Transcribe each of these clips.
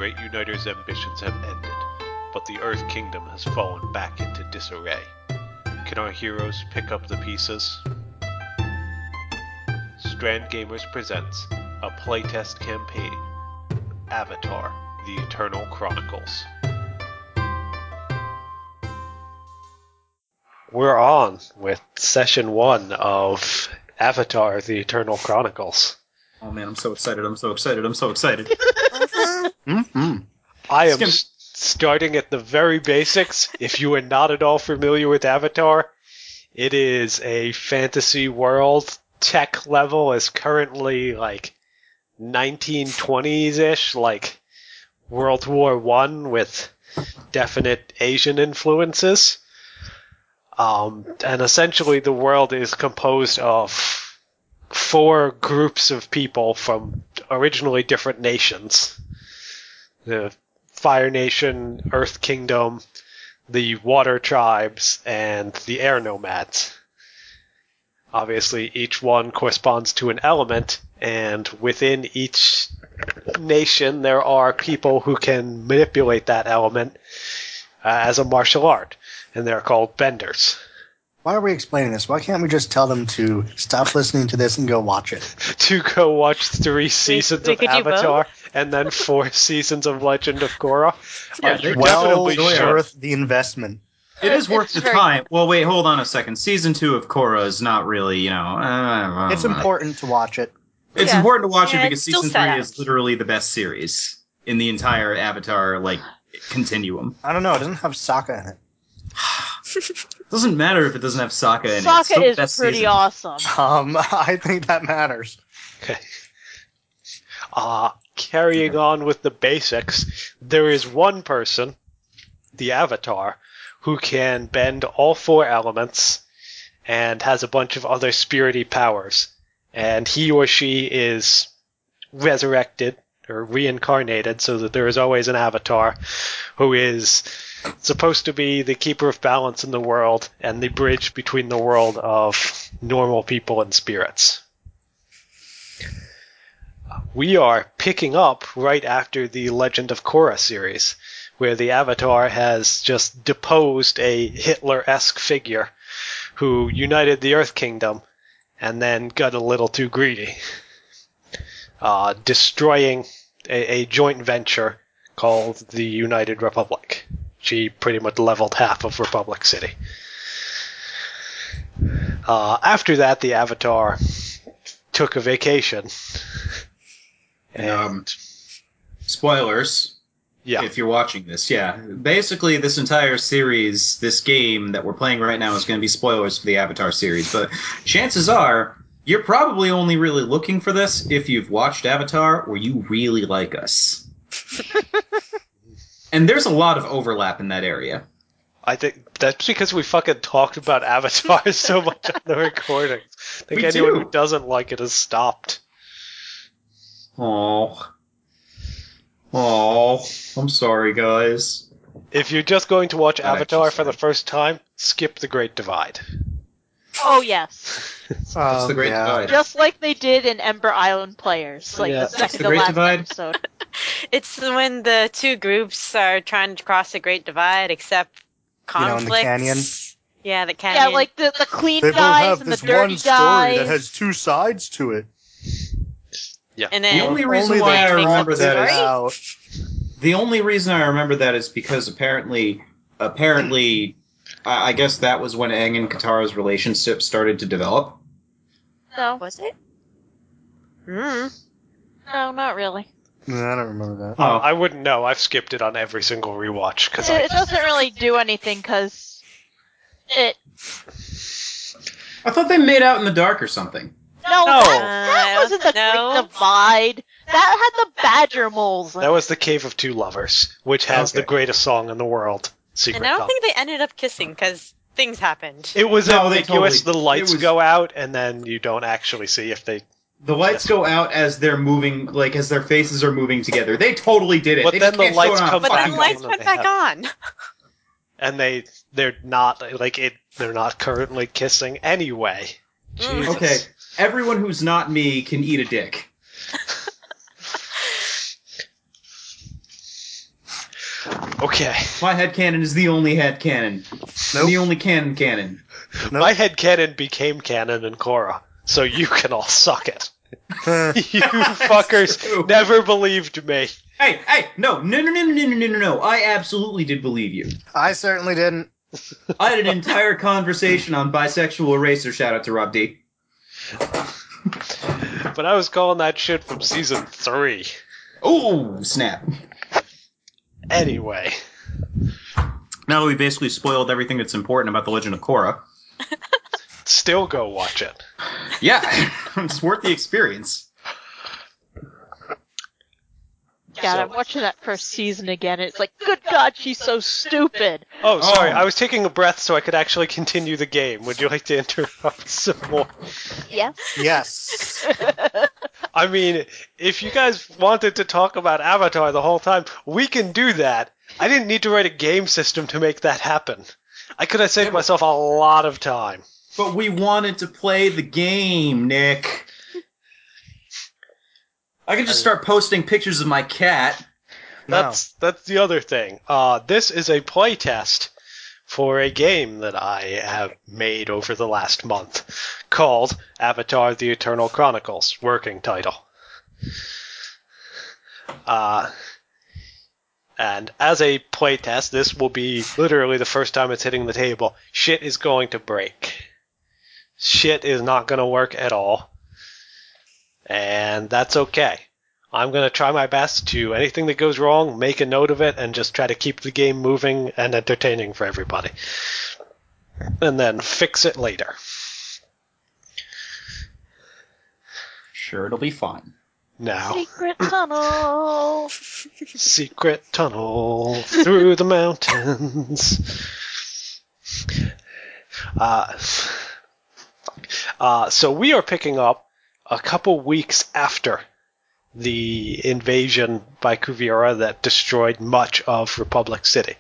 Great Uniter's ambitions have ended, but the Earth Kingdom has fallen back into disarray. Can our heroes pick up the pieces? Strand Gamers presents a playtest campaign, Avatar: The Eternal Chronicles. We're on with session 1 of Avatar: The Eternal Chronicles. Oh man, I'm so excited, I'm so excited. I am starting at the very basics. If you are not at all familiar with Avatar, it is a fantasy world. Tech level is currently like 1920s-ish, like World War I with definite Asian influences. And essentially the world is composed of 4 groups of people from originally different nations. The Fire Nation, Earth Kingdom, the Water Tribes, and the Air Nomads. Obviously, each one corresponds to an element, and within each nation there are people who can manipulate that element as a martial art, and they're called benders. Why are we explaining this? Why can't we just tell them to stop listening to this and go watch it? To go watch 3 seasons of Avatar and then 4 seasons of Legend of Korra? Yeah, You're well definitely sure. worth the investment. It is worth the time. Well, wait, hold on a second. Season 2 of Korra is not really, It's important to watch it. It's important to watch it because it's still Season 3 is literally the best series in the entire Avatar, continuum. I don't know, it doesn't have Sokka in it. Doesn't matter if it doesn't have Sokka in it. It's Sokka still the is best pretty season. awesome. I think that matters. Okay. Carrying on with the basics, there is one person, the Avatar, who can bend all 4 elements and has a bunch of other spirity powers. And he or she is resurrected or reincarnated so that there is always an Avatar who is supposed to be the keeper of balance in the world and the bridge between the world of normal people and spirits. We are picking up right after the Legend of Korra series, where the Avatar has just deposed a Hitler-esque figure who united the Earth Kingdom and then got a little too greedy, destroying a joint venture called the United Republic. She pretty much leveled half of Republic City. After that, the Avatar took a vacation. And spoilers. Yeah. If you're watching this, yeah. Basically, this entire series, this game that we're playing right now is going to be spoilers for the Avatar series. But chances are, you're probably only really looking for this if you've watched Avatar or you really like us. And there's a lot of overlap in that area. I think that's because we fucking talked about Avatar so much on the recordings. I think anyone who doesn't like it has stopped. Oh, I'm sorry, guys. If you're just going to watch Avatar for the first time, skip The Great Divide. Oh, yes. What's the Great Divide? Just like they did in Ember Island Players, the second to last episode. It's when the 2 groups are trying to cross the Great Divide, except conflicts. In the canyon? Yeah, the canyon. Yeah, like the clean they guys both have and the this dirty one story guys. that has 2 sides to it. Yeah. And then the only reason why I remember that is the only reason I remember that is because apparently, I guess that was when Aang and Katara's relationship started to develop. No. Was it? No, not really. No, I don't remember that. Oh. I wouldn't know. I've skipped it on every single rewatch. It doesn't really do anything because it... I thought they made out in the dark or something. No, that wasn't the Great Divide. That had the badger moles. That was the Cave of Two Lovers, which has the greatest song in the world. Secret And I don't Cop. think they ended up kissing because things happened. It was ambiguous. The lights was- go out, and then you don't actually see if they... The lights go out as they're moving, as their faces are moving together. They totally did it. But They then just the can't lights show it on come a But back then fucking- lights on went they back have- on. And they're not, they're not currently kissing anyway. Jesus. Okay, everyone who's not me can eat a dick. Okay. My headcanon is the only headcanon. Nope. The only canon. Nope. My headcanon became canon in Korra, so you can all suck it. You fuckers never believed me. Hey, no. I absolutely did believe you. I certainly didn't. I had an entire conversation on bisexual eraser. Shout out to Rob D. But I was calling that shit from season 3. Oh, snap. Anyway. Now that we basically spoiled everything that's important about The Legend of Korra. Still go watch it. Yeah, it's worth the experience. God, I'm watching that first season again, and it's like, good God, she's so stupid. Oh, sorry. Oh. I was taking a breath so I could actually continue the game. Would you like to interrupt some more? Yes. Yes. I mean, if you guys wanted to talk about Avatar the whole time, we can do that. I didn't need to write a game system to make that happen. I could have saved myself a lot of time. But we wanted to play the game, Nick. I could just start posting pictures of my cat. That's the other thing. This is a playtest for a game that I have made over the last month called Avatar: The Eternal Chronicles, working title. And as a playtest, this will be literally the first time it's hitting the table. Shit is going to break. Shit is not going to work at all. And that's okay. I'm going to try my best to, anything that goes wrong, make a note of it and just try to keep the game moving and entertaining for everybody. And then fix it later. Sure, it'll be fine. Now, Secret tunnel. secret tunnel through the mountains. So we are picking up a couple weeks after the invasion by Kuvira that destroyed much of Republic City.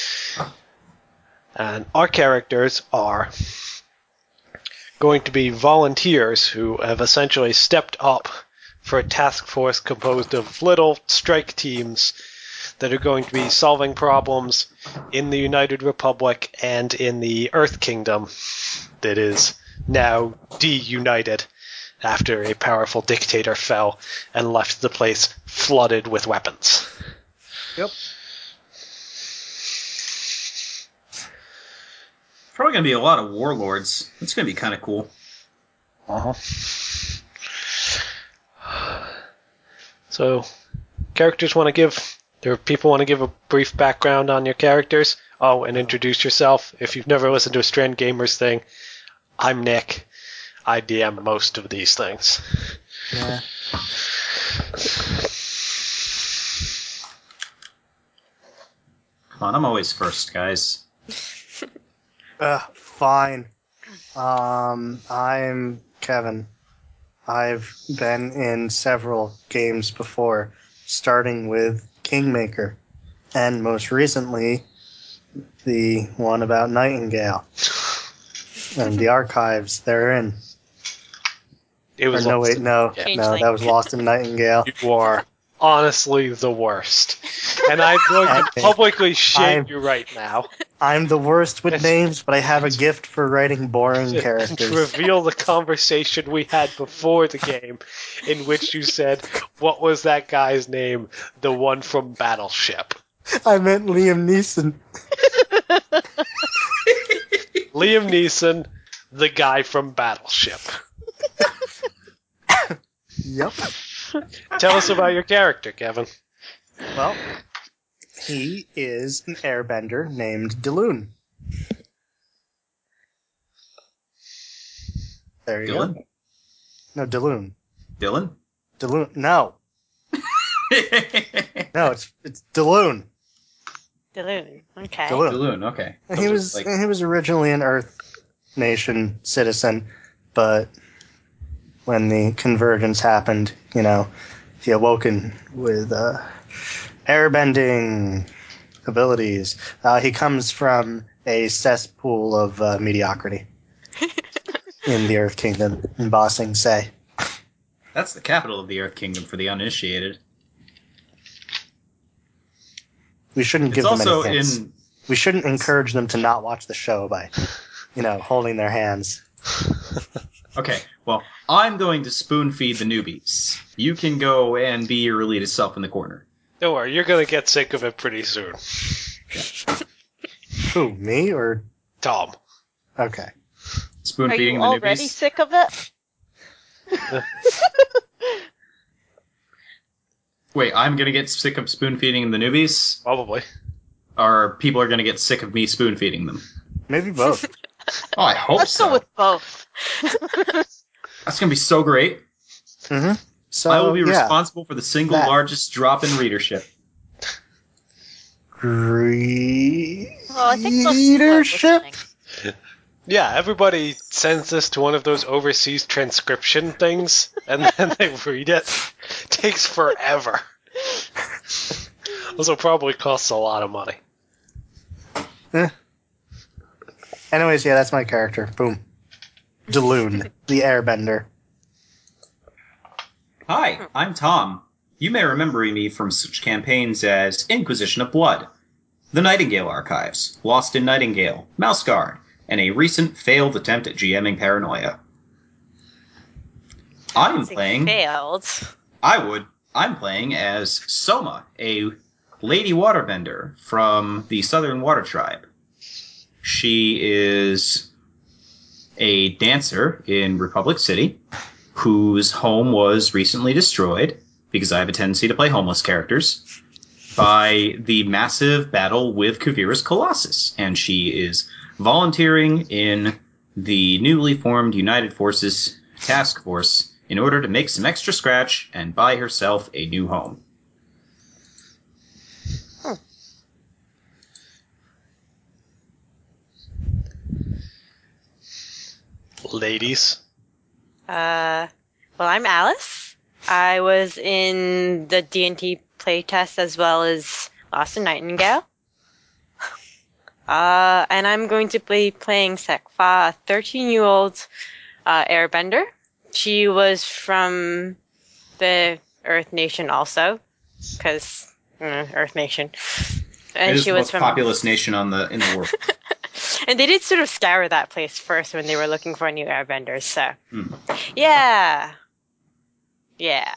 And our characters are going to be volunteers who have essentially stepped up for a task force composed of little strike teams that are going to be solving problems in the United Republic and in the Earth Kingdom that is now de-united after a powerful dictator fell and left the place flooded with weapons. Yep. Probably going to be a lot of warlords. It's going to be kind of cool. Uh-huh. So, characters want to give... There are people want to give a brief background on your characters. Oh, and introduce yourself. If you've never listened to a Strand Gamers thing, I'm Nick. I DM most of these things. Yeah. Come on, I'm always first, guys. Fine. I'm Kevin. I've been in several games before, starting with Kingmaker, and most recently, the one about Nightingale, and the archives therein. It was No, Lost. that was Lost in Nightingale. You are honestly the worst. And I'm going to publicly shame you right now. I'm the worst with names, but I have a gift for writing boring To characters. reveal the conversation we had before the game, in which you said, what was that guy's name? The one from Battleship. I meant Liam Neeson. Liam Neeson, the guy from Battleship. Yep. Tell us about your character, Kevin. Well, he is an airbender named Daloon. There you Dylan? go. No, Daloon. Dylan? Daloon. No. No, it's Daloon. Daloon. Okay. Daloon. Dylan, okay. He was originally an Earth Nation citizen, but when the convergence happened, he awoken with airbending abilities. He comes from a cesspool of mediocrity in the Earth Kingdom, in Ba Sing Se. That's the capital of the Earth Kingdom for the uninitiated. We shouldn't give It's them any also hints. in. We shouldn't encourage them to not watch the show by, holding their hands. Okay, well, I'm going to spoon feed the newbies. You can go and be your elitist self in the corner. Don't worry, you're gonna get sick of it pretty soon. Who, me or... Tom. Okay. Spoon Are feeding you the already newbies. sick of it? Wait, I'm gonna get sick of spoon feeding the newbies? Probably. Or people are gonna get sick of me spoon feeding them? Maybe both. Oh, I hope Let's so. go with both. That's gonna be so great. Mm-hmm. So, I will be yeah. responsible for the single That. largest drop in readership. Well, I think most people are Leadership? listening. Yeah, everybody sends this to one of those overseas transcription things, and then they read it. Takes forever. Also probably costs a lot of money. Anyways, yeah, that's my character. Boom. Daloon, the airbender. Hi, I'm Tom. You may remember me from such campaigns as Inquisition of Blood, The Nightingale Archives, Lost in Nightingale, Mouse Guard, and a recent failed attempt at GMing Paranoia. I'm playing... Failed. I'm playing as Soma, a lady waterbender from the Southern Water Tribe. She is a dancer in Republic City whose home was recently destroyed, because I have a tendency to play homeless characters, by the massive battle with Kuvira's Colossus. And she is volunteering in the newly formed United Forces Task Force in order to make some extra scratch and buy herself a new home. Ladies. Well, I'm Alice. I was in the D&T playtest as well as Lost in Nightingale. And I'm going to be playing Sekfa, a 13-year-old airbender. She was from the Earth Nation also, because Earth Nation. And It is she the was most from populous nation in the world. And they did sort of scour that place first when they were looking for new airbenders, so. Hmm. Yeah. Yeah.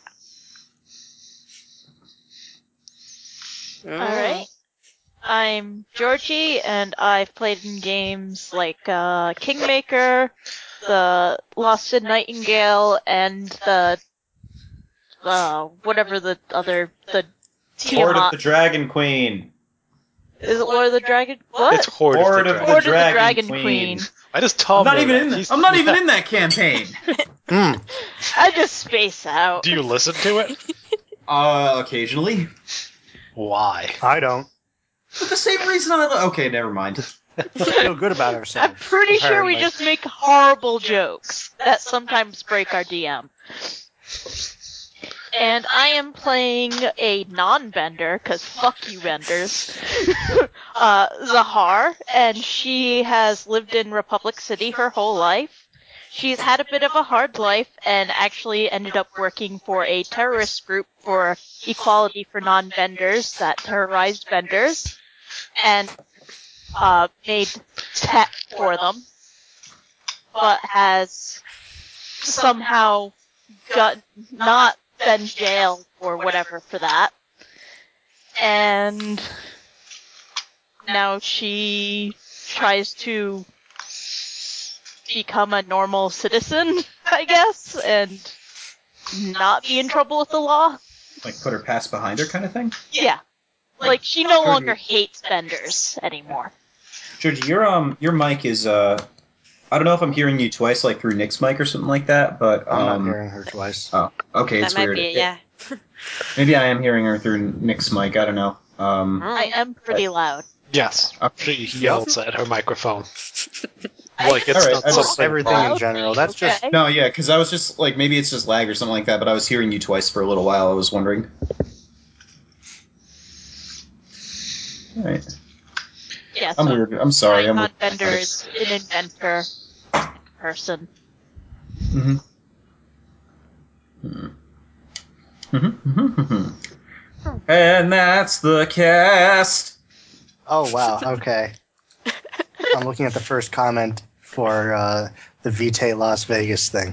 Alright. I'm Georgie, and I've played in games like Kingmaker, the Lost in Nightingale, and the whatever the other Horde of Tiamat. the Dragon Queen. Is it Lord of the Dragon? What? It's Horde of the Dragon. Horde of the Dragon Queen. Why does Tom I'm not know even that? in. He's- I'm not even in that campaign. I just space out. Do you listen to it? Occasionally. Why? I don't. For the same reason okay, never mind. Feel good about ourselves. I'm pretty sure we apparently. just make horrible jokes that sometimes break our DM. And I am playing a non-bender, cause fuck you benders, Zahar, and she has lived in Republic City her whole life. She's had a bit of a hard life and actually ended up working for a terrorist group for equality for non-benders that terrorized benders, and made tech for them, but has somehow not been jailed or whatever for that. And now she tries to become a normal citizen, I guess, and not be in trouble with the law. Like put her past behind her kind of thing. Yeah. Like, she no longer hates benders anymore. Georgie, your mic is I don't know if I'm hearing you twice, like through Nick's mic or something like that, but I'm not hearing her twice. Oh, okay, That it's might weird. be it, yeah. Maybe I am hearing her through Nick's mic. I don't know. I am pretty loud. Yes. Okay. She yells at her microphone. Like it's Alright, not I just- something Everything wrong. in general. That's just... Okay. No, yeah, because I was just like maybe it's just lag or something like that, but I was hearing you twice for a little while. I was wondering. All right. Yeah, I'm so weird. I'm sorry. my I'm. non-bender is an inventor person. Mm-hmm. And that's the cast. Oh wow. Okay. I'm looking at the first comment for the Vitae Las Vegas thing.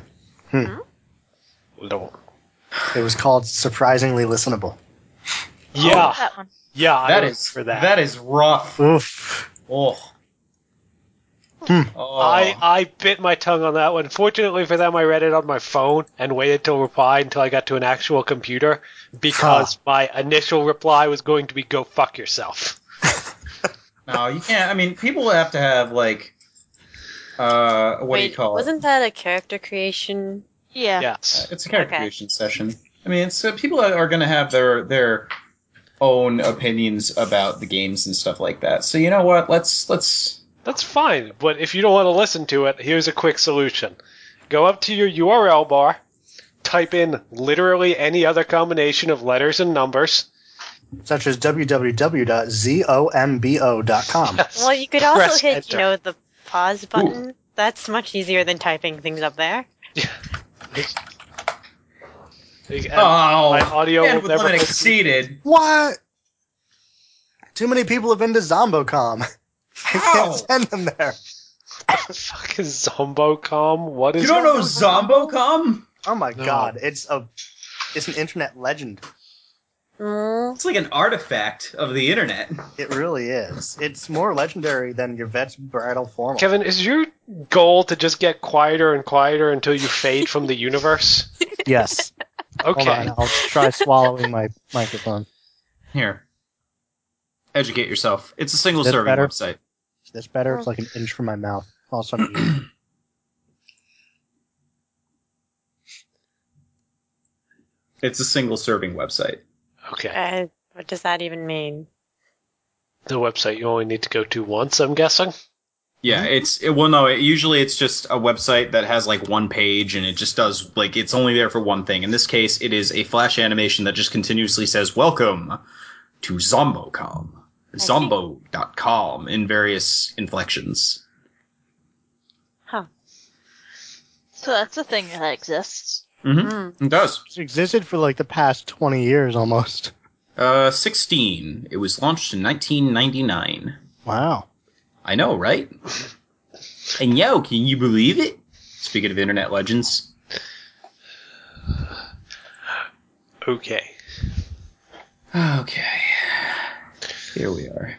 No. It was called surprisingly listenable. Yeah. That one. Yeah, I That looked is for that. that is rough. Oof. Oh. Hmm. Oh. I bit my tongue on that one. Fortunately for them, I read it on my phone and waited till reply until I got to an actual computer because my initial reply was going to be "Go fuck yourself." No, you can't. I mean, people have to have like, what do you call it? Wasn't that a character creation? Yeah. Yes. It's a character Okay. creation session. I mean, it's people are going to have their own opinions about the games and stuff like that. So you know what? Let's. That's fine, but if you don't want to listen to it, here's a quick solution. Go up to your URL bar, type in literally any other combination of letters and numbers. Such as www.zombo.com. Yes. Well, you could also Press hit, enter. the pause button. That's much easier than typing things up there. And Oh, my audio will bandwidth never limit go through. exceeded. What? Too many people have been to Zombocom. I How? can't send them there. Fuck is Zombocom? What is You don't know Zombocom? Oh my No. god, it's an internet legend. It's like an artifact of the internet. It really is. It's more legendary than Yvette's bridal formal. Kevin, is your goal to just get quieter and quieter until you fade from the universe? Yes. Hold Okay. on, I'll try swallowing my microphone. Here. Educate yourself. It's a single That's serving better? website. Is this better? It's like an inch from my mouth. Also, I'm eating. It's a single serving website. Okay. What does that even mean? The website you only need to go to once, I'm guessing? Yeah, usually it's just a website that has like one page and it just does like it's only there for one thing. In this case, it is a flash animation that just continuously says welcome to Zombocom. see. Zombo.com in various inflections. Huh. So that's a thing that exists. Mm-hmm. It does. It's existed for like the past 20 years almost. 16. It was launched in 1999. Wow. I know, right? And yo, can you believe it? Speaking of internet legends. Okay. Okay. Here we are.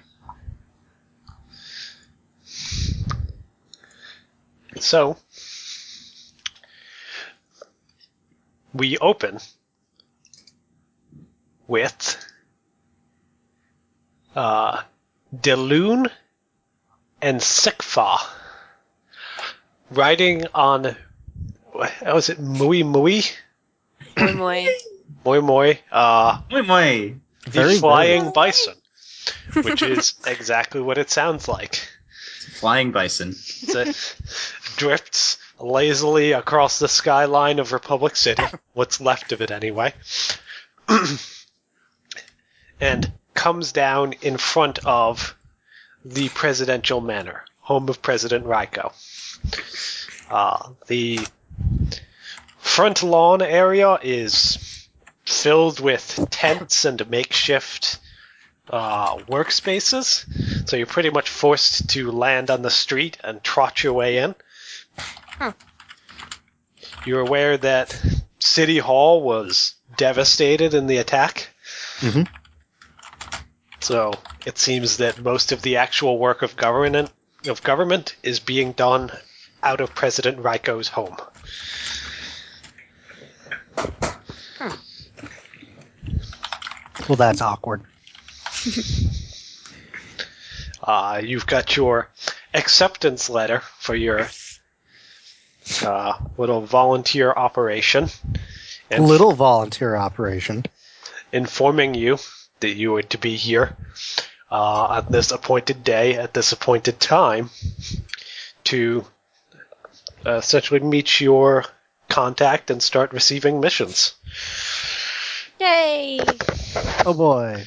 So, we open with Delune and Sikfa riding on, was it Mui Mui? Moi. Moi Moi. Wait. The Very, Flying Bison, which is exactly what it sounds like. Flying bison. It drifts lazily across the skyline of Republic City, what's left of it anyway, and comes down in front of the presidential manor, home of President Raiko. The front lawn area is filled with tents and makeshift workspaces, so you're pretty much forced to land on the street and trot your way in. You're aware that City Hall was devastated in the attack. Mhm. So it seems that most of the actual work of government is being done out of President Raiko's home. Well, that's awkward. You've got your acceptance letter for your little volunteer operation. And Little volunteer operation. informing you that you were to be here on this appointed day at this appointed time to essentially meet your contact and start receiving missions. Yay! Oh boy.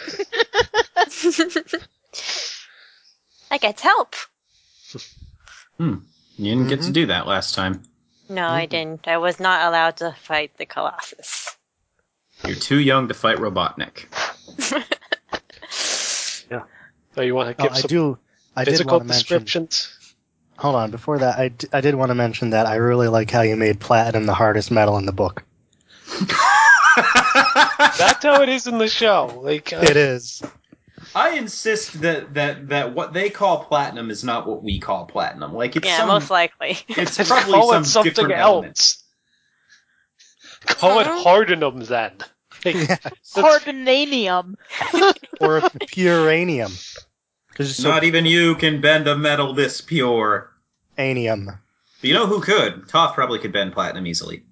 I get help. You didn't get to do that last time. No, I didn't. I was not allowed to fight the Colossus. You're too young to fight Robotnik. So you want to give some I did physical want to mention. descriptions? Hold on, before that, I did want to mention that I really like how you made platinum the hardest metal in the book. That's how it is in the show. Like It is. I insist that what they call platinum is not what we call platinum. Like it's Yeah, most likely. it's Just probably call some it something different else. element. Call it Hardinum then. Like, Yeah. Hardinanium. Or puranium. Because it's so Not even you can bend a metal this pure. anium. But you know who could? Toph probably could bend platinum easily.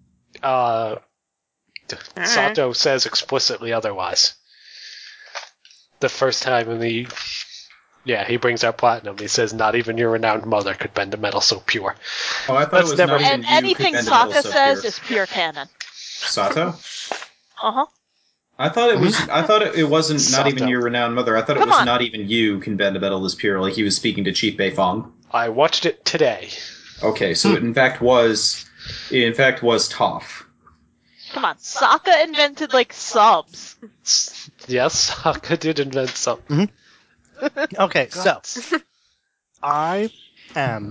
Sato says explicitly otherwise. The first time in the... Yeah, he brings out platinum. He says, not even your renowned mother could bend a metal so pure. Oh, I thought That's it was never- not even And you could anything bend a metal Sokka so says pure. is pure canon. Sato? Uh-huh. I thought it was. I thought it wasn't not Sato. even your renowned mother. I thought it Come was on. not even you can bend a metal this pure. Like he was speaking to Chief Beifong. I watched it today. Okay, so it in fact was Toph. Come on. Sokka invented, like, subs. Yes, Sokka did invent something. Okay, so I am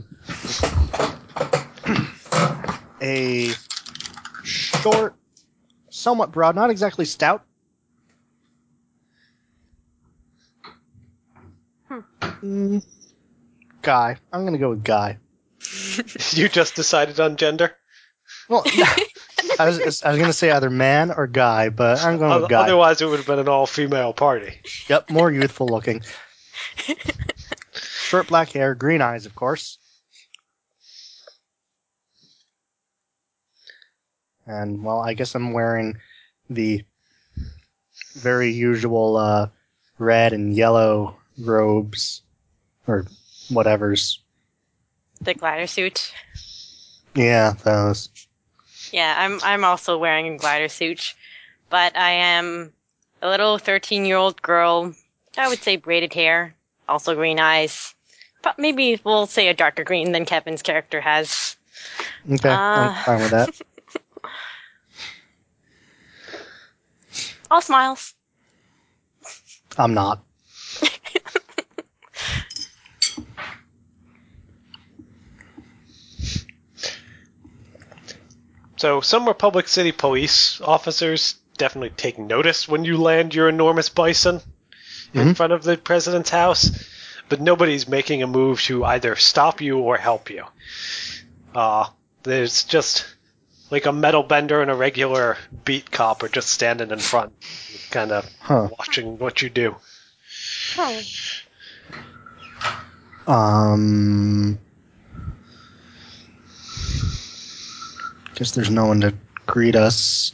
a short, somewhat broad, not exactly stout. Guy. I'm gonna go with guy. You just decided on gender? Well, I was gonna say either man or guy, but I'm going with guy. Otherwise, it would have been an all-female party. Yep, more youthful looking. Short black hair, green eyes, of course. And, well, I guess I'm wearing the very usual red and yellow robes, or whatever's. The glider suit. Yeah, those. Yeah, I'm also wearing a glider suit, but I am a little 13-year-old girl. I would say braided hair, also green eyes. But maybe we'll say a darker green than Kevin's character has. Okay, I'm fine with that. All smiles. I'm not. So some Republic City police officers definitely take notice when you land your enormous bison in front of the president's house, but nobody's making a move to either stop you or help you. There's just like a metal bender and a regular beat cop are just standing in front, kind of watching what you do. Guess there's no one to greet us.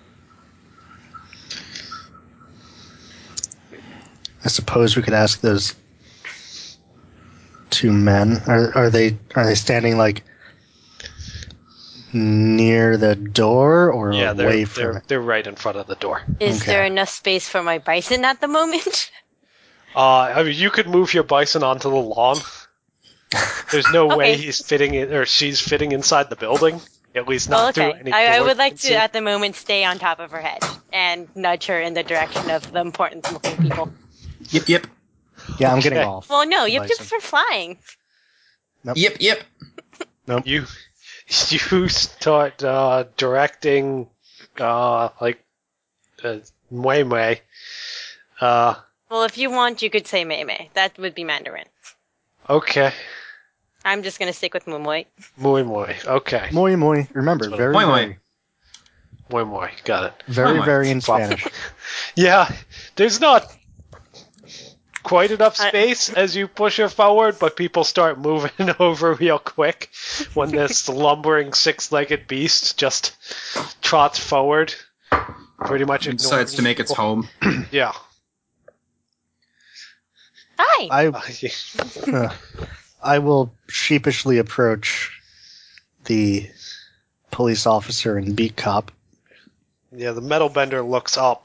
I suppose we could ask those two men. Are they standing like near the door or Yeah, away from it? they're right in front of the door. Is Okay. there enough space for my bison at the moment? I mean, you could move your bison onto the lawn. There's no way Okay. he's fitting in, or she's fitting inside the building. At least not Well, through okay. any I door would like you to, can see. at the moment, stay on top of her head and nudge her in the direction of the important-looking people. Yep. Yeah, I'm getting Okay. off. Well, no, yip Bison. yips for flying. Yep. You start directing Mui Mui. Well, if you want, you could say Mei Mei. That would be Mandarin. Okay, I'm just going to stick with Mumoi. Mui Mui. Okay, Muy, muy. Remember, That's what- very, Muy, muy. very, Mui Mui. Got it. very, Muy. very in Spanish. Yeah, there's not quite enough space as you push her forward, but people start moving over real quick when this lumbering six-legged beast just trots forward, pretty much It ignoring decides to make its people. home. Yeah. Hi! I will sheepishly approach the police officer and beat cop. Yeah, the metal bender looks up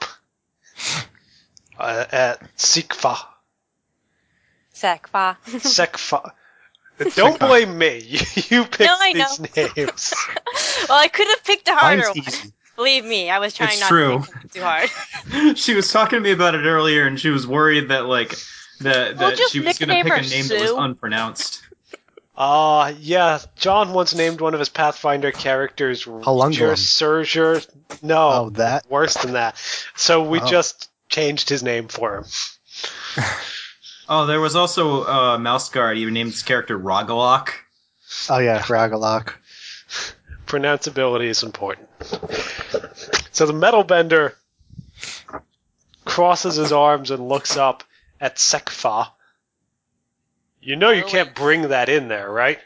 at Sikfa. Sakfa. Sekfa. Don't blame me. You picked No, I these know. names. Well, I could have picked a harder Mine's one. easy. Believe me, I was trying It's not true. to think too hard. She was talking to me about it earlier, and she was worried that We'll just she was going to nickname pick her a name that was Sue. unpronounced. Yeah, John once named one of his Pathfinder characters Ranger Halungulum. Surger. No, Oh, that? worse than that. So we Oh. just changed his name for him. Oh, there was also Mouse Guard. He named his character Rogalok. Oh yeah, Ragalok. Pronounceability is important. So the metal bender crosses his arms and looks up at Sekfa. You know you can't bring that in there, right?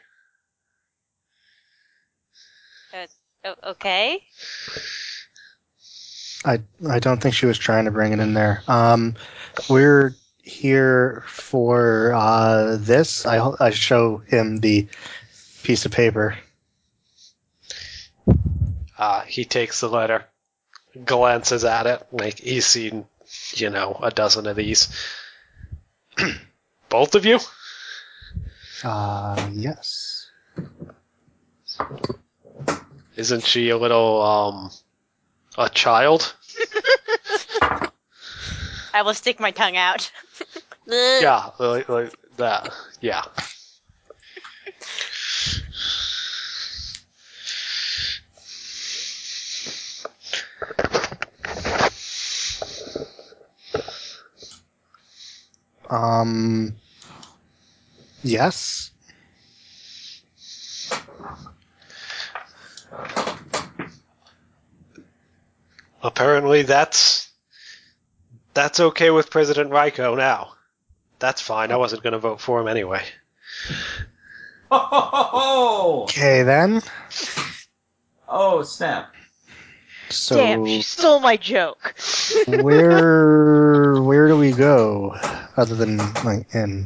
Okay. I don't think she was trying to bring it in there. We're here for this. I show him the piece of paper. He takes the letter, glances at it, like he's seen, a dozen of these. Both of you? Yes. Isn't she a little, a child? I will stick my tongue out. Yeah, like that. Yeah. Yes. Apparently that's okay with President Raiko now. That's fine. I wasn't going to vote for him anyway. Oh, Okay then. oh, snap. So Damn, she stole my joke. where do we go other than like in?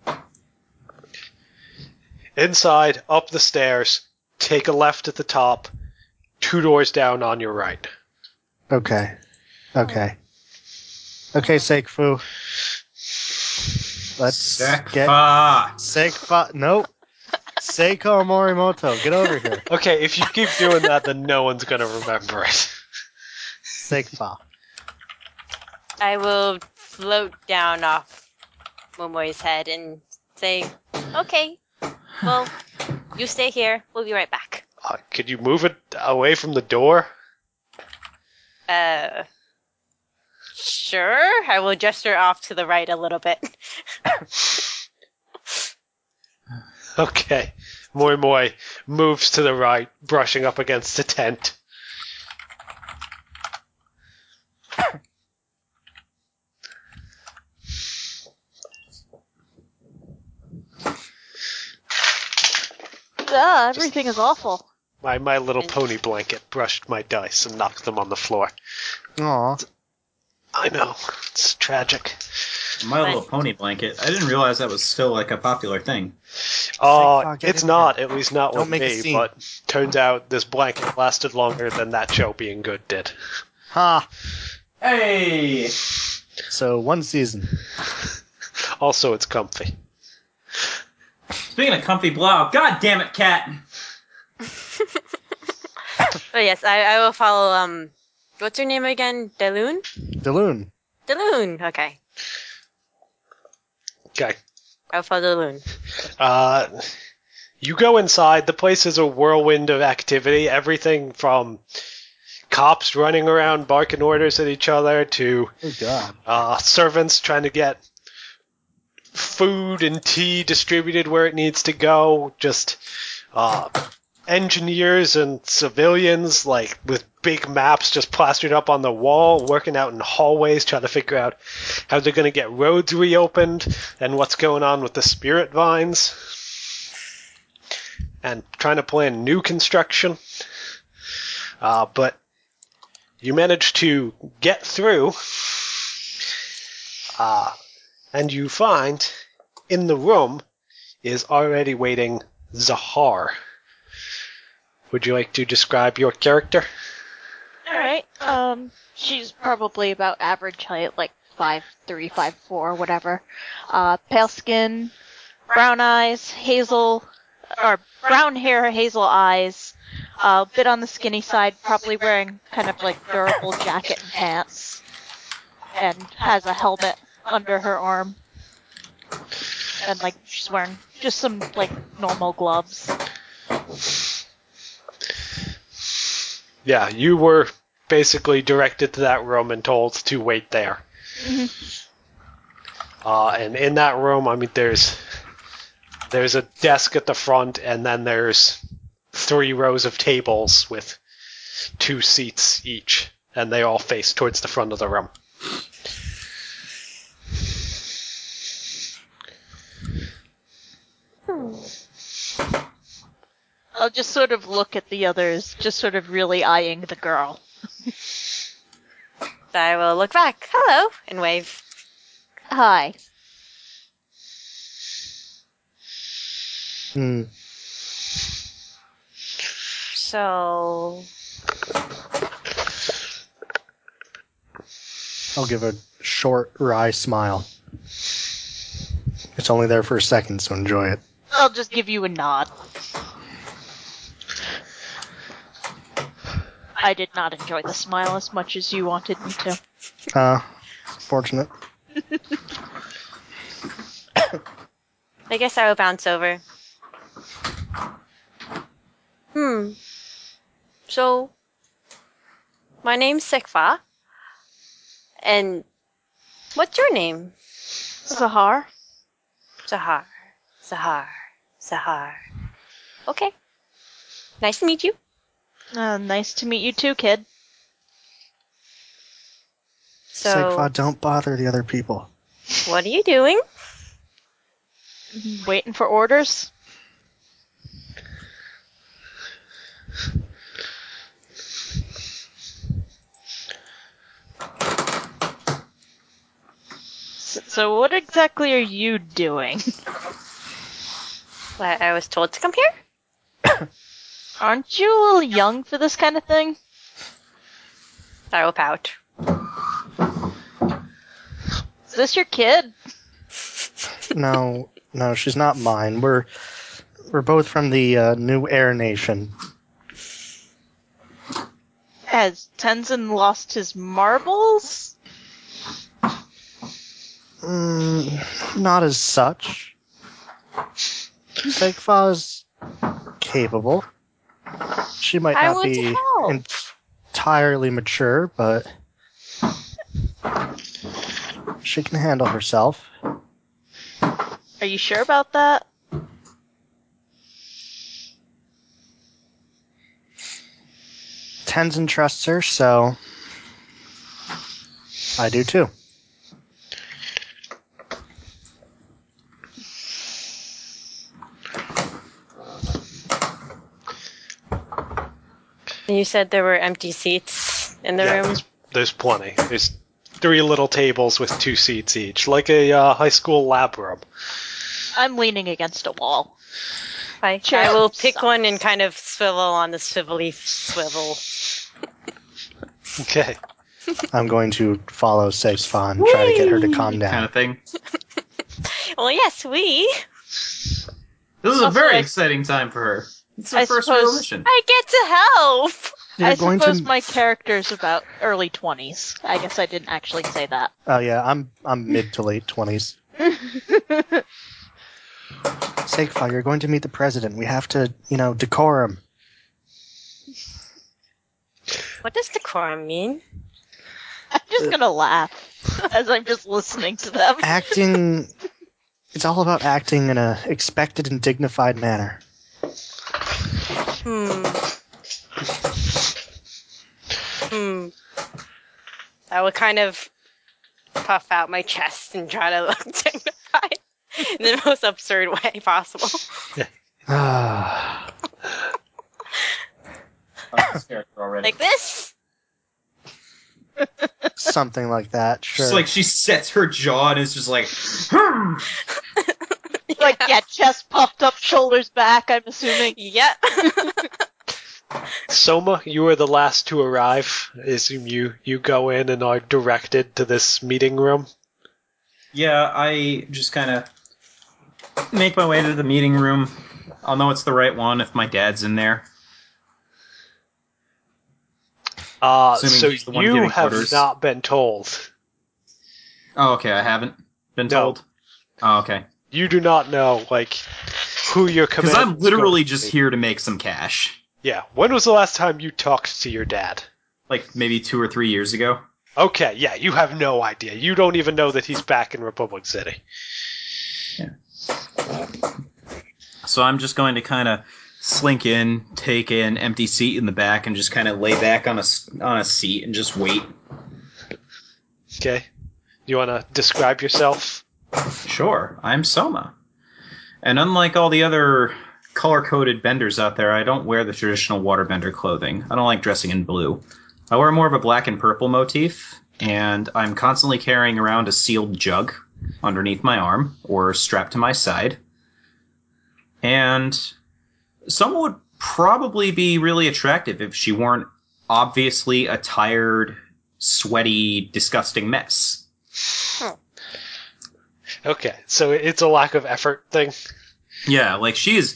Inside, up the stairs, take a left at the top, 2 doors down on your right. Okay. Okay, Seikfu. Let's get Sekfa. Seikfa. Nope. Seiko Morimoto, get over here. Okay, if you keep doing that, then no one's going to remember it. Seikfa. I will float down off Momoi's head and say, okay, well, you stay here. We'll be right back. Could you move it away from the door? Sure. I will gesture off to the right a little bit. Okay. Moi Moi moves to the right, brushing up against the tent. Everything is awful. My Little Pony blanket brushed my dice and knocked them on the floor. Aw. I know. It's tragic. My Little Pony blanket. I didn't realize that was still like a popular thing. Get It's in not, here. at least not Don't with make a me, scene. but turns out this blanket lasted longer than that show being good did. Ha. Hey! So 1 season. Also, it's comfy. Speaking of comfy blow, god damn it, cat! Oh, yes, I will follow, what's her name again? Deloon? Deloon. Deloon, okay. Okay. I'll follow Deloon. You go inside. The place is a whirlwind of activity. Everything from cops running around barking orders at each other to Oh God. servants trying to get food and tea distributed where it needs to go. Just engineers and civilians, like with big maps just plastered up on the wall, working out in hallways, trying to figure out how they're going to get roads reopened and what's going on with the spirit vines, and trying to plan new construction. But you manage to get through, and you find in the room is already waiting Zahar. Would you like to describe your character? Alright, she's probably about average height, like 5'3", 5'4", whatever. Pale skin, brown eyes, brown hair, hazel eyes, A bit on the skinny side, probably wearing kind of like durable jacket and pants, and has a helmet under her arm. And like she's wearing just some like normal gloves. Yeah, you were basically directed to that room and told to wait there. And in that room, I mean, there's a desk at the front, and then there's 3 rows of tables with 2 seats each, and they all face towards the front of the room. I'll just sort of look at the others, just sort of really eyeing the girl. I will look back. Hello, and wave. Hi. So, I'll give a short, wry smile. It's only there for a second, so enjoy it. I'll just give you a nod. I did not enjoy the smile as much as you wanted me to. Fortunate. I guess I will bounce over. So, my name's Sekfa. And what's your name? Zahar? Zahar. Okay. Nice to meet you. Nice to meet you too, kid. So, Sigfa, don't bother the other people. what are you doing? Waiting for orders? So what exactly are you doing? What, I was told to come here? Aren't you a little young for this kind of thing? I will pout. Is this your kid? No, she's not mine. We're both from the New Air Nation. Has Tenzin lost his marbles? Not as such. Sigfa's capable. She might I not want to be help. entirely mature, but she can handle herself. Are you sure about that? Tenzin trusts her, so I do too. You said there were empty seats in the room? There's plenty. There's 3 little tables with 2 seats each, like a high school lab room. I'm leaning against a wall. I will pick one and kind of swivel on the swivel. Okay. I'm going to follow Sigfa and try to get her to calm down. Kind of thing. Well, yes, we. This is a Also, very I- exciting time for her. It's her I first suppose- real mission. I get to help. You're I going suppose to. my character's about early 20s. I guess I didn't actually say that. Oh yeah, I'm mid to late 20s. Sigfa, you're going to meet the president. We have to, decorum. What does decorum mean? I'm just gonna laugh as I'm just listening to them. Acting. It's all about acting in a expected and dignified manner. I will kind of puff out my chest and try to look dignified in the most absurd way possible. Like this? Something like that, sure. Just like she sets her jaw and is just like, Like, yeah, chest puffed up, shoulders back, I'm assuming. Yep. Soma, you were the last to arrive. I assume you go in and are directed to this meeting room. Yeah, I just kind of make my way to the meeting room. I'll know it's the right one if my dad's in there. Assuming So he's the one you giving have orders. not been told. Oh, okay. I haven't been No. told. Oh, okay. You do not know, like, who your Because commander I'm is literally going to just be. here to make some cash. Yeah. When was the last time you talked to your dad? Like maybe 2 or 3 years ago. Okay, yeah, you have no idea. You don't even know that he's back in Republic City. So I'm just going to kind of slink in, take an empty seat in the back, and just kind of lay back on a seat and just wait. Okay. You want to describe yourself? Sure, I'm Soma. And unlike all the other color-coded benders out there, I don't wear the traditional waterbender clothing. I don't like dressing in blue. I wear more of a black and purple motif, and I'm constantly carrying around a sealed jug underneath my arm, or strapped to my side. And Soma would probably be really attractive if she weren't obviously a tired, sweaty, disgusting mess. Okay, so it's a lack of effort thing. Yeah, like she is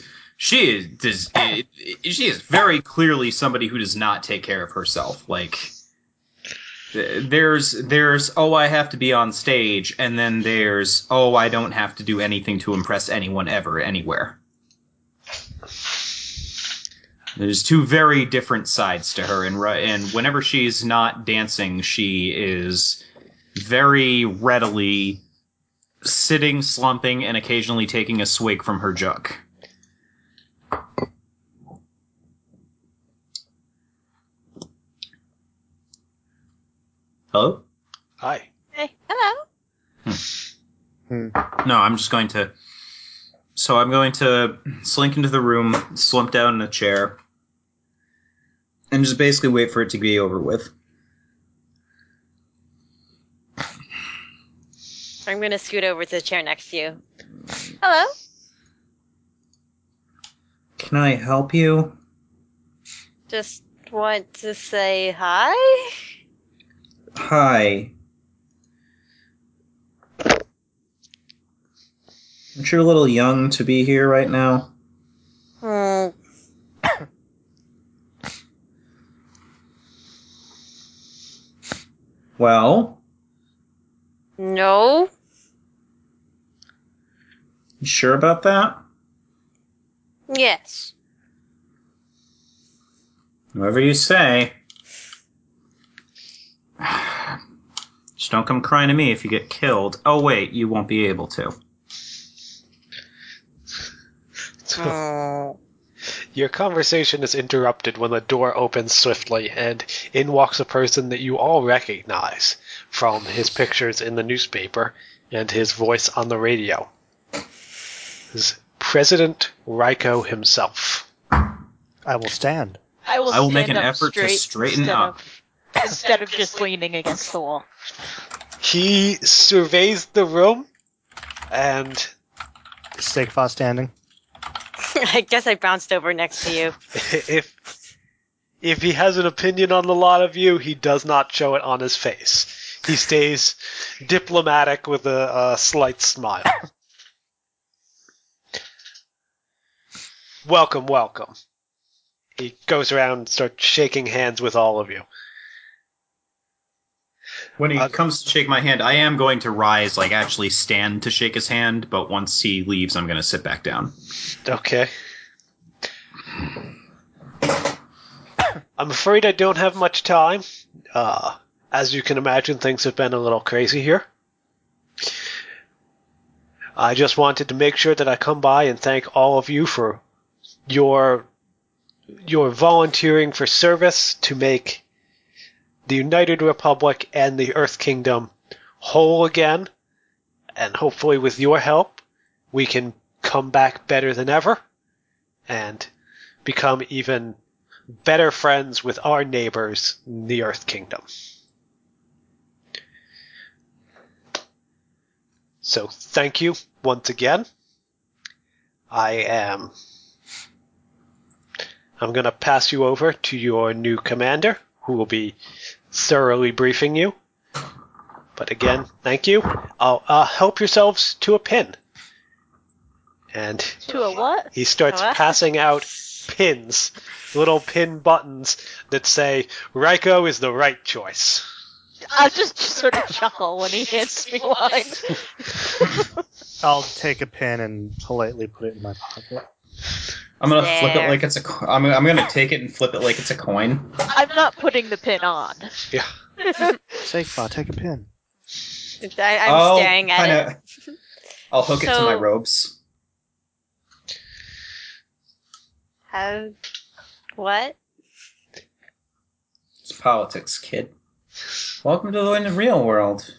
very clearly somebody who does not take care of herself. Like there's oh, I have to be on stage, and then there's oh, I don't have to do anything to impress anyone ever anywhere. There's two very different sides to her, and whenever she's not dancing, she is very readily sitting, slumping, and occasionally taking a swig from her jug. Hello? Hi. Hey, hello. No, I'm just going to... So I'm going to slink into the room, slump down in a chair, and just basically wait for it to be over with. I'm going to scoot over to the chair next to you. Hello. Can I help you? Just want to say hi? Hi. Aren't you a little young to be here right now? Hmm. Well, No? you sure about that? Yes. Whatever you say. Just don't come crying to me if you get killed. Oh, wait, you won't be able to. Hmm. Your conversation is interrupted when the door opens swiftly, and in walks a person that you all recognize from his pictures in the newspaper and his voice on the radio. This is President Raiko himself. I will stand. I will, I will make stand an up effort to straight straighten instead up. instead of just leaning against the wall. He surveys the room, and Stigfa standing. I guess I bounced over next to you. if he has an opinion on the lot of you, he does not show it on his face. He stays diplomatic with a slight smile. Welcome, welcome. He goes around and starts shaking hands with all of you. When he comes to shake my hand, I am going to rise, like actually stand to shake his hand, but once he leaves, I'm going to sit back down. Okay. I'm afraid I don't have much time. As you can imagine, things have been a little crazy here. I just wanted to make sure that I come by and thank all of you for your volunteering for service to make the United Republic and the Earth Kingdom whole again, and hopefully with your help, we can come back better than ever, and become even better friends with our neighbors in the Earth Kingdom. So thank you once again. I'm going to pass you over to your new commander, who will be thoroughly briefing you. But again, thank you. Help yourselves to a pin. And To a what? he starts What? passing out pins, little pin buttons that say Raiko is the right choice. I'll just sort of chuckle when he hands me one. I'll take a pin and politely put it in my pocket. I'm gonna flip it There. like it's a. I'm gonna take it and flip it like it's a coin. I'm not putting the pin on. Yeah. Sekfa, take a pin. I'm staring at it. I'll hook it to my So- robes. How? What? It's politics, kid. Welcome to the real world.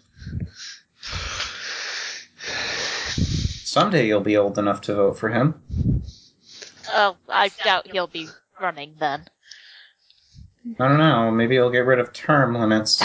Someday you'll be old enough to vote for him. Oh, I doubt he'll be running then. I don't know. Maybe he'll get rid of term limits.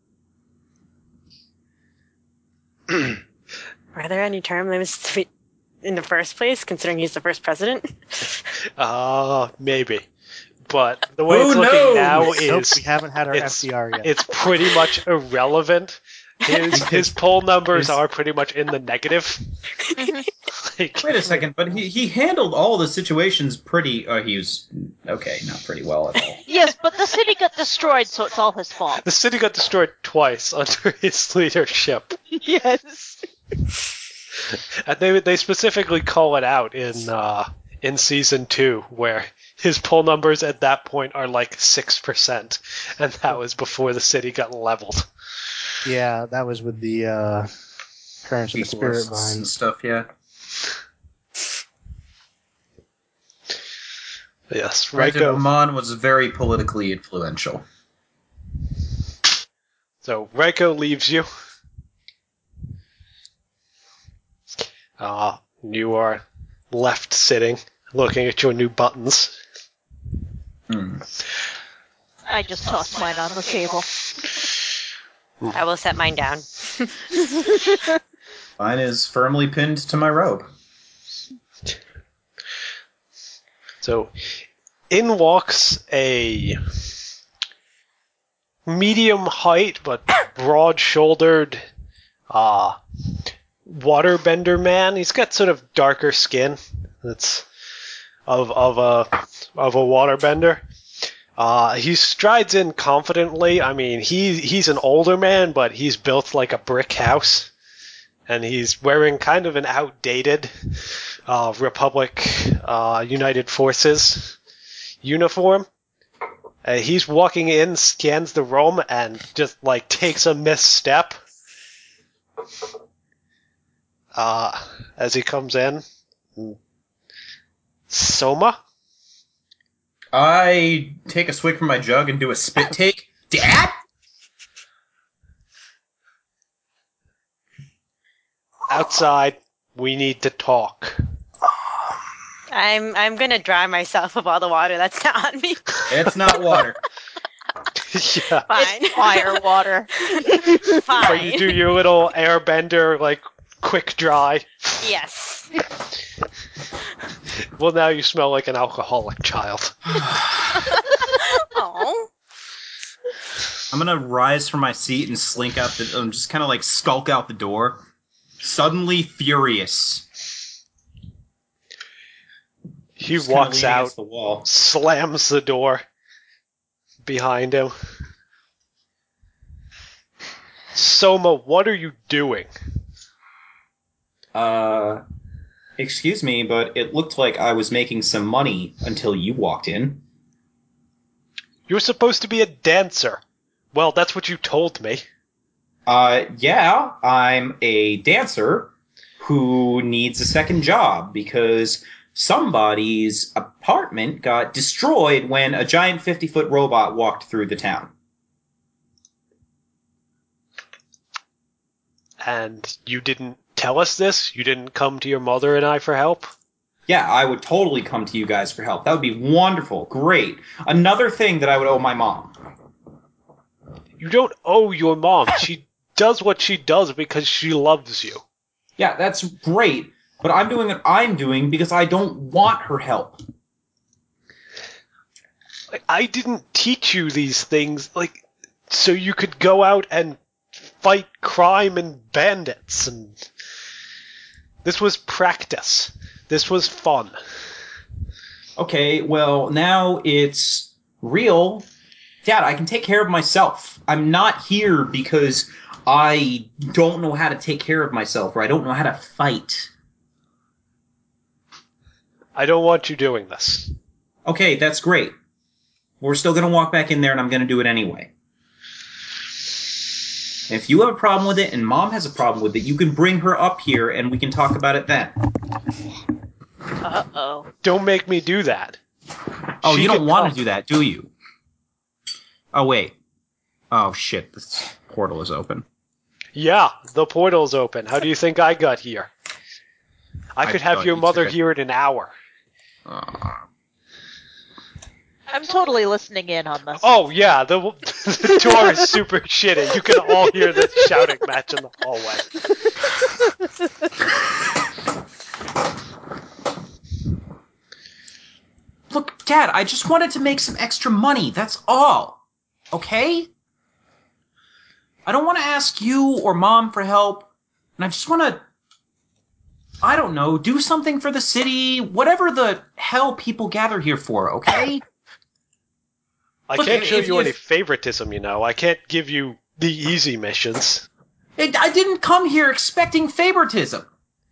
Are there any term limits to be in the first place, considering he's the first president? Maybe. But the way Who it's looking knows? now Nope, is we haven't had our it's- FDR yet. it's pretty much irrelevant. His poll numbers His- are pretty much in the negative. Like, Wait a second, but he handled all the situations pretty. He was okay, not pretty well at all. Yes, but the city got destroyed, so it's all his fault. the city got destroyed twice under his leadership. Yes. And they specifically call it out in season 2, where his poll numbers at that point are like 6%, and that was before the city got leveled. Yeah, that was with the Parents of the Spirit Beast and Vines. stuff. Yeah. Yes, Granted, Raiko. Amon was very politically influential. So Raiko leaves you. You are left sitting, looking at your new buttons. I just tossed mine on the table. I will set mine down. Mine is firmly pinned to my robe. So, in walks a medium height but broad-shouldered waterbender man. He's got sort of darker skin. That's of a waterbender. He strides in confidently. I mean, he's an older man, but he's built like a brick house, and he's wearing kind of an outdated Republic United Forces uniform. He's walking in, scans the room, and just like takes a misstep as he comes in. Soma? I take a swig from my jug and do a spit take. Dad? Outside, we need to talk. I'm gonna dry myself of all the water that's not on me. It's not water. Yeah. Fine. Fire water. Fine. But you do your little airbender, like, quick dry. Yes. Well, now you smell like an alcoholic child. Oh. I'm gonna rise from my seat and slink out just kind of like skulk out the door. Suddenly furious. He Just kinda walks leaning out, against the wall. slams the door behind him. Soma, what are you doing? Excuse me, but it looked like I was making some money until you walked in. You're supposed to be a dancer. Well, that's what you told me. Yeah, I'm a dancer who needs a second job because somebody's apartment got destroyed when a giant 50-foot robot walked through the town. And you didn't tell us this? You didn't come to your mother and I for help? Yeah, I would totally come to you guys for help. That would be wonderful. Great. Another thing that I would owe my mom. You don't owe your mom. She does what she does because she loves you. Yeah, that's great. But I'm doing what I'm doing because I don't want her help. Like, I didn't teach you these things, like, so you could go out and fight crime and bandits. And this was practice. This was fun. Okay, well, now it's real. Dad, I can take care of myself. I'm not here because I don't know how to take care of myself or I don't know how to fight. I don't want you doing this. Okay, that's great. We're still going to walk back in there and I'm going to do it anyway. If you have a problem with it and Mom has a problem with it, you can bring her up here and we can talk about it then. Uh-oh. Don't make me do that. Oh, She you don't can want come. to do that, do you? Oh, wait. Oh, shit. This portal is open. Yeah, the portal's open. How do you think I got here? I could have thought your you mother took a- here in an hour. I'm totally listening in on this. Oh, yeah, the door is super shitty. You can all hear the shouting match in the hallway. Look, Dad, I just wanted to make some extra money. That's all. Okay? I don't want to ask you or Mom for help. And I just want to, I don't know, do something for the city. Whatever the hell people gather here for, okay? I Look, can't show if- you any if- favoritism, you know. I can't give you the easy missions. I didn't come here expecting favoritism.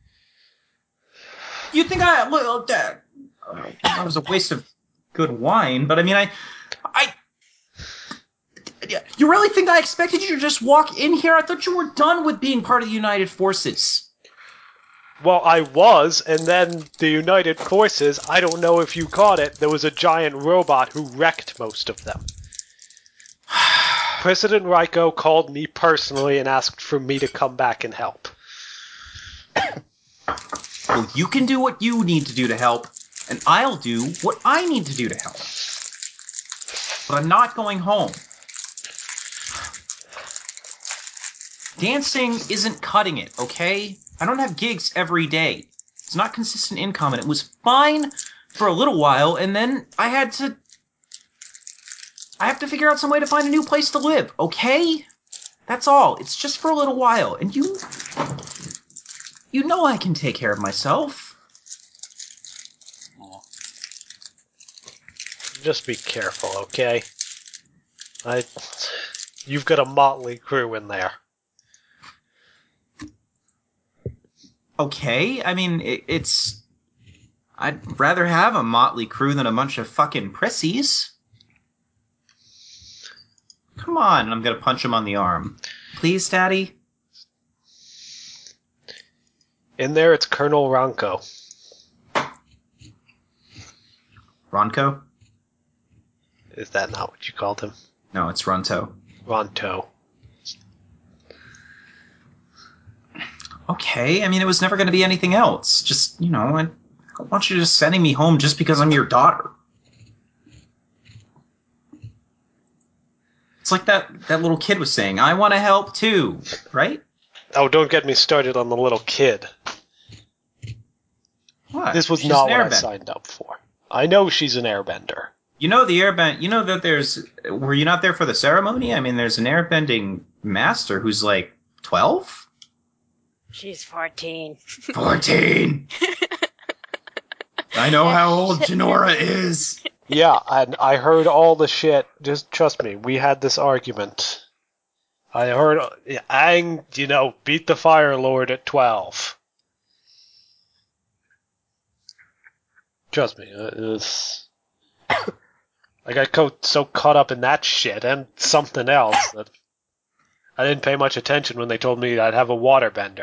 You think well, Dad, that was a waste of good wine, but I mean, you really think I expected you to just walk in here? I thought you were done with being part of the United Forces. Well, I was, and then the United Forces, I don't know if you caught it, there was a giant robot who wrecked most of them. President Ryko called me personally and asked for me to come back and help. Well, you can do what you need to do to help, and I'll do what I need to do to help. But I'm not going home. Dancing isn't cutting it, okay? I don't have gigs every day. It's not consistent income, and it was fine for a little while, and then I have to figure out some way to find a new place to live, okay? That's all. It's just for a little while, and you know I can take care of myself. Just be careful, okay? You've got a motley crew in there. Okay, I mean, it's... I'd rather have a motley crew than a bunch of fucking prissies. Come on, and I'm gonna punch him on the arm. Please, Daddy? In there, it's Colonel Ronco. Ronco? Is that not what you called him? No, it's Ronto. Ronto. Okay, I mean, it was never gonna be anything else. Just, I don't want you just sending me home just because I'm your daughter. It's like that little kid was saying, I want to help too, right? Oh, don't get me started on the little kid. What? This was She's not an what I airbender. signed up for. I know she's an airbender. You know that were you not there for the ceremony? I mean, there's an airbending master who's like 12? She's 14. 14! I know how old Janora is. Yeah, and I heard all the shit. Just trust me, we had this argument. I heard Aang, beat the Fire Lord at 12. Trust me, I got so caught up in that shit and something else that I didn't pay much attention when they told me I'd have a waterbender.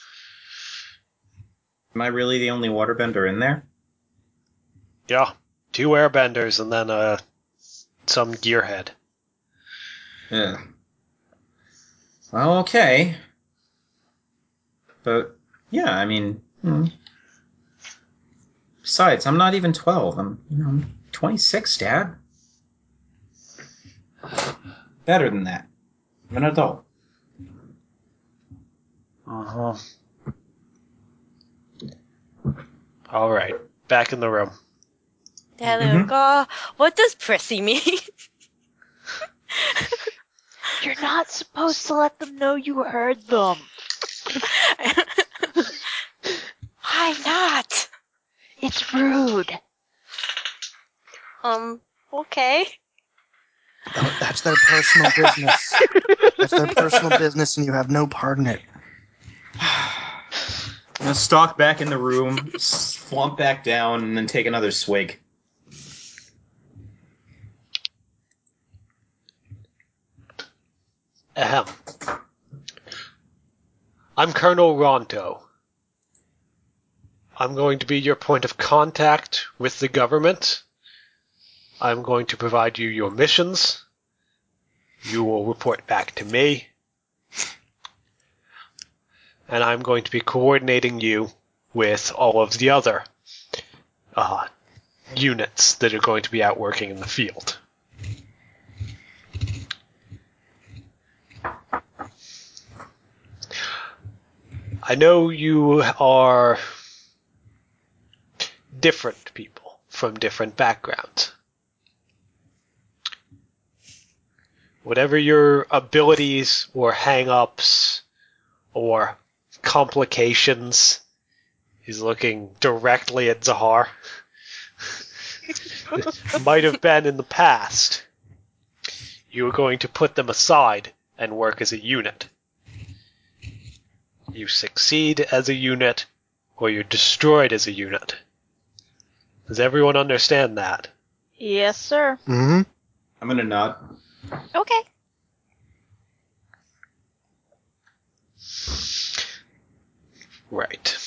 Am I really the only waterbender in there? Yeah, 2 airbenders and then some gearhead. Yeah. Well, okay. But, yeah, I mean... Besides, I'm not even 12. I'm 26, Dad. Better than that. I'm an adult. Uh-huh. All right, back in the room. Hello, God. What does prissy mean? You're not supposed to let them know you heard them. Why not? It's rude. Okay. Oh, that's their personal business. That's their personal business, and you have no part in it. I'm gonna stalk back in the room, flump back down, and then take another swig. Ahem. I'm Colonel Ronto. I'm going to be your point of contact with the government. I'm going to provide you your missions. You will report back to me. And I'm going to be coordinating you with all of the other units that are going to be out working in the field. I know you are different people from different backgrounds. Whatever your abilities or hang-ups or complications, he's looking directly at Zahar, might have been in the past, you are going to put them aside and work as a unit. You succeed as a unit, or you're destroyed as a unit. Does everyone understand that? Yes, sir. Mm-hmm. I'm gonna nod. Okay. Right.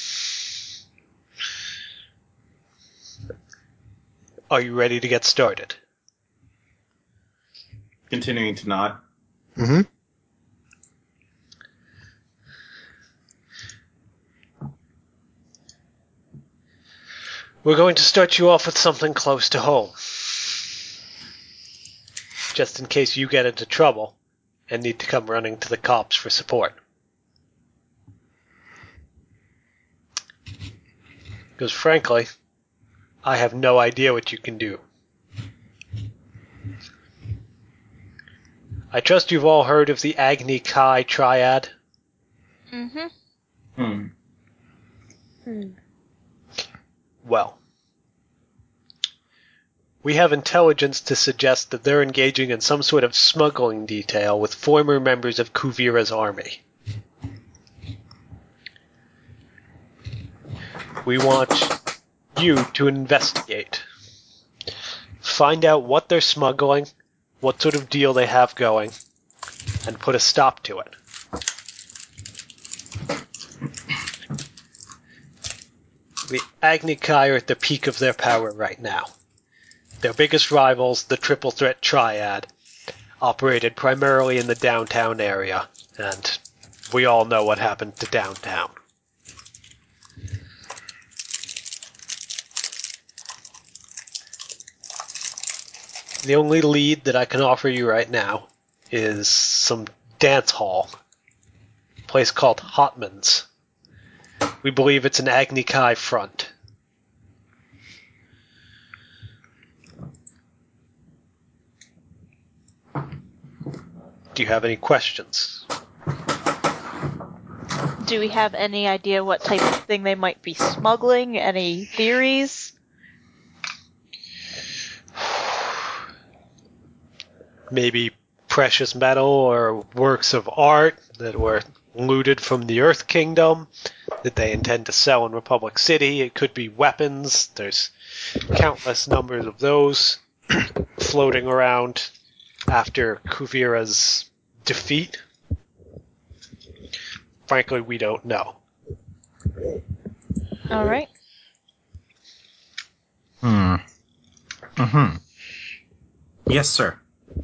Are you ready to get started? Continuing to nod. Mm-hmm. We're going to start you off with something close to home. Just in case you get into trouble and need to come running to the cops for support. Because frankly, I have no idea what you can do. I trust you've all heard of the Agni Kai Triad. Mm-hmm. Well, we have intelligence to suggest that they're engaging in some sort of smuggling detail with former members of Kuvira's army. We want you to investigate. Find out what they're smuggling, what sort of deal they have going, and put a stop to it. The Agni Kai are at the peak of their power right now. Their biggest rivals, the Triple Threat Triad, operated primarily in the downtown area, and we all know what happened to downtown. The only lead that I can offer you right now is some dance hall, a place called Hotman's. We believe it's an Agni Kai front. Do you have any questions? Do we have any idea what type of thing they might be smuggling? Any theories? Maybe precious metal or works of art that were looted from the Earth Kingdom that they intend to sell in Republic City. It could be weapons. There's countless numbers of those floating around after Kuvira's defeat. Frankly, we don't know. Alright. Mm-hmm. Yes, sir.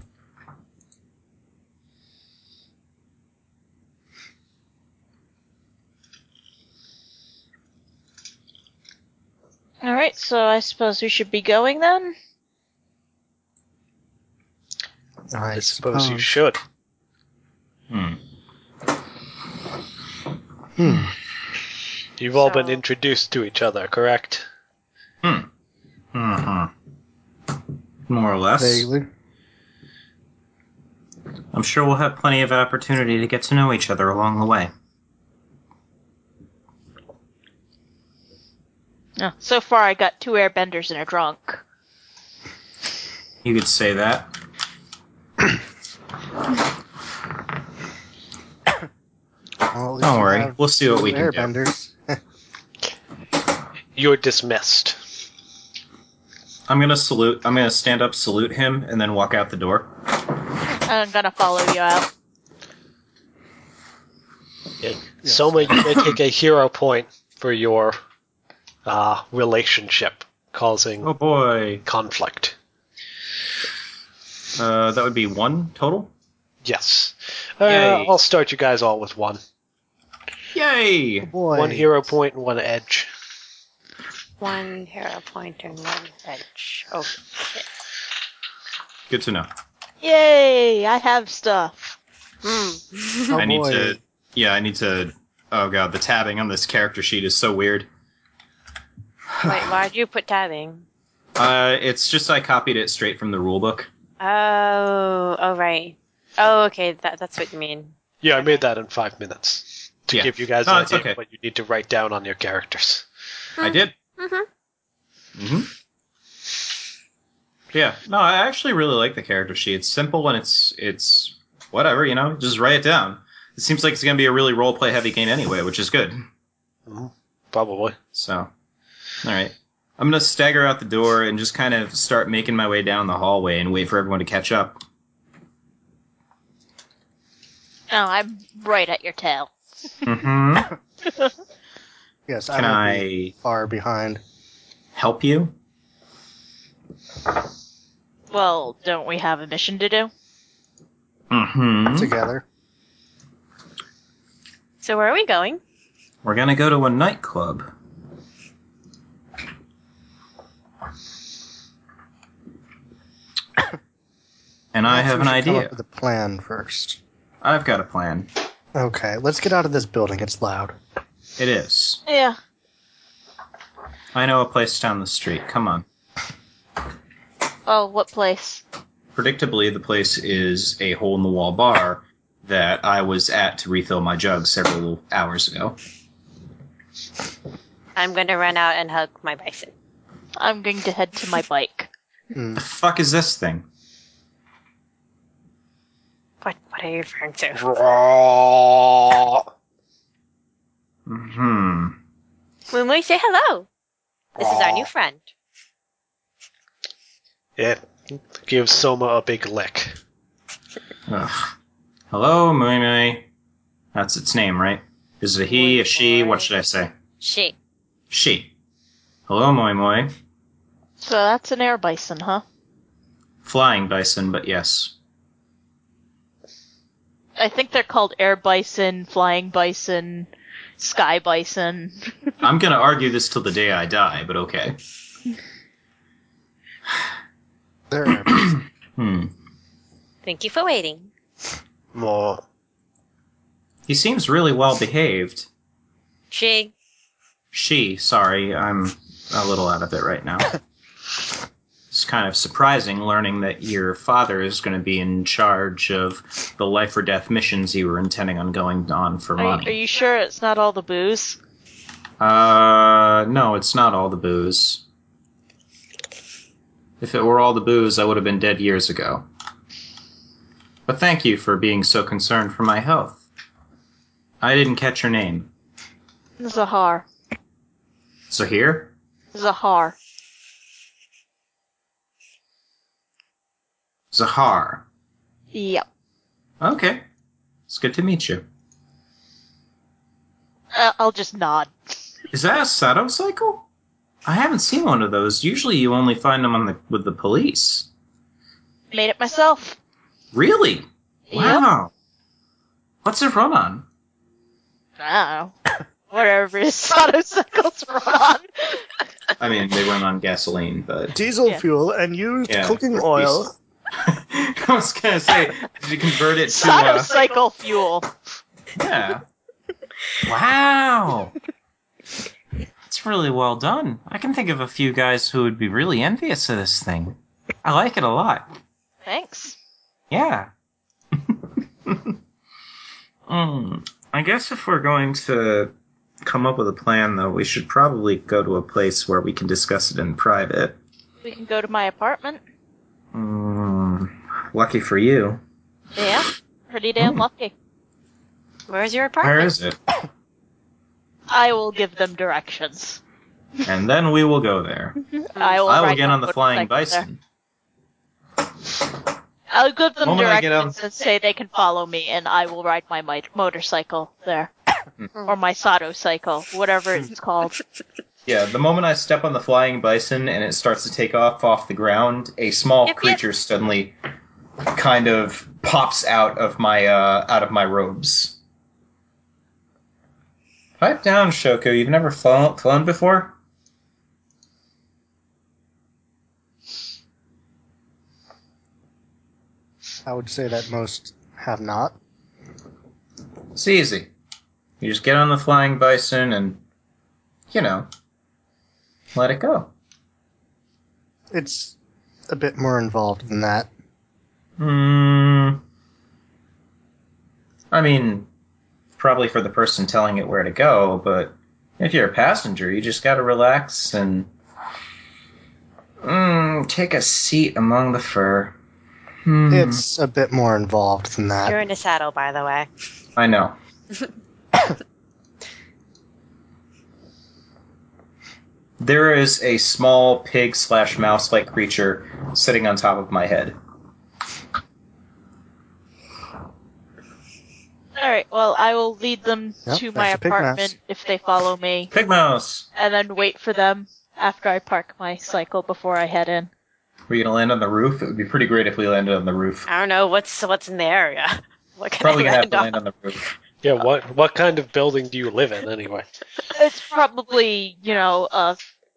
Alright, so I suppose we should be going then? I suppose you should. You've all been introduced to each other, correct? Mm-hmm. More or less. Vaguely. I'm sure we'll have plenty of opportunity to get to know each other along the way. Oh, so far I got 2 airbenders and a drunk. You could say that. Well, at least Don't we worry. have We'll see what we can do. airbenders. You're dismissed. I'm gonna salute. I'm gonna stand up, salute him, and then walk out the door. I'm gonna follow you out. Soma, you may take a hero point for your relationship causing Oh boy. conflict. That would be 1 total. Yes. Yay. I'll start you guys all with 1. Yay! Oh boy. 1 hero point and 1 edge. 1 hero point and 1 edge. Oh, shit. Good to know. Yay! I have stuff. Hmm. Oh I need boy. to. Yeah, I need to. Oh god, the tabbing on this character sheet is so weird. Wait, why'd you put tabbing? It's just I copied it straight from the rulebook. Oh, right. Oh, okay, that's what you mean. Yeah, I made that in 5 minutes to Yeah. give you guys No, an it's idea okay. of what you need to write down on your characters. I did. Mm-hmm. Mm-hmm. Yeah. No, I actually really like the character sheet. It's simple and it's whatever, you know. Just write it down. It seems like it's gonna be a really roleplay heavy game anyway, which is good. Probably. So, all right. I'm gonna stagger out the door and just kind of start making my way down the hallway and wait for everyone to catch up. Oh, I'm right at your tail. Mm-hmm. Yes, Can I will be I far behind. help you? Well, don't we have a mission to do? Mm-hmm. Together. So where are we going? We're gonna go to a nightclub. And I have We an should come up idea. with a plan first. I've got a plan. Okay, let's get out of this building. It's loud. It is. Yeah. I know a place down the street. Come on. Oh, what place? Predictably, the place is a hole-in-the-wall bar that I was at to refill my jug several hours ago. I'm going to run out and hug my bison. I'm going to head to my bike. Hmm. The fuck is this thing? What are you referring to? Hmm. Moonmoy, say hello. This is our new friend. It gives Soma a big lick. Ugh. Hello, Mui Mui. That's its name, right? Is it a he, a she? What should I say? She. She. Hello, Moi Moi. So that's an air bison, huh? Flying bison, but yes. I think they're called air bison, flying bison, sky bison. I'm gonna argue this till the day I die, but okay. There. Thank you for waiting. More. He seems really well behaved. She. She, sorry, I'm a little out of it right now. It's kind of surprising learning that your father is going to be in charge of the life or death missions you were intending on going on for Are money. you sure it's not all the booze? No, it's not all the booze. If it were all the booze, I would have been dead years ago. But thank you for being so concerned for my health. I didn't catch your name. Zahar. Zahir? Zahar. Zahar. Yep. Okay. It's good to meet you. I'll just nod. Is that a Sato cycle? I haven't seen one of those. Usually you only find them with the police. Made it myself. Really? Yep. Wow. What's it run on? I don't know. Whatever his motorcycles run on. I mean, they run on gasoline, but... Diesel Yeah. fuel and used Yeah, cooking oil. I was gonna say, did you convert it to, Motorcycle fuel. yeah. Wow. It's really well done. I can think of a few guys who would be really envious of this thing. I like it a lot. Thanks. Yeah. I guess if we're going to come up with a plan, though, we should probably go to a place where we can discuss it in private. We can go to my apartment. Lucky for you. Yeah, pretty damn lucky. Where's your apartment? Where is it? I will give them directions. And then we will go there. I will I will ride get my on the flying motorcycle there. bison. I'll give them Moment I get directions and say they can follow me, and I will ride my motorcycle there. Or my Sato cycle, whatever it's called. Yeah, the moment I step on the flying bison and it starts to take off the ground, a small Yep, yep. creature suddenly kind of pops out of my robes. Pipe down, Shoko. You've never flown before? I would say that most have not. It's easy. You just get on the flying bison and, let it go. It's a bit more involved than that. I mean, probably for the person telling it where to go, but if you're a passenger, you just gotta relax and take a seat among the fur. It's a bit more involved than that. You're in a saddle, by the way. I know. There is a small pig/mouse-like creature sitting on top of my head. Alright, well, I will lead them Yep, to my that's a pig mouse. apartment if they follow me, Pig mouse! and then wait for them after I park my cycle before I head in. Were you gonna land on the roof? It would be pretty great if we landed on the roof. I don't know what's in the area. What can Probably I gonna have land to on? land on the roof. Yeah, what kind of building do you live in anyway? It's probably, a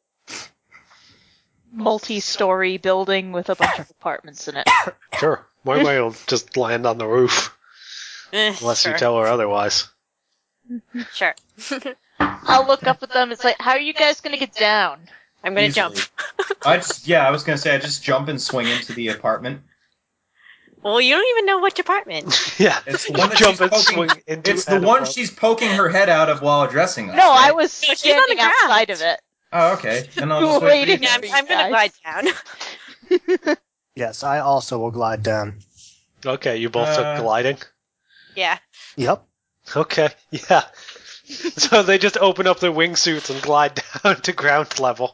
multi-story building with a bunch of apartments in it. Sure. My way will just land on the roof, unless Sure. you tell her otherwise. Sure. I'll look up at them and say, how are you guys gonna get down? I'm gonna Easily. jump. I was gonna say I just jump and swing into the apartment. Well, you don't even know which apartment. Yeah, It's the you one that jump she's and poking- swing into. It's the an one apartment. she's poking her head out of while addressing us. No, I right? was No, she's on the standing ground. outside of it. Oh, okay. Then I'll just wait for you. Waiting. Yeah, guys. I'm gonna glide down. Yes, I also will glide down. Okay, you both took gliding. Yeah. Yep. Okay, yeah. So they just open up their wingsuits and glide down to ground level.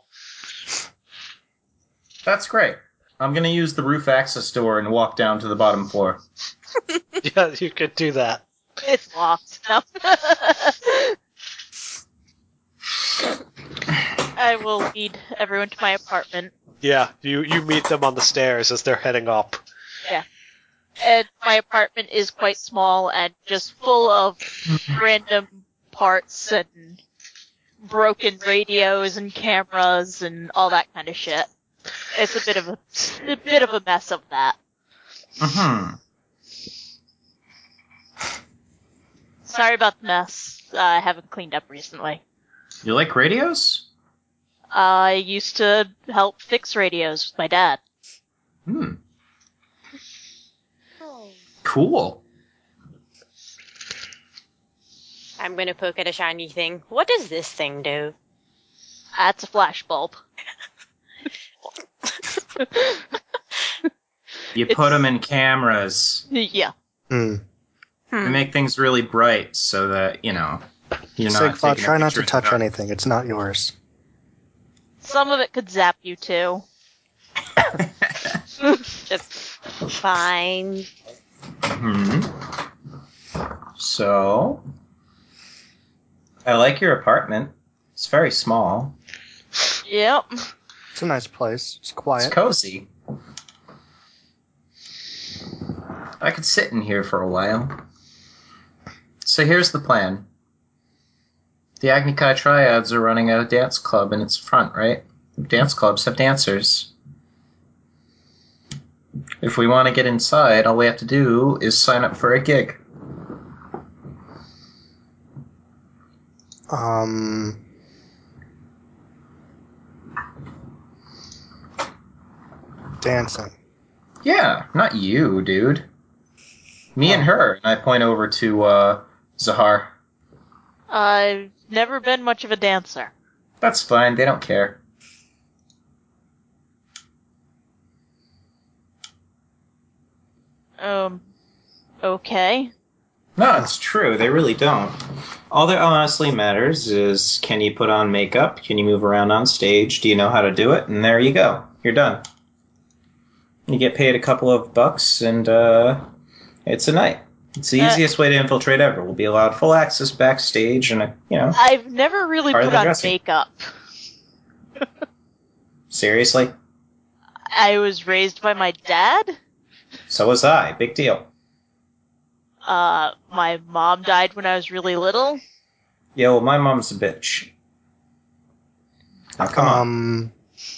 That's great. I'm gonna use the roof access door and walk down to the bottom floor. Yeah, you could do that. It's locked. No. I will lead everyone to my apartment. Yeah, you meet them on the stairs as they're heading up. And my apartment is quite small and just full of random parts and broken radios and cameras and all that kind of shit. It's a bit of a mess of that. Mm-hmm. Sorry about the mess. I haven't cleaned up recently. You like radios? I used to help fix radios with my dad. Cool. I'm gonna poke at a shiny thing. What does this thing do? That's a flashbulb. You put them in cameras. Yeah. Hmm. They make things really bright so that, you're not Sigfa, taking a try not picture to in the touch dark. anything. It's not yours. Some of it could zap you too. Just fine. So, I like your apartment. It's very small. Yep. It's a nice place. It's It's quiet. cozy. I could sit in here for a while. So here's the plan. The Agni Kai Triads are running a dance club in its front, right? Dance clubs have dancers. If we want to get inside, all we have to do is sign up for a gig. Dancing. Yeah, not you, dude. Me and her. And I point over to Zahar. I've never been much of a dancer. That's fine, they don't care. Okay. No, it's true. They really don't. All that honestly matters is, can you put on makeup? Can you move around on stage? Do you know how to do it? And there you go. You're done. You get paid a couple of bucks, and it's a night. It's the easiest way to infiltrate ever. We'll be allowed full access backstage, and I've never really Part of put the on dressing. makeup. seriously. I was raised by my dad. So was I. Big deal. My mom died when I was really little. Yeah, well, my mom's a bitch. Now, come on.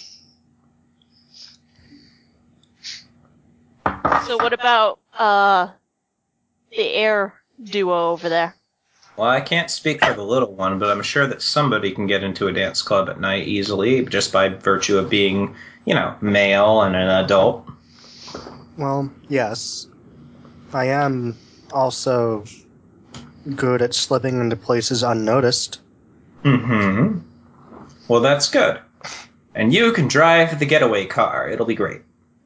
So what about, the air duo over there? Well, I can't speak for the little one, but I'm sure that somebody can get into a dance club at night easily, just by virtue of being, male and an adult. Well, yes. I am also good at slipping into places unnoticed. Mm-hmm. Well, that's good. And you can drive the getaway car. It'll be great.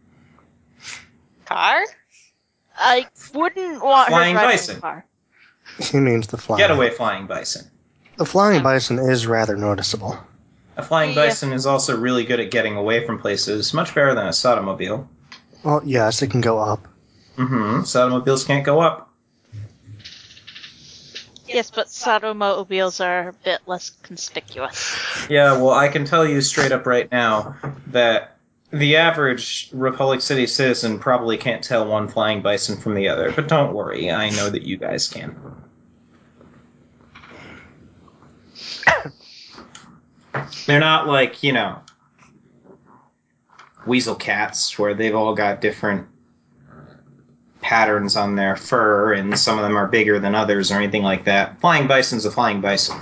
Car? I wouldn't want Flying her driving bison. the car. He means the flying. Getaway flying bison. The flying bison is rather noticeable. A flying Yeah. bison is also really good at getting away from places, much better than a Sotomobile. Well, yes, it can go up. Mm-hmm. Sotomobiles can't go up. Yes, but Sotomobiles are a bit less conspicuous. Yeah, well, I can tell you straight up right now that the average Republic City citizen probably can't tell one flying bison from the other, but don't worry, I know that you guys can. They're not like, weasel cats, where they've all got different patterns on their fur, and some of them are bigger than others or anything like that. Flying bison's a flying bison.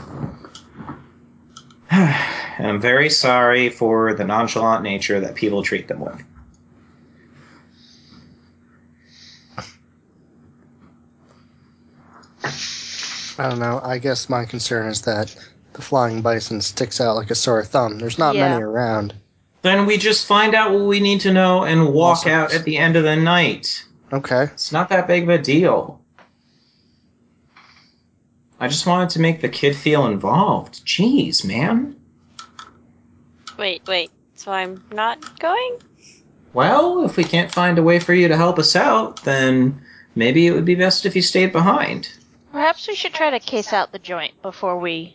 And I'm very sorry for the nonchalant nature that people treat them with. I don't know. I guess my concern is that the flying bison sticks out like a sore thumb. There's not Yeah. many around. Then we just find out what we need to know and walk Also- out at the end of the night. Okay. It's not that big of a deal. I just wanted to make the kid feel involved. Jeez, man. Wait. So I'm not going? Well, if we can't find a way for you to help us out, then maybe it would be best if you stayed behind. Perhaps we should try to case out the joint before we,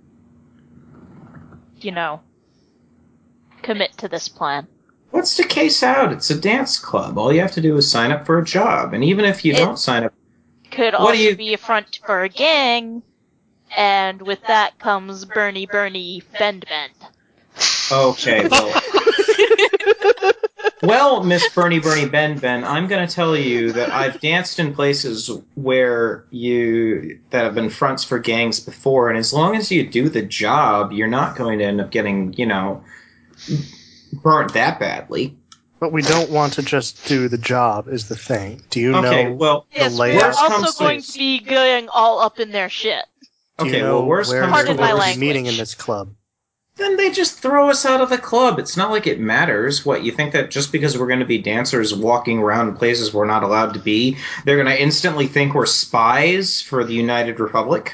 commit to this plan. What's to case out? It's a dance club. All you have to do is sign up for a job. And even if you don't sign up... Could What do also you- be a front for a gang, and with that comes Bernie, Bend. Okay, well... Well, Miss Bernie Ben, I'm going to tell you that I've danced in places that have been fronts for gangs before, and as long as you do the job, you're not going to end up getting, burnt that badly. But we don't want to just do the job, is the thing. Do you Okay, know well, Yes, the we're layout? Worst also comes to going worst. to be going all up in their shit. Do you okay, know well, worst where comes Pardon to my we're worst. language. meeting in this club? Then they just throw us out of the club. It's not like it matters. What, you think that just because we're going to be dancers walking around in places we're not allowed to be, they're going to instantly think we're spies for the United Republic?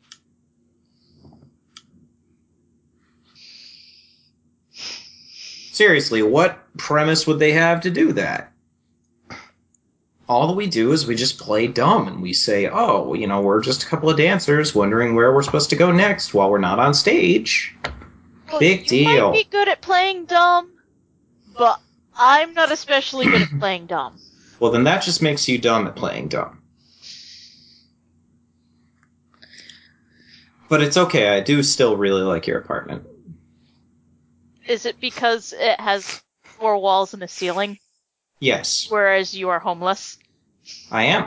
Seriously, what premise would they have to do that? All that we do is we just play dumb and we say, oh, we're just a couple of dancers wondering where we're supposed to go next while we're not on stage. Well, Big you deal. might be good at playing dumb, but I'm not especially good at playing dumb. Well, then that just makes you dumb at playing dumb. But it's okay, I do still really like your apartment. Is it because it has 4 walls and a ceiling, Yes, whereas you are homeless? I am.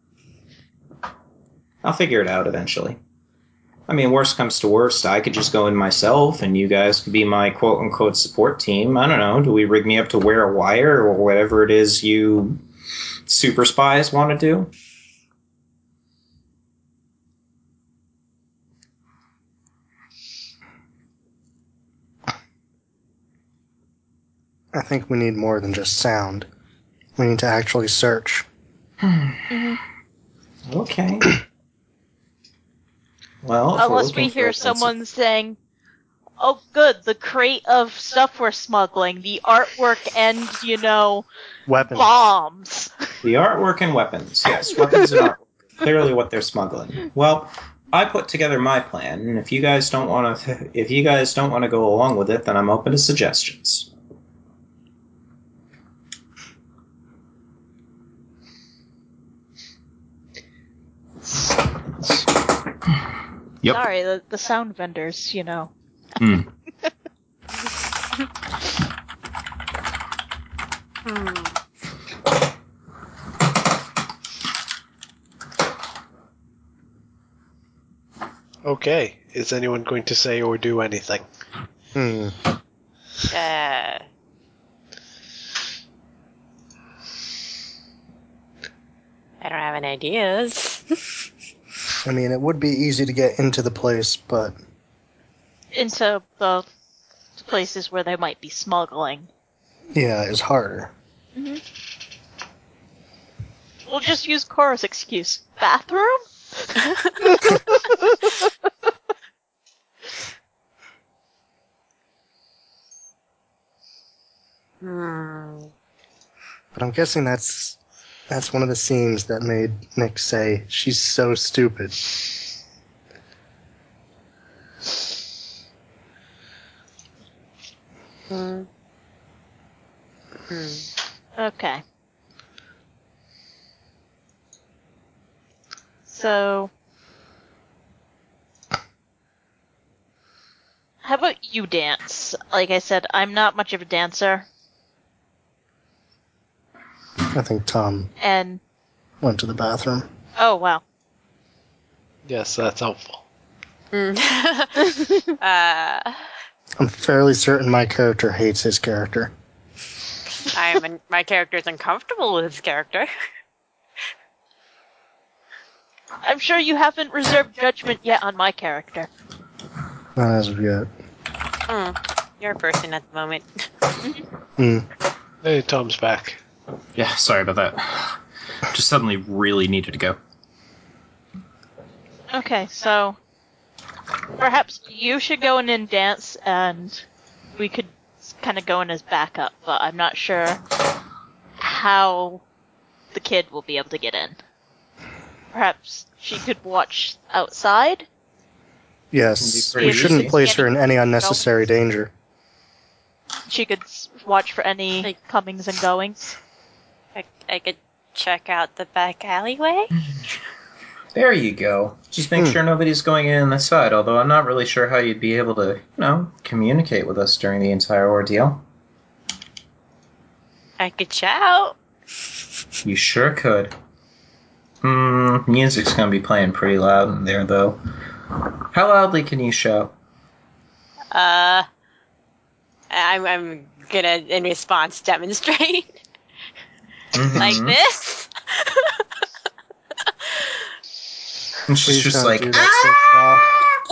I'll figure it out eventually. I mean, worst comes to worst, I could just go in myself and you guys could be my quote-unquote support team. I don't know, do we rig me up to wear a wire or whatever it is you super spies want to do? I think we need more than just sound. We need to actually search. Okay. Well, if we're Unless looking we for hear a someone saying, "Oh, good, the crate of stuff we're smuggling, the artwork and, Weapons. bombs." The artwork and weapons. Yes, weapons and artwork. Clearly what they're smuggling. Well, I put together my plan, and if you guys don't want to go along with it, then I'm open to suggestions. Yep. Sorry, the sound vendors, Hmm. Okay. Is anyone going to say or do anything? Uh, I don't have any ideas. I mean, it would be easy to get into the place, but Into the places where they might be smuggling. yeah, it's harder. We'll just use Cora's excuse. Bathroom? But I'm guessing that's one of the scenes that made Nick say, "She's so stupid." Okay. So, how about you dance? Like I said, I'm not much of a dancer, I think Tom and went to the bathroom. oh wow. Yes, that's helpful. I'm fairly certain my character hates his character. My character is uncomfortable with his character. I'm sure you haven't reserved judgment yet on my character. Not as of yet. You're a person at the moment. Hey, Tom's back. Yeah, sorry about that. Just suddenly really needed to go. Okay, so perhaps you should go in and dance, and we could kind of go in as backup, but I'm not sure how the kid will be able to get in. Perhaps she could watch outside? Yes, Pretty we shouldn't easy. place her in any unnecessary danger. She could watch for any Like- comings and goings. I could check out the back alleyway. There you go. Just make sure nobody's going in the side, although I'm not really sure how you'd be able to, communicate with us during the entire ordeal. I could shout. You sure could. Music's gonna be playing pretty loud in there, though. How loudly can you shout? I'm gonna, in response, demonstrate. Like this. And she's Please just don't like, do that,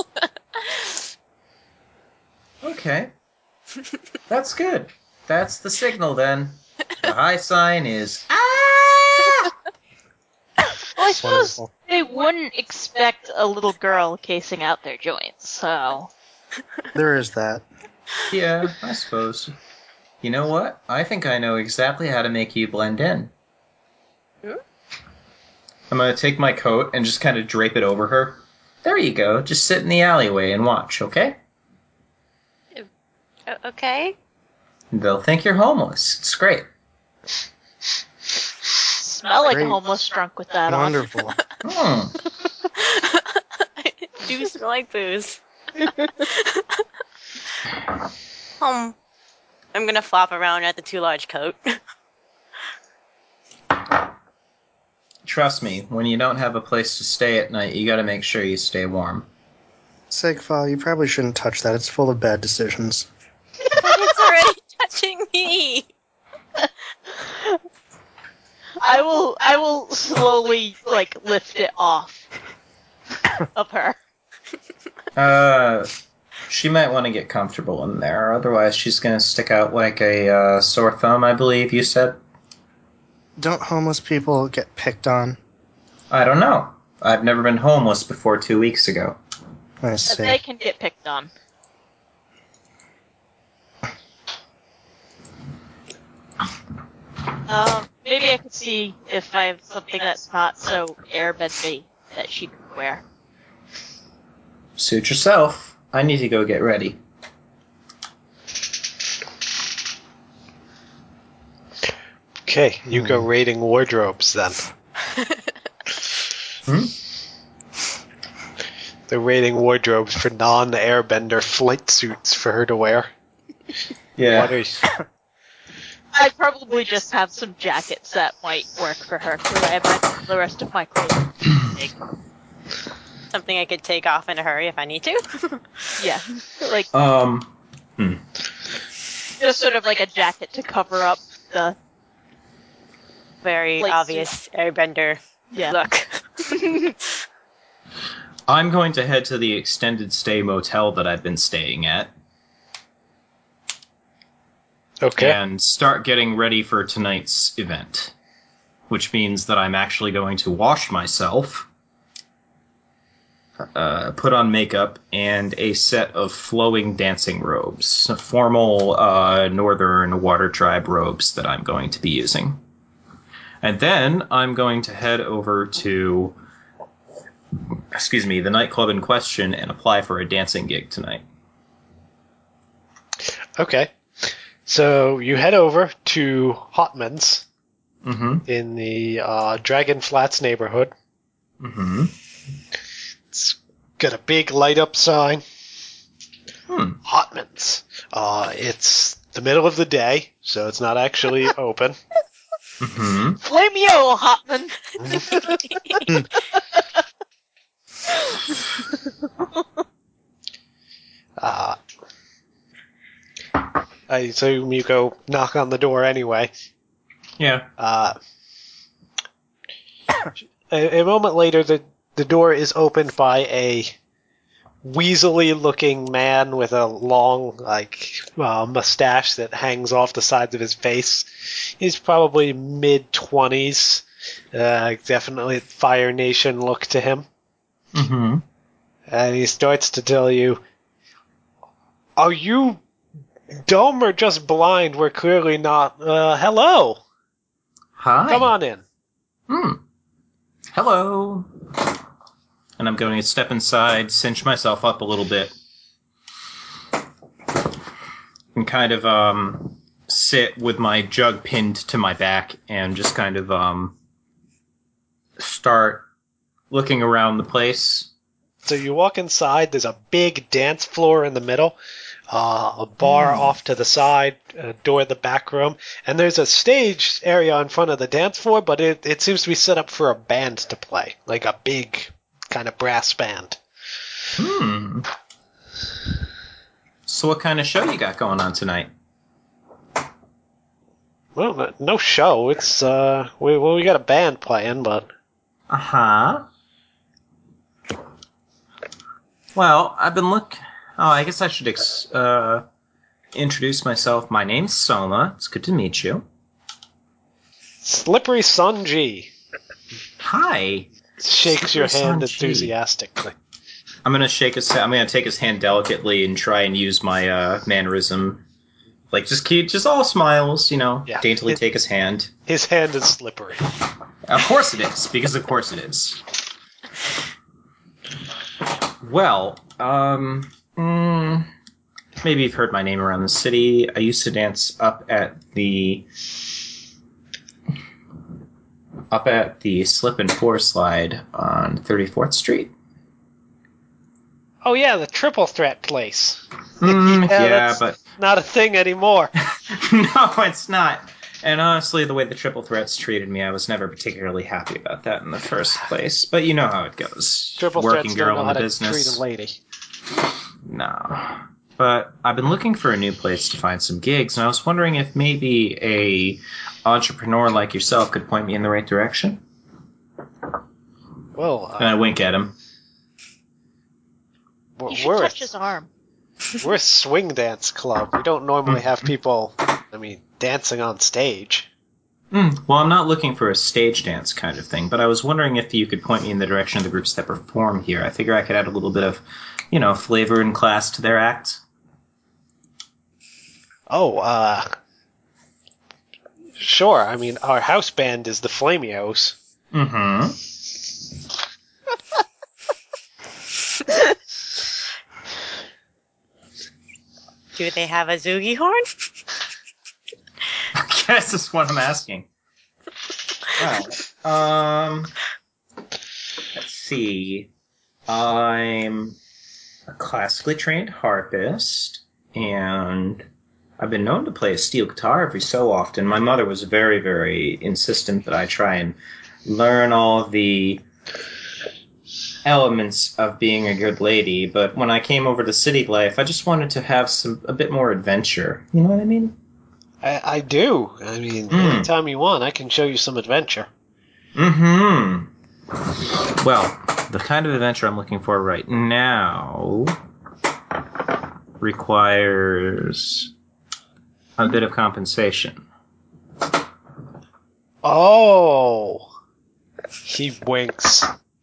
okay. That's good. That's the signal, then. The high sign is, Well, I suppose Wonderful. they wouldn't expect a little girl casing out their joints, so... There is that. yeah, I suppose. You know what? I think I know exactly how to make you blend in. I'm gonna take my coat and just kind of drape it over her. There you go. Just sit in the alleyway and watch, okay? Okay. They'll think you're homeless. It's great. Smell like Great. a homeless drunk with that on. Wonderful. Do smell like booze. I'm gonna flop around at the too large coat. Trust me, when you don't have a place to stay at night, you gotta make sure you stay warm. Sigfal, you probably shouldn't touch that. It's full of bad decisions. But it's already touching me. I will slowly, lift it off of her. She might want to get comfortable in there, otherwise she's gonna stick out like a sore thumb, I believe you said. Don't homeless people get picked on? I don't know. I've never been homeless before 2 weeks ago. I They see. can get picked on. Maybe I could see if I have something that's not so airbendy that she could wear. Suit yourself. I need to go get ready. Okay, you go raiding wardrobes then. They're raiding wardrobes for non-airbender flight suits for her to wear. Yeah. What are you- I'd probably just have some jackets that might work for her, because I imagine the rest of my clothing is big. Something I could take off in a hurry if I need to. Yeah, like just sort of like a jacket to cover up the Very Like obvious airbender look. I'm going to head to the extended stay motel that I've been staying at Okay. and start getting ready for tonight's event, which means that I'm actually going to wash myself, put on makeup, and a set of flowing dancing robes, formal Northern Water Tribe robes that I'm going to be using. And then I'm going to head over to, the nightclub in question and apply for a dancing gig tonight. Okay. So you head over to Hotman's Mm-hmm. in the Dragon Flats neighborhood. Mm-hmm. It's got a big light-up sign. Hmm. Hotman's. It's the middle of the day, so it's not actually open. Mm-hmm. Flame yo, Hotman! I assume you go knock on the door anyway. Yeah. A moment later, the door is opened by a weaselly-looking man with a long, mustache that hangs off the sides of his face. He's probably mid-20s. Definitely Fire Nation look to him. Mm-hmm. And he starts to tell you, "Are you dumb or just blind? We're clearly not... hello! Hi. Come on in." Hello. And I'm going to step inside, cinch myself up a little bit, and kind of sit with my jug pinned to my back and just kind of start looking around the place. So you walk inside, there's a big dance floor in the middle, a bar off to the side, a door in the back room, and there's a stage area in front of the dance floor, but it seems to be set up for a band to play, like a big kind of brass band. So what kind of show you got going on tonight? Well, no show. It's we got a band playing, but Uh-huh. Well, I've been I guess I should introduce myself. My name's Soma. It's good to meet you. Slippery Sunji Hi. shakes your Slippery hand Sunji. enthusiastically. I'm gonna shake his. I'm gonna take his hand delicately and try and use my mannerism, like just all smiles, Yeah. daintily take his hand. His hand is slippery. Of course it is, because of course it is. Well, maybe you've heard my name around the city. I used to dance up at the Slip and Pour slide on 34th Street. Oh yeah, the Triple Threat place. Yeah, that's but not a thing anymore. no, it's not. And honestly, the way the Triple Threats treated me, I was never particularly happy about that in the first place. But you know how it goes. Triple Working Threats don't girl know in how the to business. treat a lady. No. But I've been looking for a new place to find some gigs, and I was wondering if maybe a entrepreneur like yourself could point me in the right direction. Well, And I wink at him. You should touch his arm. We're a swing dance club. We don't normally have people, dancing on stage. Well, I'm not looking for a stage dance kind of thing, but I was wondering if you could point me in the direction of the groups that perform here. I figure I could add a little bit of, flavor and class to their act. Oh, sure. I mean, our house band is the Flamios. Mm-hmm. Do they have a Zoogie horn? I guess that's what I'm asking. Alright. Let's see. I'm a classically trained harpist, and I've been known to play a steel guitar every so often. My mother was very, very insistent that I try and learn all of the elements of being a good lady, but when I came over to city life, I just wanted to have a bit more adventure. You know what I mean? I do. I mean, anytime you want, I can show you some adventure. Mm-hmm. Well, the kind of adventure I'm looking for right now requires a bit of compensation. Oh! He winks.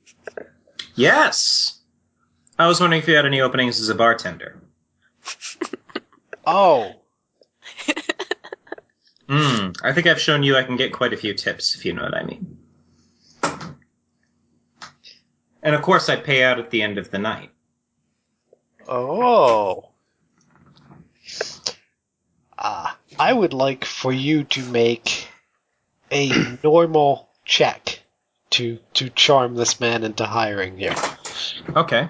Yes! I was wondering if you had any openings as a bartender. Oh. I think I've shown you I can get quite a few tips, if you know what I mean. And of course I pay out at the end of the night. Oh. I would like for you to make a normal check to charm this man into hiring you. Okay.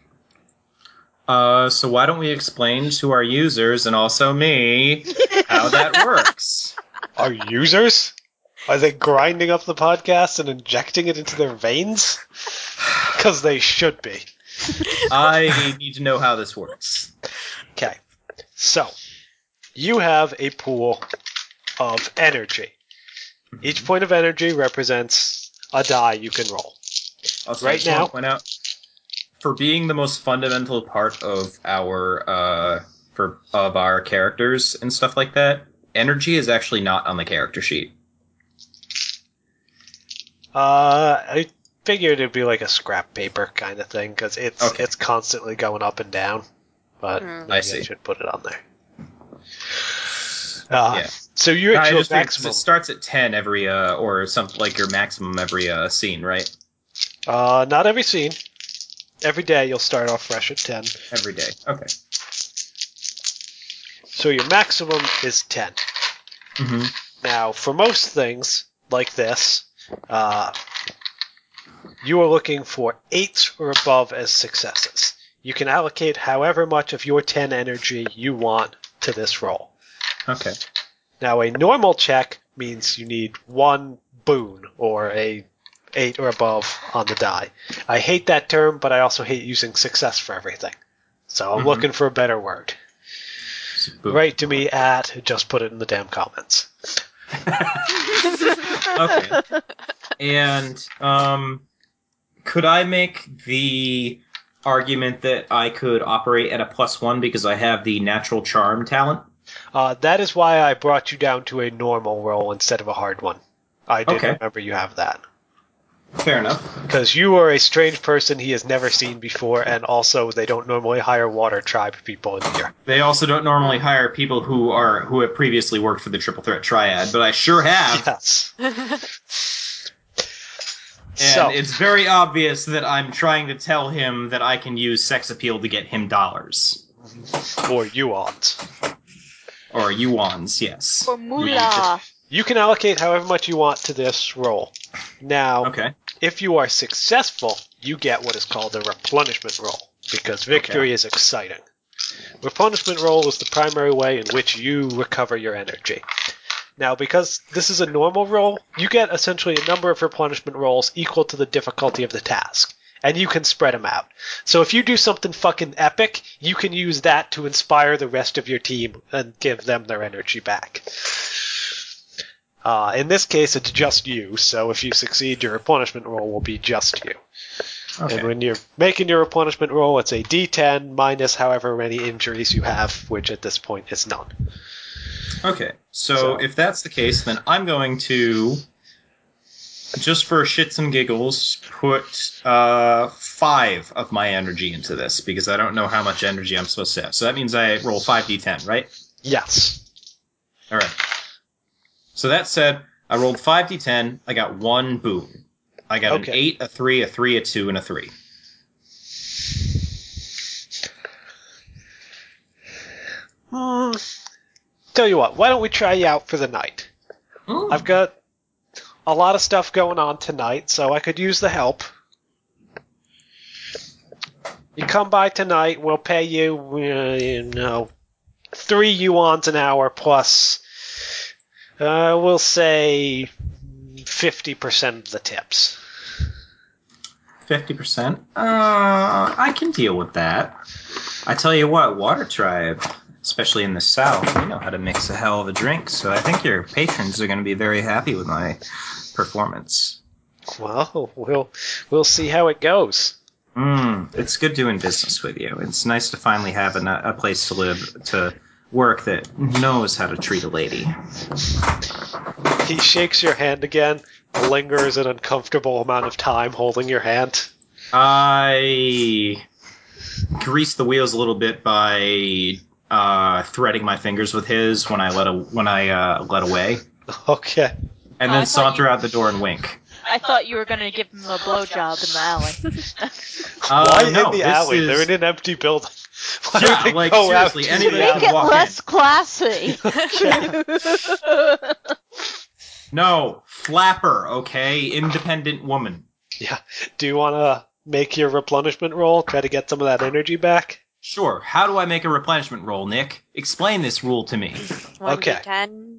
So why don't we explain to our users, and also me, how that works? Our users? Are they grinding up the podcast and injecting it into their veins? Because they should be. I need to know how this works. Okay. So, you have a pool of energy. Each point of energy represents a die you can roll. Also, Right I just want now- to point out, for being the most fundamental part of our of our characters and stuff like that, energy is actually not on the character sheet. I figured it'd be like a scrap paper kind of thing, because it's constantly going up and down. But maybe I see. should put it on there. Yeah. So you're at I your just figured 'cause maximum. it starts at 10 every or something like your maximum every scene, right? Not every scene. Every day you'll start off fresh at 10. Every day. Okay. So your maximum is 10. Mm-hmm. Now, for most things like this, you are looking for 8 or above as successes. You can allocate however much of your 10 energy you want to this roll. Okay. Now, a normal check means you need 1 boon, or a 8 or above on the die. I hate that term, but I also hate using success for everything. So I'm looking for a better word. Boom. Write to me at, just put it in the damn comments. Okay. And could I make the argument that I could operate at a +1 because I have the natural charm talent? That is why I brought you down to a normal roll instead of a hard one. I did Okay. remember you have that. Fair enough. Because you are a strange person he has never seen before, and also they don't normally hire water tribe people in here. They also don't normally hire people who have previously worked for the Triple Threat Triad, but I sure have. Yes. And So, it's very obvious that I'm trying to tell him that I can use sex appeal to get him dollars. or yuans. Or yuans, yes. For moolah. You can allocate however much you want to this roll. Now, Okay. if you are successful, you get what is called a replenishment roll, because victory is exciting. Replenishment roll is the primary way in which you recover your energy. Now, because this is a normal roll, you get essentially a number of replenishment rolls equal to the difficulty of the task, and you can spread them out. So if you do something fucking epic, you can use that to inspire the rest of your team and give them their energy back. In this case, it's just you, so if you succeed, your replenishment roll will be just you. Okay. And when you're making your replenishment roll, it's a D10 minus however many injuries you have, which at this point is none. Okay, so So- if that's the case, then I'm going to, just for shits and giggles, put 5 of my energy into this, because I don't know how much energy I'm supposed to have. So that means I roll 5d10, right? Yes. Alright. So that said, I rolled 5d10, I got 1 boon. I got Okay. an 8, a 3, a 3, a 2, and a 3. Tell you what, why don't we try you out for the night? I've got a lot of stuff going on tonight, so I could use the help. You come by tonight, we'll pay you, 3 yuans an hour plus, we'll say 50% of the tips. 50%? I can deal with that. I tell you what, Water Tribe, especially in the South, we know how to mix a hell of a drink, so I think your patrons are going to be very happy with my performance. Well, we'll see how it goes. It's good doing business with you. It's nice to finally have a place to live, to work that knows how to treat a lady. He shakes your hand again, lingers an uncomfortable amount of time holding your hand. I grease the wheels a little bit by threading my fingers with his when I let away, Okay. and Oh, I then thought saunter you- out the door and wink. I thought you were going to give him a blowjob in the alley. Why No, in the this alley? is- They're in an empty building. Why Yeah, would they like, go out seriously, to anybody the can Make alley? it walk less classy. No, flapper, okay? Independent woman. Yeah. Do you want to make your replenishment roll? Try to get some of that energy back? Sure, how do I make a replenishment roll, Nick? Explain this rule to me. 1d10.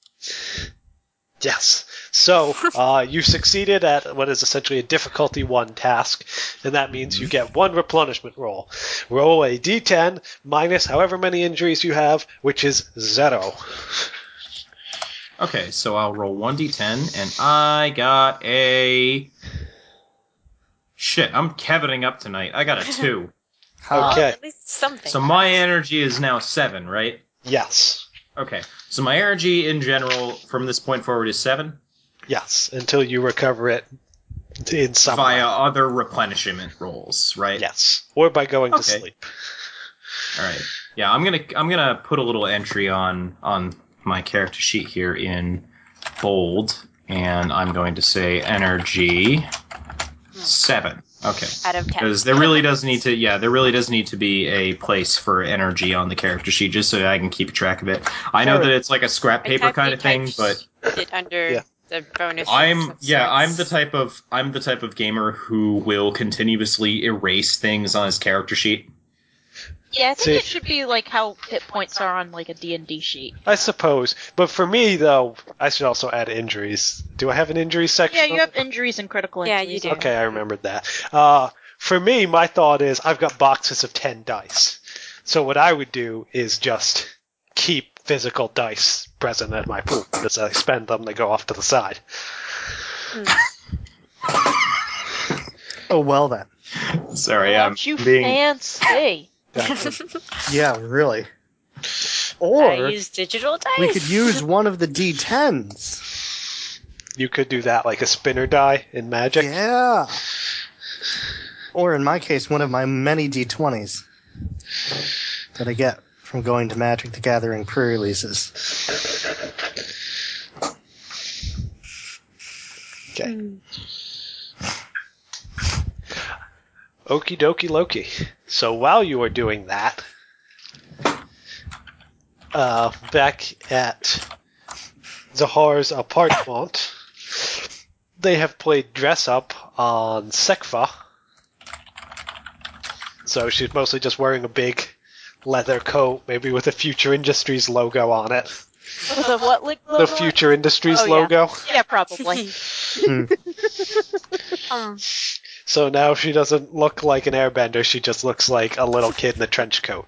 Yes. So, you succeeded at what is essentially a difficulty 1 task, and that means you get 1 replenishment roll. Roll a d10 minus however many injuries you have, which is 0. Okay, so I'll roll 1d10, and I got a... Shit, I'm Kevining up tonight. I got a 2. Well, Okay. at least something. So my energy is now 7, right? Yes. Okay, so my energy in general from this point forward is 7 Yes. Until you recover it in some via way. other replenishment rolls, right? Yes. Or by going to Okay. sleep. All right. Yeah, I'm gonna put a little entry on my character sheet here in bold, and I'm going to say energy 7. Okay. Out of 10. Because there really does need to be a place for energy on the character sheet, just so I can keep track of it. I know Sure. that it's like a scrap paper kind of thing, but it under Yeah. the bonus. I'm of sorts. the type of gamer who will continuously erase things on his character sheet. Yeah, I think See- it should be like how hit points are on like a D&D sheet. I suppose. But for me, though, I should also add injuries. Do I have an injuries section? Yeah, you on have it? injuries and critical Yeah, injuries. you do. Okay, I remembered that. For me, my thought is I've got boxes of 10 dice. So what I would do is just keep physical dice present at my pool. As I spend them, they go off to the side. Oh, well then. Sorry, I'm Aren't you being fancy? Yeah, really. I Or use digital dice. we could use one of the D10s. You could do that like a spinner die in Magic. Yeah. Or in my case, one of my many D20s that I get from going to Magic the Gathering pre-releases. Okay. Okie dokie Loki. So while you are doing that, back at Zahar's apartment, they have played dress up on Sekfa. So she's mostly just wearing a big leather coat, maybe with a Future Industries logo on it. With a what logo? The Future Industries Oh, yeah. logo. Yeah, probably. So now she doesn't look like an airbender, she just looks like a little kid in a trench coat.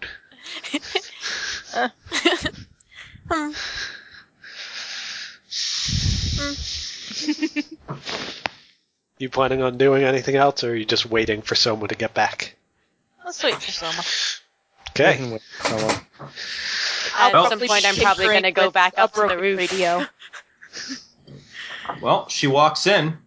You planning on doing anything else, or are you just waiting for Soma to get back? Let's wait for Soma. Okay. Someone. At Well- some point, I'm probably tinkering going to go with back a up to the broken roof. radio. Well, she walks in,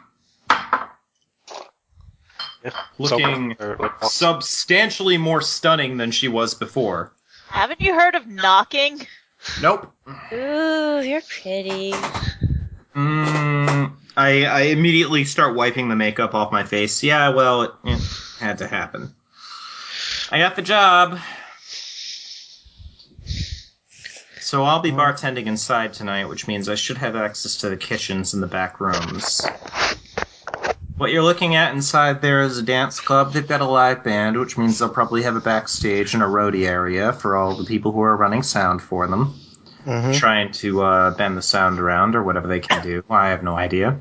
looking substantially more stunning than she was before. Haven't you heard of knocking? Nope. Ooh, you're pretty. I immediately start wiping the makeup off my face. Yeah, well, it had to happen. I got the job. So I'll be bartending inside tonight, which means I should have access to the kitchens and the back rooms. What you're looking at inside there is a dance club. They've got a live band, which means they'll probably have a backstage and a roadie area for all the people who are running sound for them. Mhm. Trying to bend the sound around or whatever they can do. I have no idea.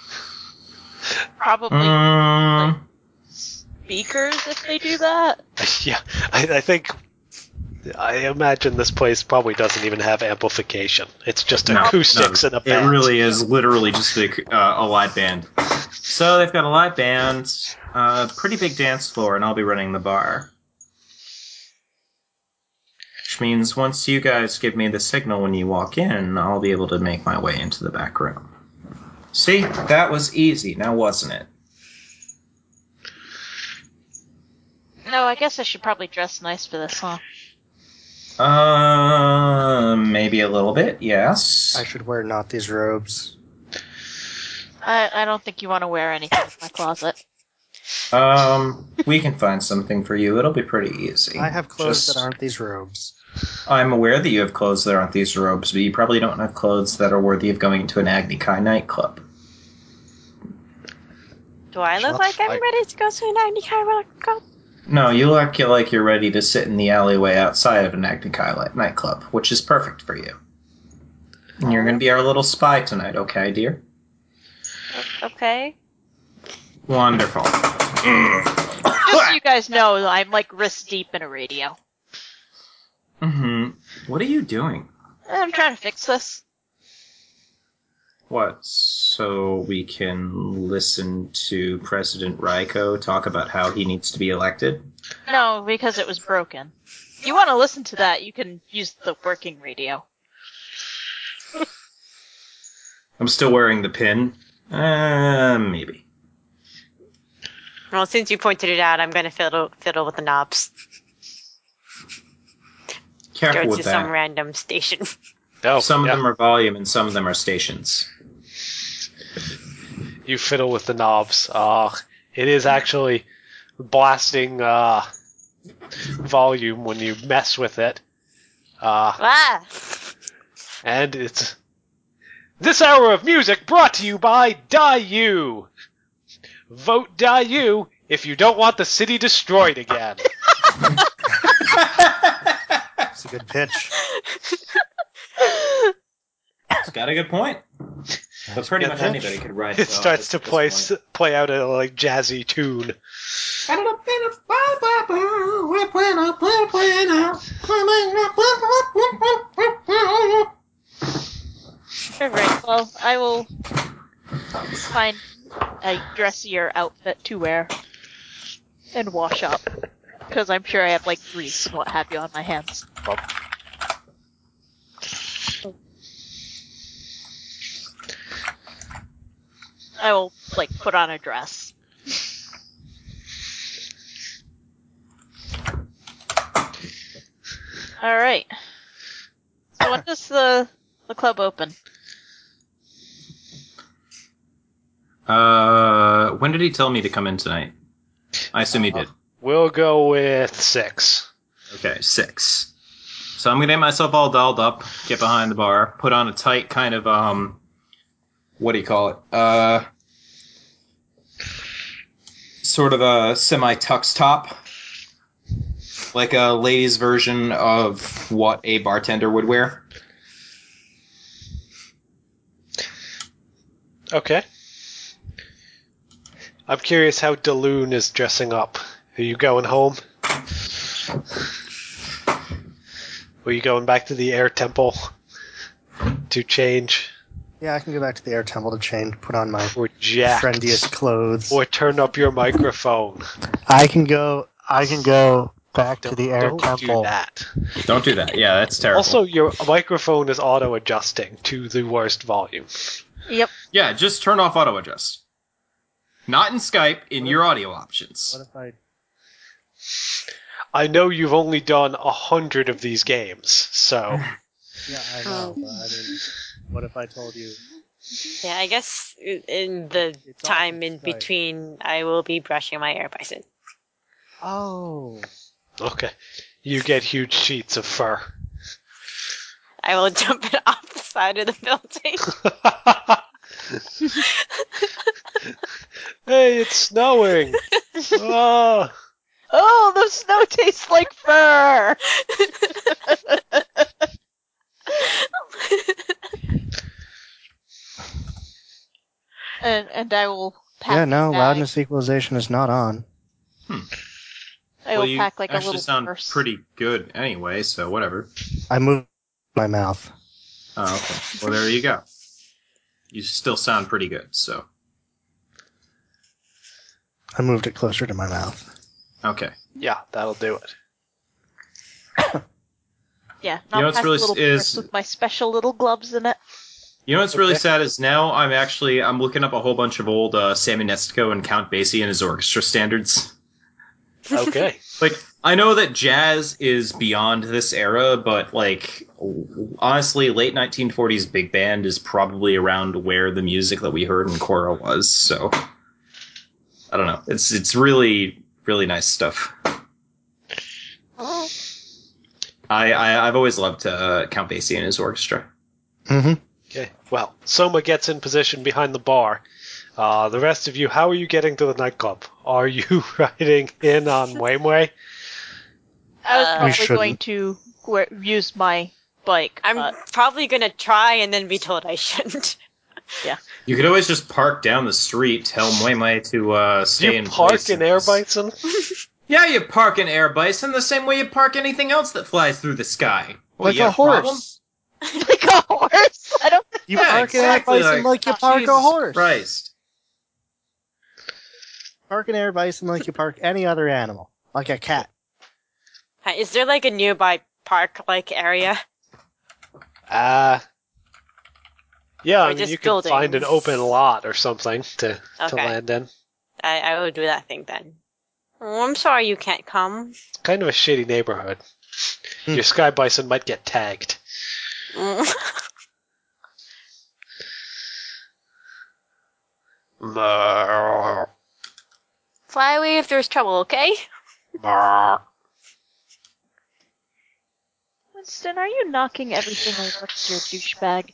Probably speakers if they do that. Yeah, I think. I imagine this place probably doesn't even have amplification. It's just acoustics and a band. It really is literally just a live band. So they've got a live band, a pretty big dance floor, and I'll be running the bar. Which means once you guys give me the signal when you walk in, I'll be able to make my way into the back room. See? That was easy, now wasn't it? No, I guess I should probably dress nice for this, huh? Maybe a little bit, yes. I should wear not these robes. I don't think you want to wear anything in my closet. We can find something for you. It'll be pretty easy. I have clothes Just- that aren't these robes. I'm aware that you have clothes that aren't these robes, but you probably don't have clothes that are worthy of going into an Agni Kai nightclub. Do I look Shots like I'm fired. ready to go to an Agni Kai club? No, you look like you're ready to sit in the alleyway outside of an Agni Kai nightclub, which is perfect for you. And you're going to be our little spy tonight, okay, dear? Okay. Wonderful. Just so you guys know, I'm like wrist deep in a radio. What are you doing? I'm trying to fix this. What, so we can listen to President Raiko talk about how he needs to be elected? No, because it was broken. If you want to listen to that, you can use the working radio. I'm still wearing the pin. Maybe. Well, since you pointed it out, I'm going to fiddle with the knobs. Careful Go with to that. some random station. Oh, Some of yeah. them are volume and some of them are stations. You fiddle with the knobs. It is actually blasting volume when you mess with it. Ah! And it's this hour of music brought to you by Dayu. Vote Dayu if you don't want the city destroyed again. It's a good pitch. It's got a good point. But pretty much good. anybody could write It starts to at this point. play out a like jazzy tune. Alright, well, I will find a dressier outfit to wear and wash up. Because I'm sure I have like grease and what have you on my hands. I will like put on a dress. Alright. So when does the club open? When did he tell me to come in tonight? I assume he did. We'll go with 6. Okay, 6. So I'm gonna get myself all dolled up, get behind the bar, put on a tight kind of what do you call it? Sort of a semi-tux top, like a ladies' version of what a bartender would wear. Okay. I'm curious how Daloon is dressing up. Are you going home? Are you going back to the air temple to change? Yeah, I can go back to the air temple to change, put on my Or jacked? friendliest clothes. Or turn up your microphone? I can go Back to the air Don't temple. do that. Don't do that. Yeah, that's terrible. Also, your microphone is auto-adjusting to the worst volume. Yep. Yeah, just turn off auto adjust. Not in Skype, in your audio options. What if I? I know you've only done 100 of these games, so Yeah, I know. But I mean, what if I told you? Yeah, I guess in the It's off time of in Skype. between, I will be brushing my air bison. Oh. okay. You get huge sheets of fur. I will dump it off the side of the building. Hey, it's snowing. Oh. Oh, the snow tastes like fur. and I will pack. Yeah, no, a bag. loudness equalization is not on. I will you pack like a actually little sound purse. pretty good anyway, so whatever. I moved my mouth. Oh, okay. Well, there you go. You still sound pretty good, so. I moved it closer to my mouth. Okay. Yeah, that'll do it. Yeah, You know I'll what's pack a really little purse with my special little gloves in it. You know what's really Okay. sad is now I'm looking up a whole bunch of old Sammy Nestico and Count Basie and his orchestra standards. Okay. Like, I know that jazz is beyond this era, but, like, honestly, late 1940s big band is probably around where the music that we heard in Cora was, so. I don't know. It's really, really nice stuff. I've always loved Count Basie and his orchestra. Mm-hmm. Okay. Well, Soma gets in position behind the bar. The rest of you, how are you getting to the nightclub? Are you riding in on Waymway? I was We probably shouldn't. going to use my bike. I'm but probably gonna try and then be told I shouldn't. You could always just park down the street, tell Moimai to Do stay you in park place. in Air Bison? Yeah, you park an air bison the same way you park anything else that flies through the sky. What, Like you a got problem? horse. like a horse. I don't. You Yeah, park exactly, an air bison like you oh, park Jesus a horse. Christ. Park an air bison like you park any other animal, like a cat. Hi, is there like a nearby park-like area? Yeah, I Or mean, just you can find an buildings? open lot or something to Okay. land in. I will do that thing then. Oh, I'm sorry you can't come. It's kind of a shitty neighborhood. Your Sky Bison might get tagged. Brr, Fly away if there's trouble, okay? brr. Winston, are you knocking everything over, you douchebag?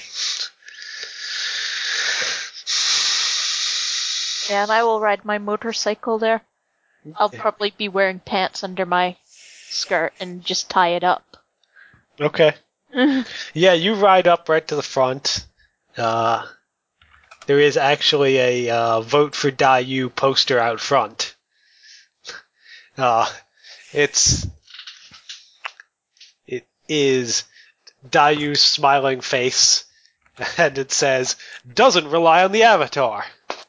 Yeah, and I will ride my motorcycle there. I'll probably be wearing pants under my skirt and just tie it up. Okay. Yeah, you ride up right to the front. There is actually a vote for Dayu poster out front. It is Dayu's smiling face, and it says, "Doesn't rely on the avatar."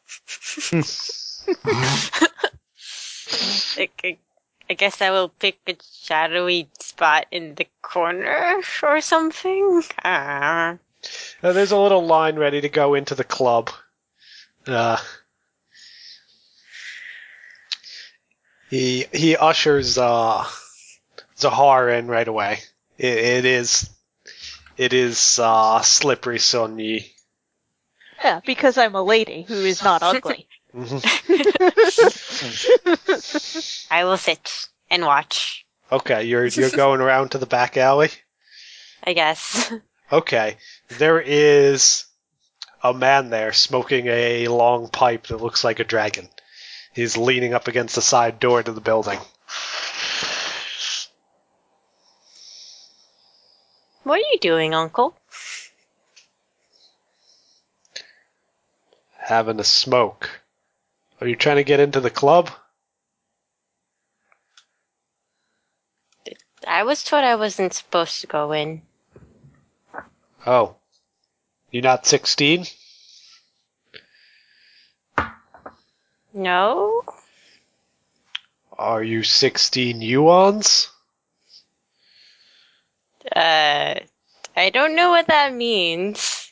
I guess I will pick a shadowy spot in the corner or something. There's a little line ready to go into the club. He ushers Zahar in right away. It is Slippery Sonny. Yeah, because I'm a lady who is not ugly. I will sit and watch, Okay, you're going around to the back alley. I guess. Okay, there is a man there smoking a long pipe that looks like a dragon. He's leaning up against the side door to the building. What are you doing, Uncle? Having a smoke. Are you trying to get into the club? I was told I wasn't supposed to go in. Oh. You're not 16? No? Are you 16 yuans? I don't know what that means.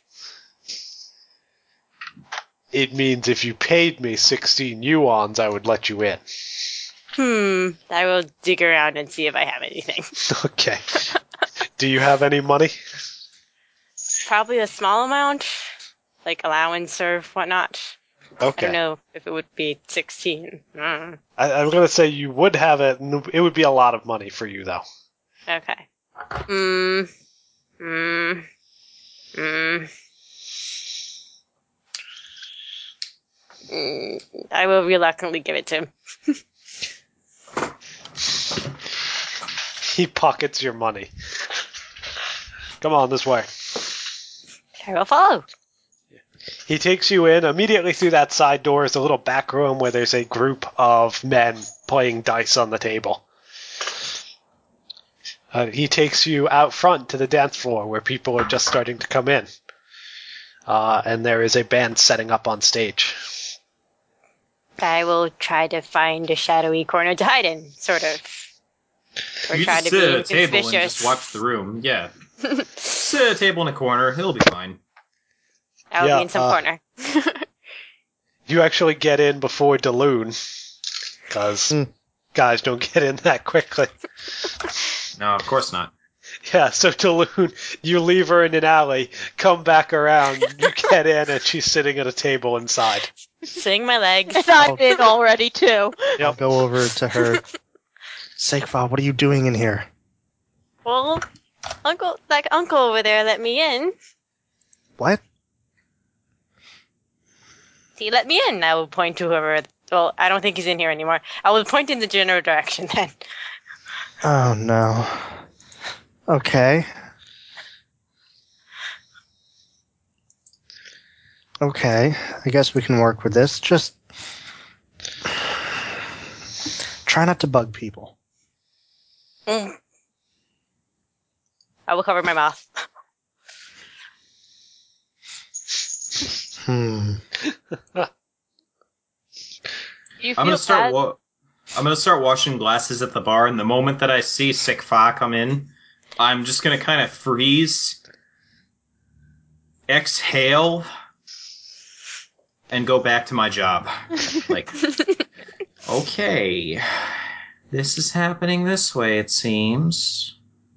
It means if you paid me 16 yuans, I would let you in. I will dig around and see if I have anything. Okay. Do you have any money? Probably a small amount, like allowance or whatnot. Okay. I don't know if it would be 16. I'm going to say you would have it, and it would be a lot of money for you, though. Okay. I will reluctantly give it to him. He pockets your money. Come on, this way. I will follow. He takes you in. Immediately through that side door is a little back room where there's a group of men playing dice on the table. He takes you out front to the dance floor where people are just starting to come in. And there is a band setting up on stage. I will try to find a shadowy corner to hide in, sort of. Or You try just to sit be at a table and inconspicuous. just watch the room. Yeah. Sit at a table in a corner. It'll be fine. I'll Yeah, be in some corner. You actually get in before Daloon, because guys don't get in that quickly. No, of course not. Yeah, so Daloon, you leave her in an alley, come back around, you get in, and she's sitting at a table inside. Swing my legs. And I'm in already too. I'll go over to her. Sekfa, what are you doing in here? Well, that uncle over there let me in. What? He let me in. I will point to whoever. Well, I don't think he's in here anymore. I will point in the general direction then. Oh no. Okay. Okay, I guess we can work with this. Just try not to bug people. I will cover my mouth. You feel I'm gonna start. bad? I'm gonna start washing glasses at the bar, and the moment that I see Sikfa come in, I'm just gonna kind of freeze, exhale, and go back to my job. Like, okay, this is happening this way, it seems.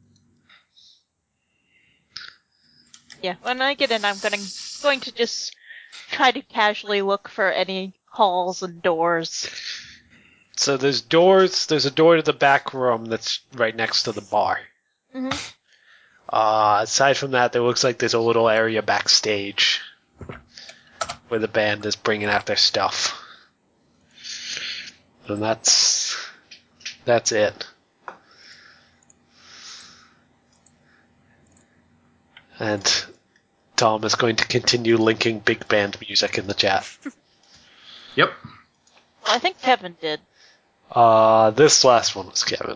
Yeah, when I get in, I'm going to just try to casually look for any halls and doors. So there's doors. There's a door to the back room that's right next to the bar. Mm-hmm. Aside from that, there looks like there's a little area backstage where the band is bringing out their stuff. And that's it. And Tom is going to continue linking big band music in the chat. Yep. Well, I think Kevin did. This last one was Kevin.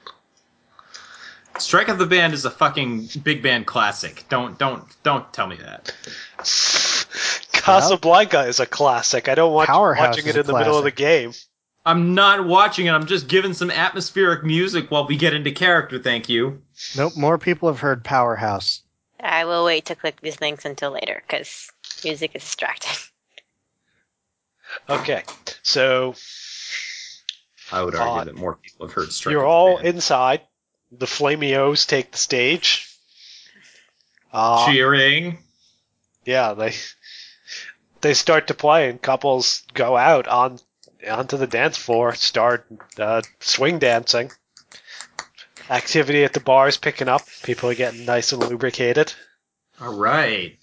Strike of the Band is a fucking big band classic. Don't tell me that. Casablanca is a classic. I don't want you Powerhouse watching is it a in the middle of the classic. game. I'm not watching it. I'm just giving some atmospheric music while we get into character. Thank you. Nope, more people have heard Powerhouse. I will wait to click these links until later, because music is distracting. Okay, so I would argue that more people have heard Strike you're of the all Band. inside. The Flamios take the stage. Cheering. Yeah, they start to play, and couples go out onto the dance floor, start swing dancing. Activity at the bar is picking up. People are getting nice and lubricated. All right.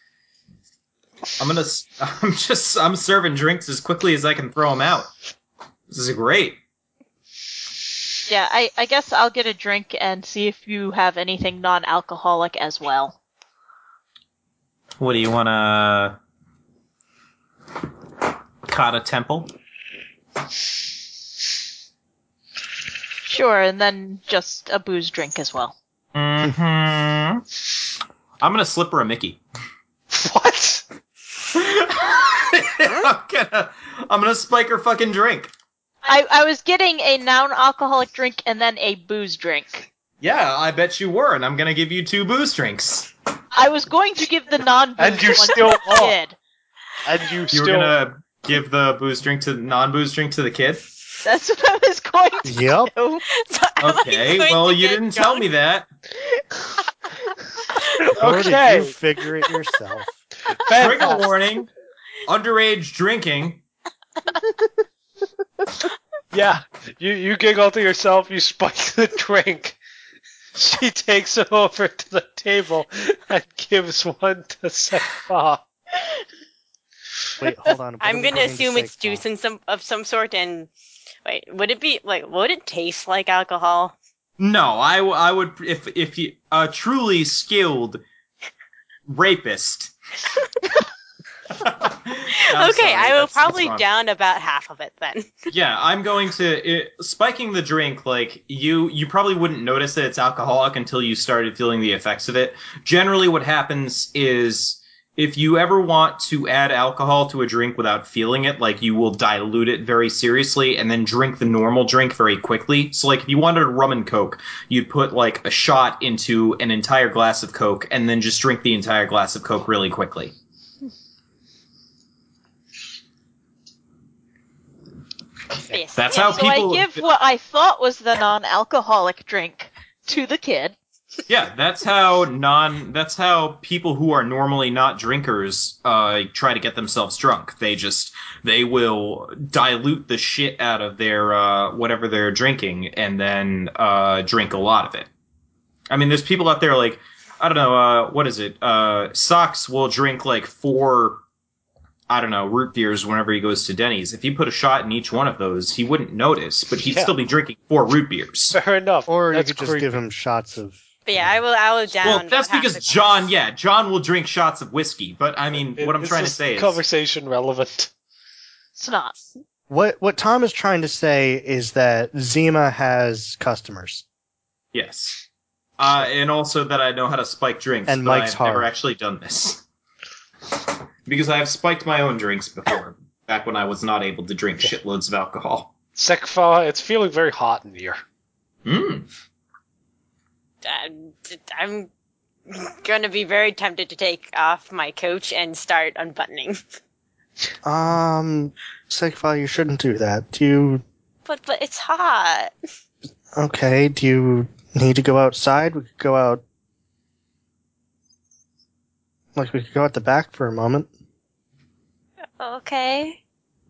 I'm serving drinks as quickly as I can throw them out. This is great. Yeah, I guess I'll get a drink and see if you have anything non-alcoholic as well. What do you want to? Kata Temple? Sure, and then just a booze drink as well. Mm-hmm. I'm gonna slip her a Mickey. What? I'm gonna spike her fucking drink. I was getting a non-alcoholic drink and then a booze drink. Yeah, I bet you were, and I'm gonna give you 2 booze drinks. I was going to give the non-booze And you one still to the are. kid. And you You still... were gonna give the non-booze drink to the kid? That's what I was going to Yep. do. So am I Okay, going well, to you get didn't tell drunk? me that. Or did Okay. you figure it yourself? Trigger Fantastic. warning, underage drinking. Yeah, you giggle to yourself, you spike the drink. She takes it over to the table and gives one to Sekfa. Wait, hold on. What are I'm we gonna giving to assume it's Sekfa? juice of some sort. And wait, would it be like? Would it taste like alcohol? No, I would if you a truly skilled rapist. I'm Okay, sorry, I will that's probably wrong. down about half of it then. Yeah, I'm going to spiking the drink. Like you probably wouldn't notice that it's alcoholic until you started feeling the effects of it. Generally, what happens is if you ever want to add alcohol to a drink without feeling it, like you will dilute it very seriously and then drink the normal drink very quickly. So, like if you wanted a rum and Coke, you'd put like a shot into an entire glass of Coke and then just drink the entire glass of Coke really quickly. Yes. That's Yeah, how So people. I give what I thought was the non-alcoholic drink to the kid. Yeah, that's how people who are normally not drinkers try to get themselves drunk. They will dilute the shit out of their whatever they're drinking and then drink a lot of it. I mean, there's people out there like, I don't know, what is it? Socks will drink like 4, I don't know, root beers whenever he goes to Denny's. If you put a shot in each one of those, he wouldn't notice, but he'd Yeah. still be drinking 4 root beers. Fair enough. Or you That's could just creepy. give him shots of. But yeah, I will down. Well, that's about half because the John will drink shots of whiskey. But I mean, what I'm Is trying to this say is, conversation relevant? It's not. What Tom is trying to say is that Zima has customers. yes, and also that I know how to spike drinks, And but Mike's I've never hard. actually done this because I have spiked my own drinks before, back when I was not able to drink shitloads of alcohol. Sekfa, it's feeling very hot in here. I'm gonna be very tempted to take off my coat and start unbuttoning. Sekfa, you shouldn't do that. Do you? But it's hot. Okay. Do you need to go outside? We could go out. Like we could go out the back for a moment. Okay.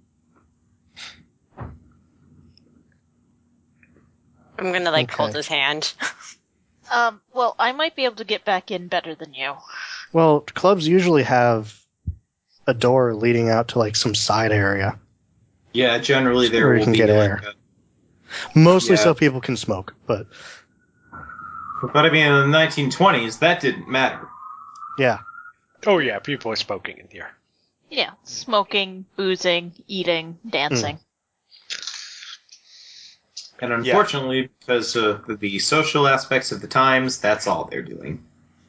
I'm gonna Okay. hold his hand. Well, I might be able to get back in better than you. Well, clubs usually have a door leading out to like some side area. Yeah, generally there Where you will can be get like air. Mostly Yeah. so people can smoke, but but I mean, in the 1920s, that didn't matter. yeah. Oh yeah, people are smoking in here. Yeah, smoking, boozing, eating, dancing. And unfortunately, because of the social aspects of the times, that's all they're doing.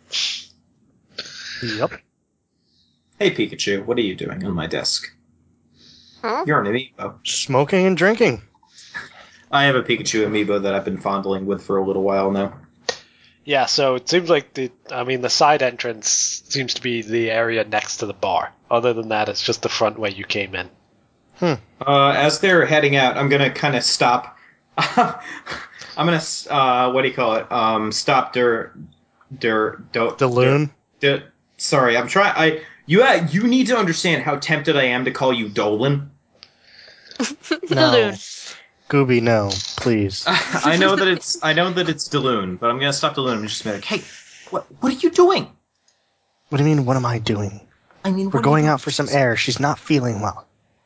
Yep. Hey Pikachu, what are you doing on my desk? Huh? You're an amiibo. Smoking and drinking. I have a Pikachu amiibo that I've been fondling with for a little while now. Yeah, so it seems like the side entrance seems to be the area next to the bar. Other than that, it's just the front way you came in. As they're heading out, I'm gonna kind of stop. I'm gonna what do you call it? Stop The loon. Sorry, I'm trying. You need to understand how tempted I am to call you Dolan. No. Loon. Gooby, no, please. I know that it's Daloon, but I'm gonna stop Daloon and just be like, hey, what are you doing? What do you mean, what am I doing? I mean, We're going out for some air. She's not feeling well.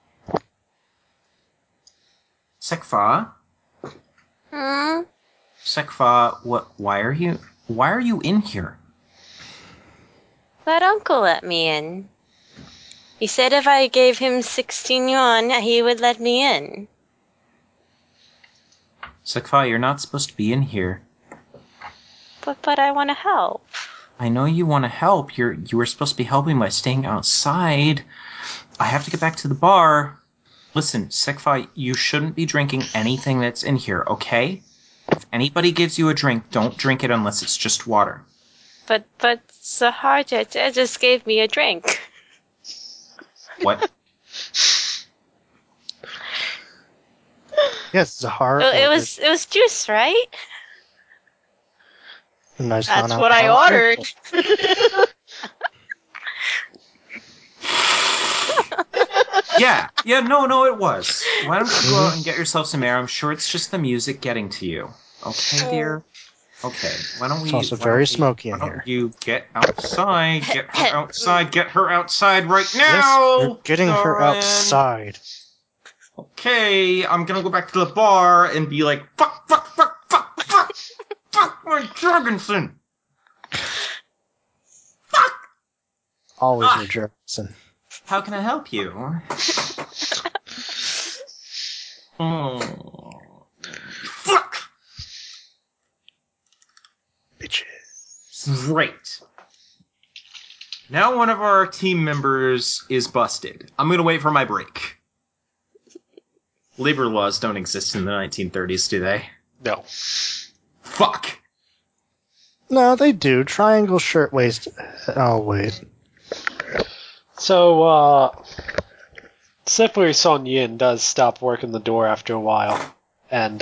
Sekfa, Hmm? Sekfa, what? Why are you in here? That uncle let me in. He said if I gave him 16 yuan, he would let me in. Sekfa, you're not supposed to be in here. But I want to help. I know you want to help. You were supposed to be helping by staying outside. I have to get back to the bar. Listen, Sekfa, you shouldn't be drinking anything that's in here, okay? If anybody gives you a drink, don't drink it unless it's just water. But Sahar just gave me a drink. What? Yes, Zahar. It was juice, right? Nice That's what I ordered. Yeah, no, it was. Why don't you go out and get yourself some air? I'm sure it's just the music getting to you. Okay, dear? Okay, why don't we... It's also very smoky in Why here. don't you get outside, get her outside right now! Yes, we're getting her darling. outside. Okay, I'm gonna go back to the bar and be like, fuck, my Jorgensen! Fuck! Always Ah. your Jefferson. How can I help you? Fuck! Bitches. Great. Now one of our team members is busted. I'm gonna wait for my break. Labor laws don't exist in the 1930s, do they? No. Fuck! No, they do. Triangle shirtwaist. Oh, wait. So, Slippery Son Yin does stop working the door after a while, and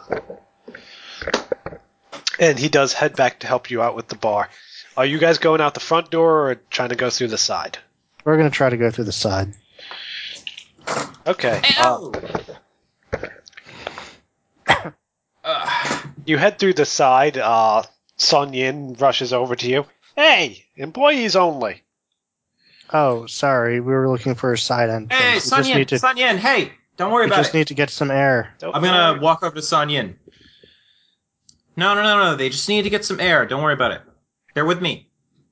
he does head back to help you out with the bar. Are you guys going out the front door or trying to go through the side? We're going to try to go through the side. Okay. Ow! You head through the side. Son Yin rushes over to you. Hey, employees only. Oh, sorry. We were looking for a side entrance. Hey, We Sun Yin, hey! Don't worry we about just it. need to get some air. Don't I'm gonna worry. walk over to Sun Yin. No, they just need to get some air. Don't worry about it. They're with me.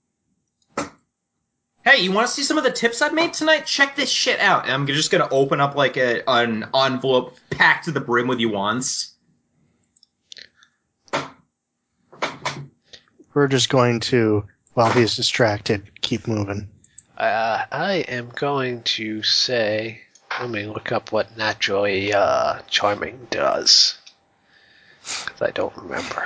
Hey, you want to see some of the tips I've made tonight? Check this shit out. And I'm just gonna open up like an envelope packed to the brim with yuans. We're just going to, while he's distracted, keep moving. I am going to say... Let me look up what Naturally Charming does. Because I don't remember.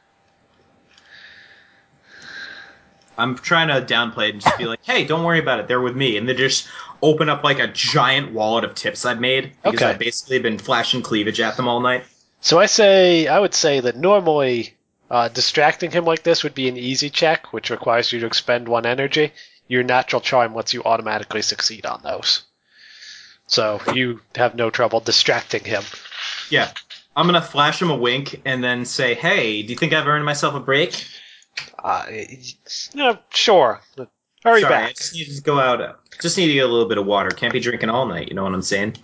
I'm trying to downplay it and just be like, hey, don't worry about it. They're with me. And they just open up like a giant wallet of tips I've made. Because Okay. I've basically been flashing cleavage at them all night. So I would say that normally distracting him like this would be an easy check, which requires you to expend 1 energy. Your natural charm lets you automatically succeed on those. So you have no trouble distracting him. Yeah. I'm gonna flash him a wink and then say, hey, do you think I've earned myself a break? Sure. Hurry Sorry, I back. just need to go out. Just need to get a little bit of water. Can't be drinking all night, you know what I'm saying?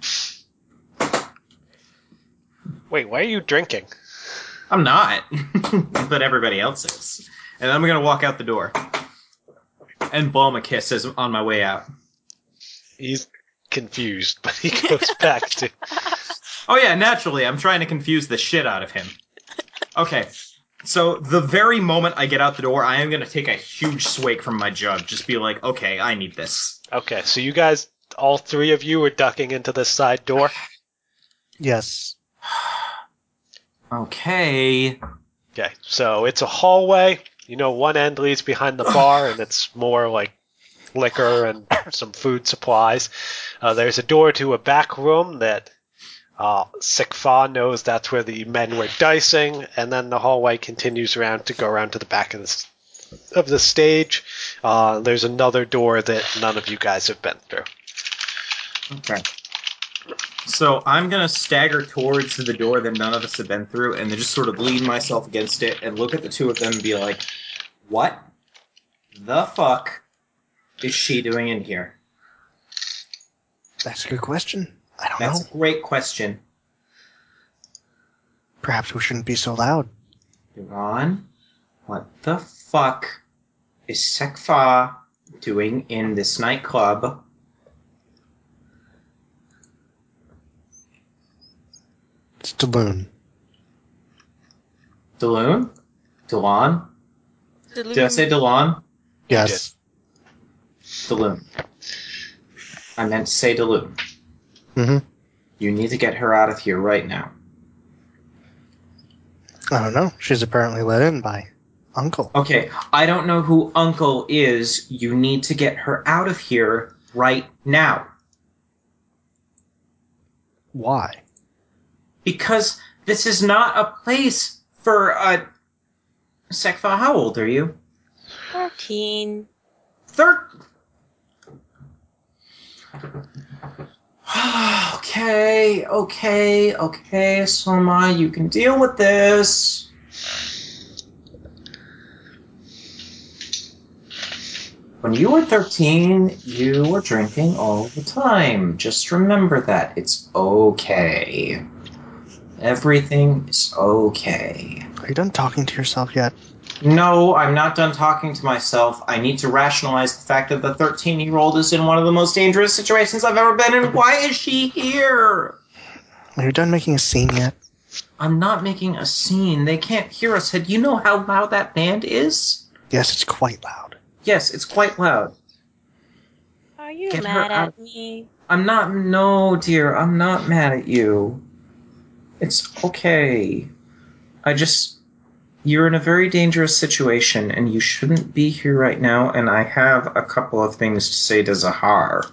Wait, why are you drinking? I'm not. But everybody else is. And then I'm gonna walk out the door. And blow him a kiss as on my way out. He's confused, but he goes back to... Oh yeah, naturally, I'm trying to confuse the shit out of him. Okay. So the very moment I get out the door, I am gonna take a huge swig from my jug. Just be like, okay, I need this. Okay, so you guys, all 3 of you are ducking into this side door? Yes. Okay. Okay, so it's a hallway. You know, one end leads behind the bar, and it's more like liquor and some food supplies. There's a door to a back room that Sikfa knows that's where the men were dicing, and then the hallway continues around to go around to the back of the stage. There's another door that none of you guys have been through. Okay. So I'm gonna stagger towards the door that none of us have been through, and then just sort of lean myself against it and look at the two of them and be like, what the fuck is she doing in here? That's a good question. I don't That's know. a great question. Perhaps we shouldn't be so loud. Ron, what the fuck is Sekfa doing in this nightclub? It's Daloon. Daloon? Delon? Did I say Delon? Yes. Daloon. I meant to say Daloon. Mm-hmm. You need to get her out of here right now. I don't know. She's apparently let in by Uncle. Okay, I don't know who Uncle is. You need to get her out of here right now. Why? Because this is not a place for a... Sekfa, how old are you? 13. Okay, Soma, you can deal with this. When you were 13, you were drinking all the time. Just remember that. It's okay. Everything is okay. Are you done talking to yourself yet? No, I'm not done talking to myself. I need to rationalize the fact that the 13-year-old is in one of the most dangerous situations I've ever been in. Why is she here? Are you done making a scene yet? I'm not making a scene. They can't hear us. Do you know how loud that band is? Yes, it's quite loud. Yes, it's quite loud. Are you Get her mad out. at me? I'm not. No, dear, I'm not mad at you. It's okay. You're in a very dangerous situation, and you shouldn't be here right now, and I have a couple of things to say to Zahar.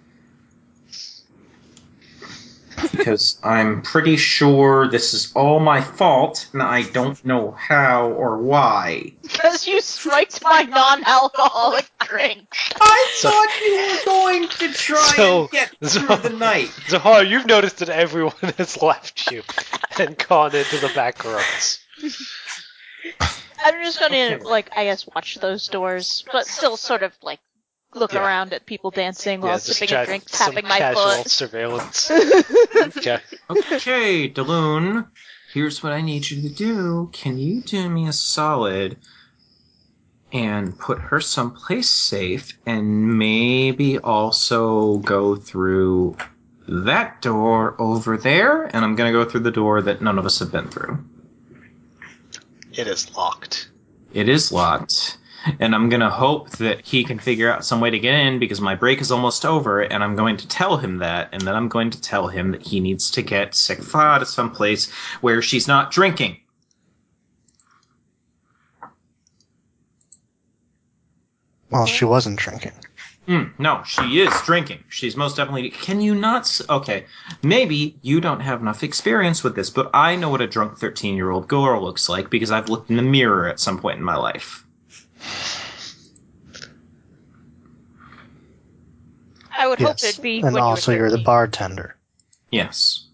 Because I'm pretty sure this is all my fault, and I don't know how or why. Because you spiked my non-alcoholic drink. I thought you were going to try and get through the night. Zahar, you've noticed that everyone has left you and gone into the back rooms. I'm just gonna, Okay. I guess watch those doors, but still sort of, look Yeah. around at people dancing while just sipping a drink, some tapping my casual foot. surveillance. Okay. Okay, Daloon, here's what I need you to do. Can you do me a solid and put her someplace safe and maybe also go through that door over there? And I'm going to go through the door that none of us have been through. It is locked. It is locked. And I'm going to hope that he can figure out some way to get in because my break is almost over, and I'm going to tell him that, and then I'm going to tell him that he needs to get Sekfa to someplace where she's not drinking. Well, she wasn't drinking. No, she is drinking. She's most definitely... Can you not... Okay, maybe you don't have enough experience with this, but I know what a drunk 13-year-old girl looks like because I've looked in the mirror at some point in my life. I would hope Yes, it'd be and when also you were you're the 13. bartender. Yes.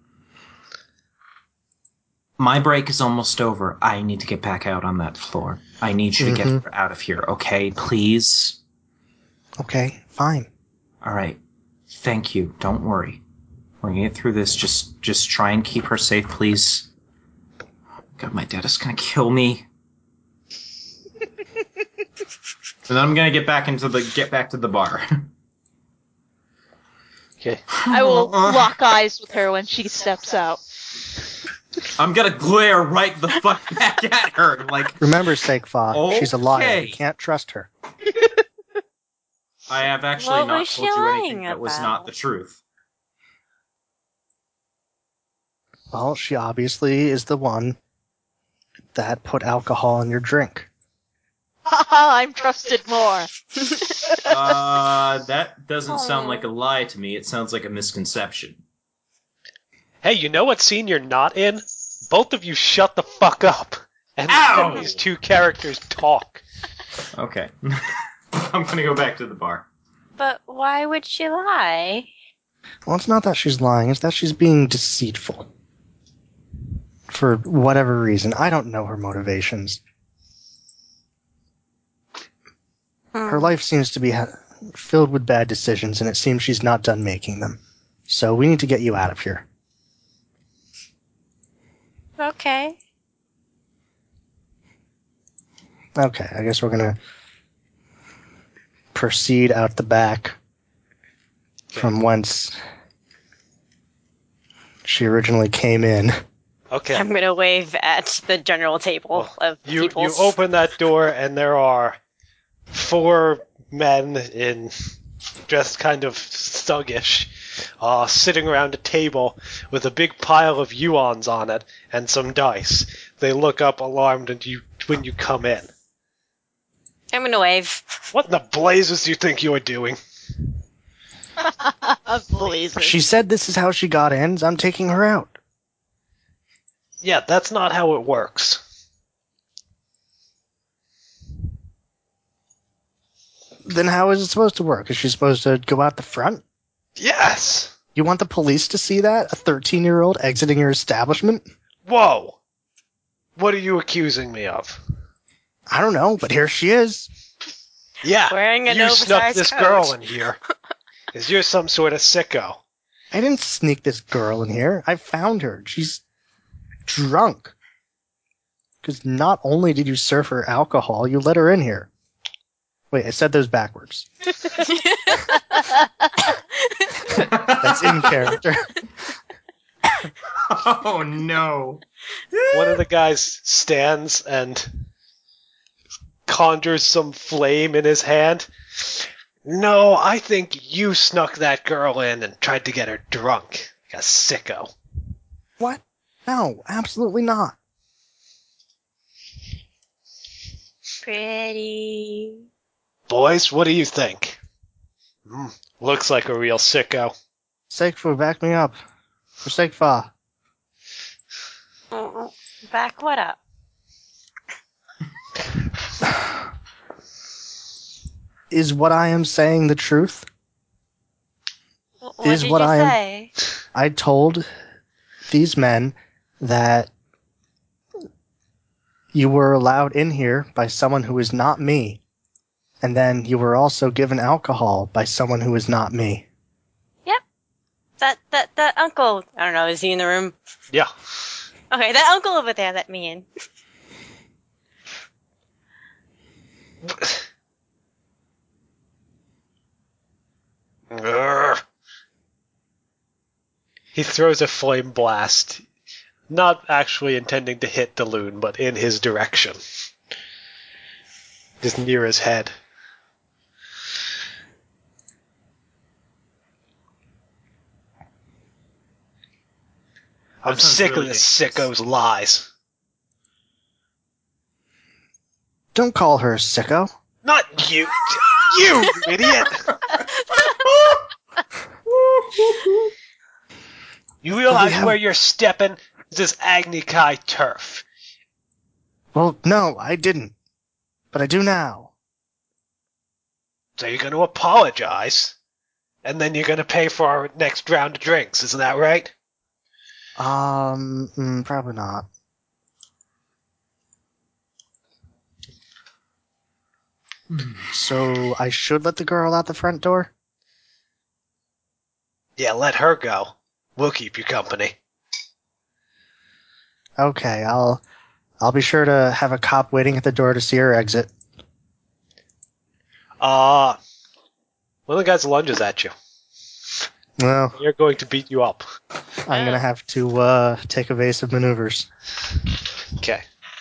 My break is almost over. I need to get back out on that floor. I need you to get her out of here, okay? Please? Okay, fine. All right. Thank you. Don't worry. We're gonna get through this. Just try and keep her safe, please. God, my dad is gonna kill me. And then I'm gonna get back to the bar. Okay. I will lock eyes with her when she steps out. I'm gonna glare right the fuck back at her. Like, Remember, Sekfa, she's a liar. Okay. You can't trust her. I have actually What not was she told you anything lying that was not about? the truth. Well, she obviously is the one that put alcohol in your drink. Haha, I'm trusted more. That doesn't sound Oh. like a lie to me. It sounds like a misconception. Hey, you know what scene you're not in? Both of you shut the fuck up and Ow! let these two characters talk. Okay. I'm gonna go back to the bar. But why would she lie? Well, it's not that she's lying, it's that she's being deceitful. For whatever reason. I don't know her motivations. Her life seems to be filled with bad decisions, and it seems she's not done making them. So we need to get you out of here. Okay. Okay, I guess we're gonna proceed out the back from whence she originally came in. Okay. I'm gonna wave at the general table of You peoples. open that door and there are 4 men in just kind of thuggish sitting around a table with a big pile of yuans on it and some dice. They look up alarmed when you come in. I'm gonna wave. What in the blazes do you think you're doing? Blazes. She said this is how she got in. So I'm taking her out. Yeah, that's not how it works. Then how is it supposed to work? Is she supposed to go out the front? Yes! You want the police to see that? A 13-year-old exiting your establishment? Whoa! What are you accusing me of? I don't know, but here she is. Yeah, Wearing an you snuck oversized this coat. girl in here. Because you're some sort of sicko. I didn't sneak this girl in here. I found her. She's drunk. Because not only did you serve her alcohol, you let her in here. Wait, I said those backwards. That's in character. Oh no. One of the guys stands and conjures some flame in his hand. No, I think you snuck that girl in and tried to get her drunk. Like a sicko. What? No, absolutely not. Pretty. Boys, what do you think? Looks like a real sicko. Sekfu, back me up. For Sekfa. Back what up? Is what I am saying the truth? What Is did what you I am- say? I told these men that you were allowed in here by someone who is not me. And then you were also given alcohol by someone who is not me. That uncle. I don't know. Is he in the room? Yeah. Okay, that uncle over there let me in. Grr. He throws a flame blast, not actually intending to hit the loon, but in his direction. Just near his head. I'm That sounds sick really of this sicko's dangerous. lies. Don't call her a sicko. Not you! You idiot! You realize have- where you're stepping? This is Agni Kai turf. Well, no, I didn't. But I do now. So you're going to apologize, and then you're going to pay for our next round of drinks, isn't that right? Probably not. So I should let the girl out the front door? Yeah, let her go. We'll keep you company. Okay, I'll be sure to have a cop waiting at the door to see her exit. One of the guys lunges at you. Well, You're going to beat you up. I'm gonna have to take evasive maneuvers. Okay.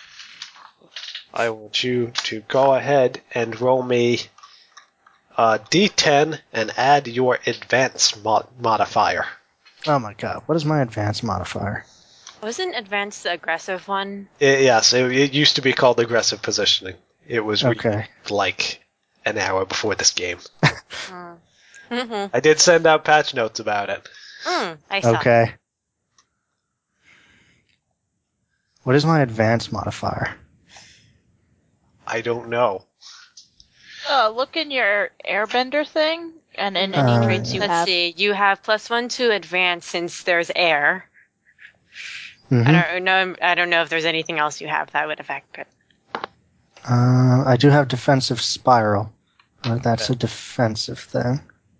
I want you to go ahead and roll me a d10 and add your advance modifier. Oh my god, what is my advanced modifier? Wasn't advanced the aggressive one? Yes, it used to be called aggressive positioning. It was Okay. like an hour before this game. Mm-hmm. I did send out patch notes about it. I saw. Okay. What is my advanced modifier? I don't know. Look in your airbender thing, and in any traits you Let's have. see. You have +1 to advance since there's air. Mm-hmm. I don't know if there's anything else you have that would affect it. I do have defensive spiral. That's a defensive thing.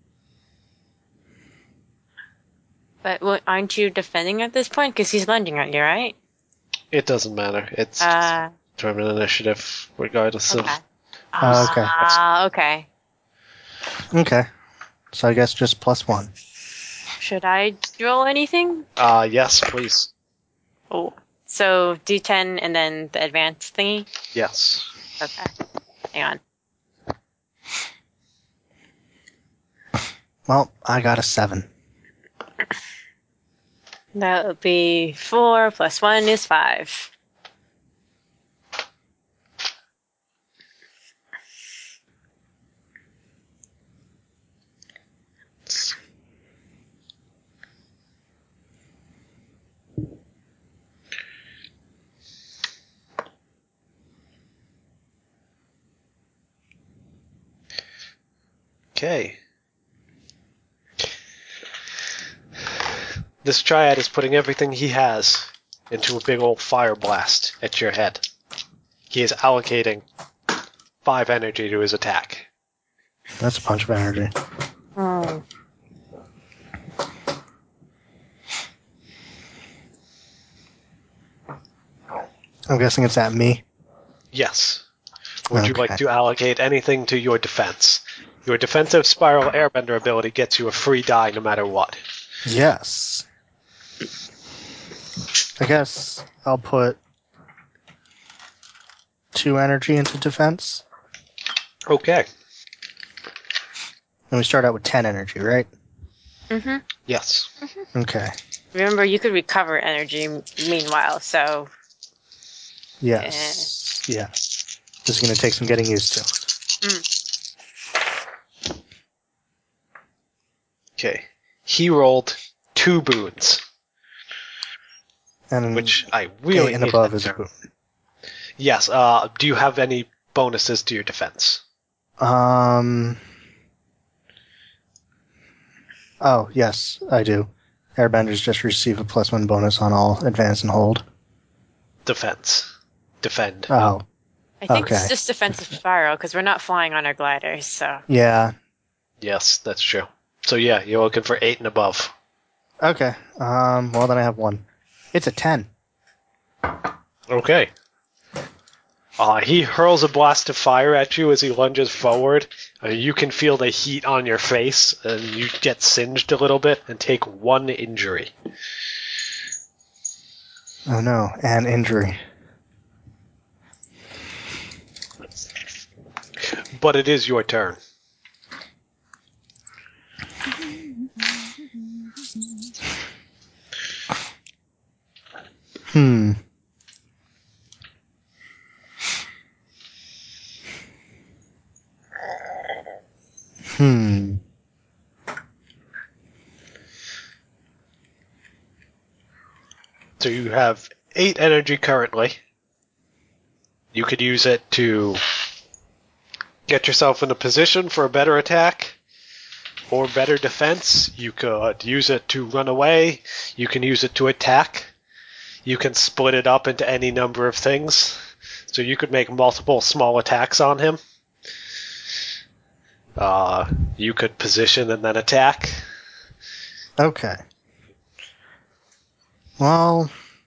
But aren't you defending at this point? Because he's lunging at you, right? It doesn't matter. It's determined initiative, regardless Okay. of. Okay. Okay. Okay. So I guess just +1. Should I roll anything? Yes, please. Oh. So D10 and then the advanced thingy? Yes. Okay. Hang on. Well, I got a 7. That would be 4 plus 1 is 5. Okay. This triad is putting everything he has into a big old fire blast at your head. He is allocating 5 energy to his attack. That's a bunch of energy. Oh. I'm guessing it's at me. Yes. Would you Okay. like to allocate anything to your defense? Your defensive spiral airbender ability gets you a free die no matter what. Yes. I guess I'll put 2 energy into defense. Okay. And we start out with 10 energy, right? Mm-hmm. Yes. Okay. Remember, you could recover energy meanwhile, so... Yes. Yeah. This is going to take some getting used to. Okay. He rolled 2 boons, And which I really 8 and need above to is a know. boon. Yes. Do you have any bonuses to your defense? Oh, yes, I do. Airbenders just receive a +1 bonus on all advance and hold. Defense. Defend. Oh, I think Okay. it's just defensive spiral, because we're not flying on our gliders, so... yeah. Yes, that's true. So yeah, you're looking for 8 and above. Okay. Well, then I have 1. It's a 10. Okay. He hurls a blast of fire at you as he lunges forward. You can feel the heat on your face, and you get singed a little bit and take 1 injury. Oh no, and injury. But it is your turn. Hmm. So you have 8 energy currently. You could use it to get yourself in a position for a better attack or better defense. You could use it to run away. You can use it to attack. You can split it up into any number of things. So you could make multiple small attacks on him. You could position and then attack. Okay. Well,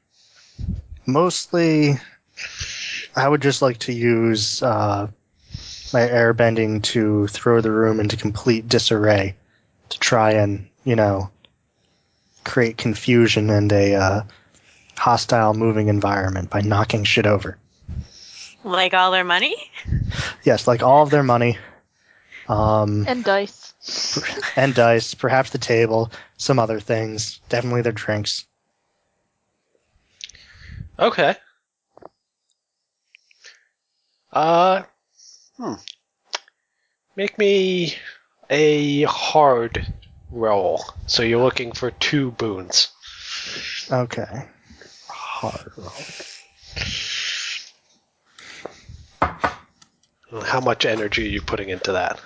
mostly I would just like to use my airbending to throw the room into complete disarray to try and, create confusion and a hostile moving environment by knocking shit over. Like all their money? Yes, like all of their money. And dice. And dice, perhaps the table, some other things, definitely their drinks. Okay. Make me a hard roll. So you're looking for 2 boons. Okay. Hard roll. How much energy are you putting into that?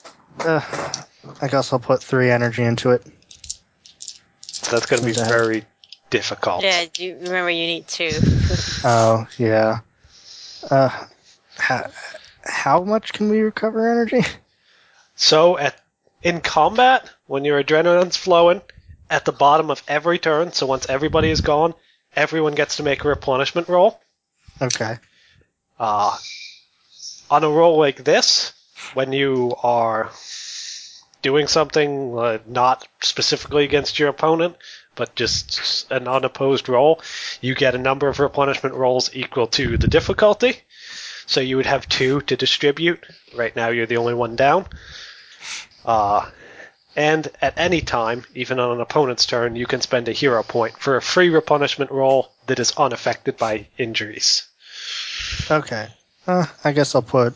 I guess I'll put 3 energy into it. That's going to be Since I have- very difficult. Yeah, you remember you need 2. Oh, yeah. How much can we recover energy? So in combat, when your adrenaline's flowing, at the bottom of every turn, so once everybody is gone, everyone gets to make a replenishment roll. Okay. On a roll like this, when you are doing something not specifically against your opponent, but just an unopposed roll, you get a number of replenishment rolls equal to the difficulty. So you would have 2 to distribute. Right now you're the only one down. And at any time, even on an opponent's turn, you can spend a hero point for a free replenishment roll that is unaffected by injuries. Okay. I guess I'll put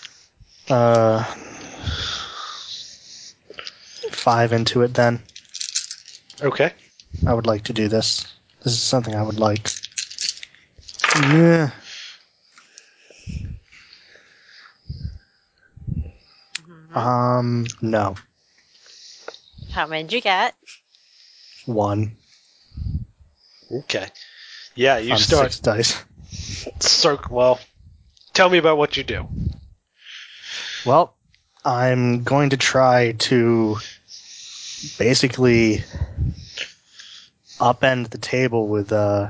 5 into it then. Okay. I would like to do this. This is something I would like. Yeah. No. How many did you get? 1 Okay. Yeah, you on start 6 dice. Well, tell me about what you do. Well, I'm going to try to basically upend the table with a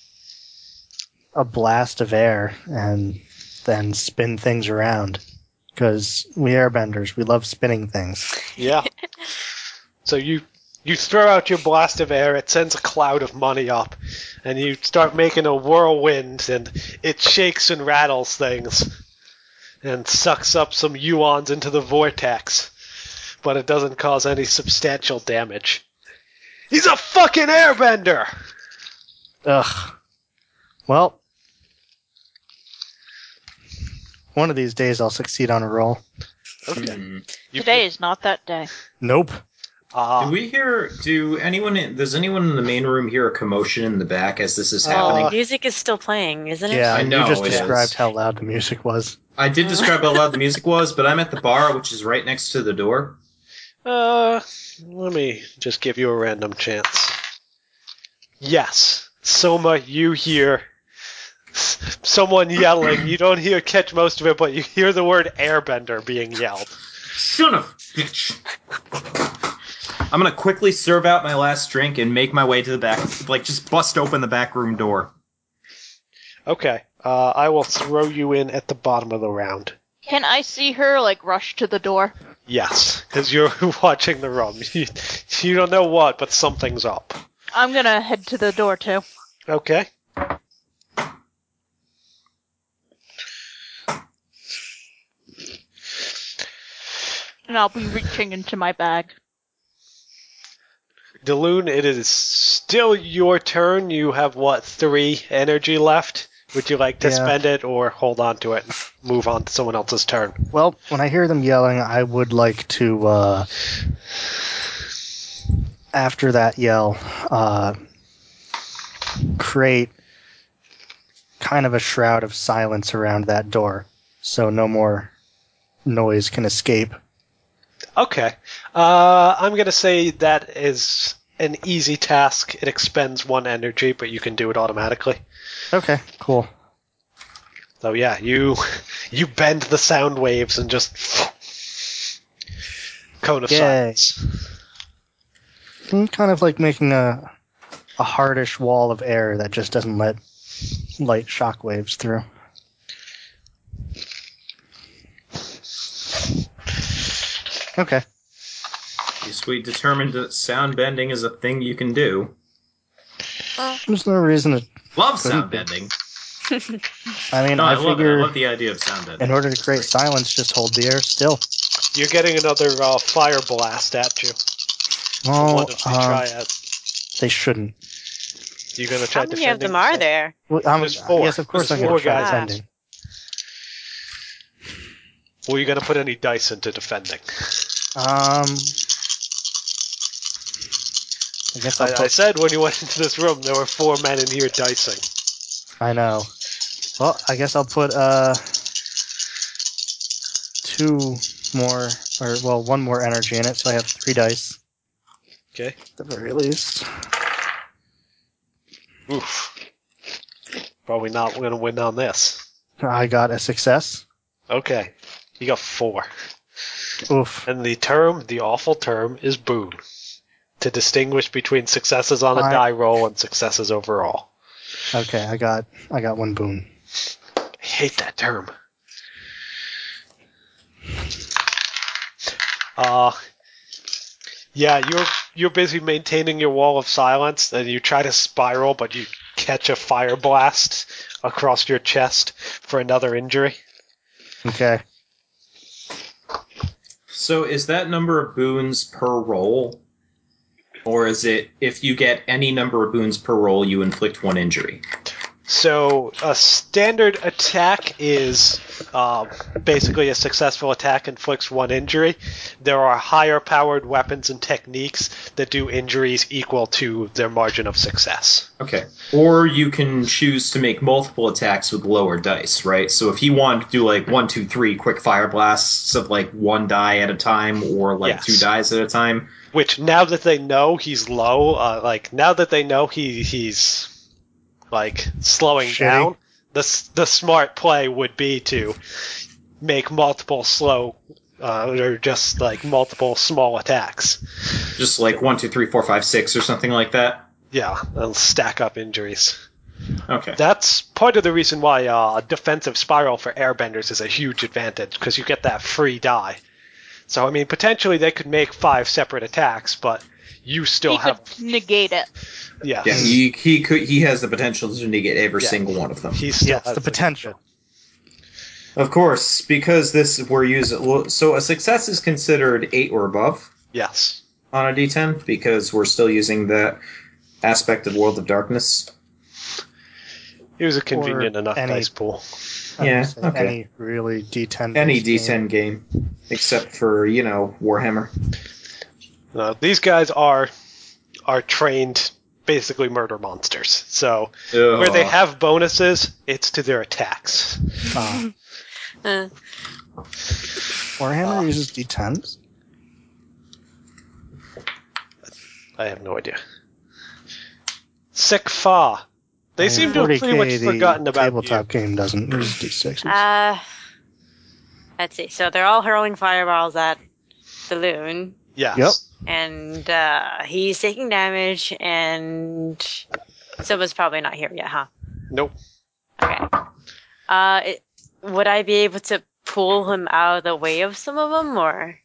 blast of air and then spin things around. Because we airbenders, we love spinning things. Yeah. So you throw out your blast of air, it sends a cloud of money up, and you start making a whirlwind, and it shakes and rattles things, and sucks up some yuans into the vortex, but it doesn't cause any substantial damage. He's a fucking airbender! Ugh. Well, one of these days I'll succeed on a roll. Okay. Today is not that day. Nope. Does anyone in the main room hear a commotion in the back as this is happening? The music is still playing, isn't it? Yeah, I know you just it described is. how loud the music was. I did describe how loud the music was, but I'm at the bar, which is right next to the door. let me just give you a random chance. Yes. Soma, you hear someone yelling. You don't catch most of it, but you hear the word airbender being yelled. Son of a bitch! I'm gonna quickly serve out my last drink and make my way to the back, just bust open the back room door. Okay. I will throw you in at the bottom of the round. Can I see her, rush to the door? Yes, because you're watching the room. You don't know what, but something's up. I'm gonna head to the door, too. Okay. And I'll be reaching into my bag. Daloon, it is still your turn. You have, 3 energy left? Would you like to spend it or hold on to it and move on to someone else's turn? Well, when I hear them yelling, I would like to, after that yell, create kind of a shroud of silence around that door, so no more noise can escape. Okay. I'm going to say that is an easy task. It expends 1 energy, but you can do it automatically. Okay, cool. So yeah, you bend the sound waves and just cone of Yay. silence. Kind of like making a hardish wall of air that just doesn't let light shockwaves through. Okay. Yes, we determined that sound bending is a thing you can do. There's no reason to... Love Couldn't sound be. bending. I No, I love it. I figure love the idea of sound bending. in order to create silence, just hold the air still. You're getting another fire blast at you. Well, One of the triads. they shouldn't. You gonna try How many defending? of them are there? Well, There's 4. Yes, of course There's I'm going to 4 try guys. defending. Were you gonna put any dice into defending? I guess I'll I put... said when you went into this room there were 4 men in here dicing. I know. Well, I guess I'll put 2 more, or well, 1 more energy in it, so I have 3 dice. Okay. At the very least. Oof. Probably not gonna win on this. I got a success. Okay. You got 4. Oof. And the awful term, is boon. To distinguish between successes on a die roll and successes overall. Okay, I got 1 boon. I hate that term. Yeah, you're busy maintaining your wall of silence, and you try to spiral, but you catch a fire blast across your chest for another injury. Okay. So is that number of boons per roll? Or is it if you get any number of boons per roll, you inflict 1 injury? So a standard attack is basically a successful attack inflicts 1 injury. There are higher powered weapons and techniques that do injuries equal to their margin of success. Okay. Or you can choose to make multiple attacks with lower dice, right? So if he wanted to do like 1, 2, 3 quick fire blasts of like 1 die at a time or like Yes. 2 dies at a time. Which now that they know he's low, now that they know he's like slowing Shitty. down, the smart play would be to make multiple slow or just like multiple small attacks. Just like 1, 2, 3, 4, 5, 6 or something like that. Yeah, and stack up injuries. Okay. That's part of the reason why a defensive spiral for airbenders is a huge advantage, because you get that free die. So, I mean, potentially they could make 5 separate attacks, but you still He have... could negate it. Yes. Yeah, he has the potential to negate every Yeah. single one of them. He still Yes, has the potential. Of course, because so a success is considered 8 or above Yes. on a D10 because we're still using that aspect of World of Darkness. It was a convenient Or enough any- dice pool. Yeah, okay. Any really D10. Any based D10 game, except for Warhammer. These guys are trained basically murder monsters. So where they have bonuses, it's to their attacks. Uh, Warhammer uses D10s. I have no idea. Sekfa. They seem to have pretty much 40K, forgotten the about tabletop game doesn't use D6s. let's see. So they're all hurling fireballs at the loon, you. Yes. Yep. and he's taking damage, and Silva's probably not here yet, huh? Nope. Okay. Would I be able to pull him out of the way of some of them, or?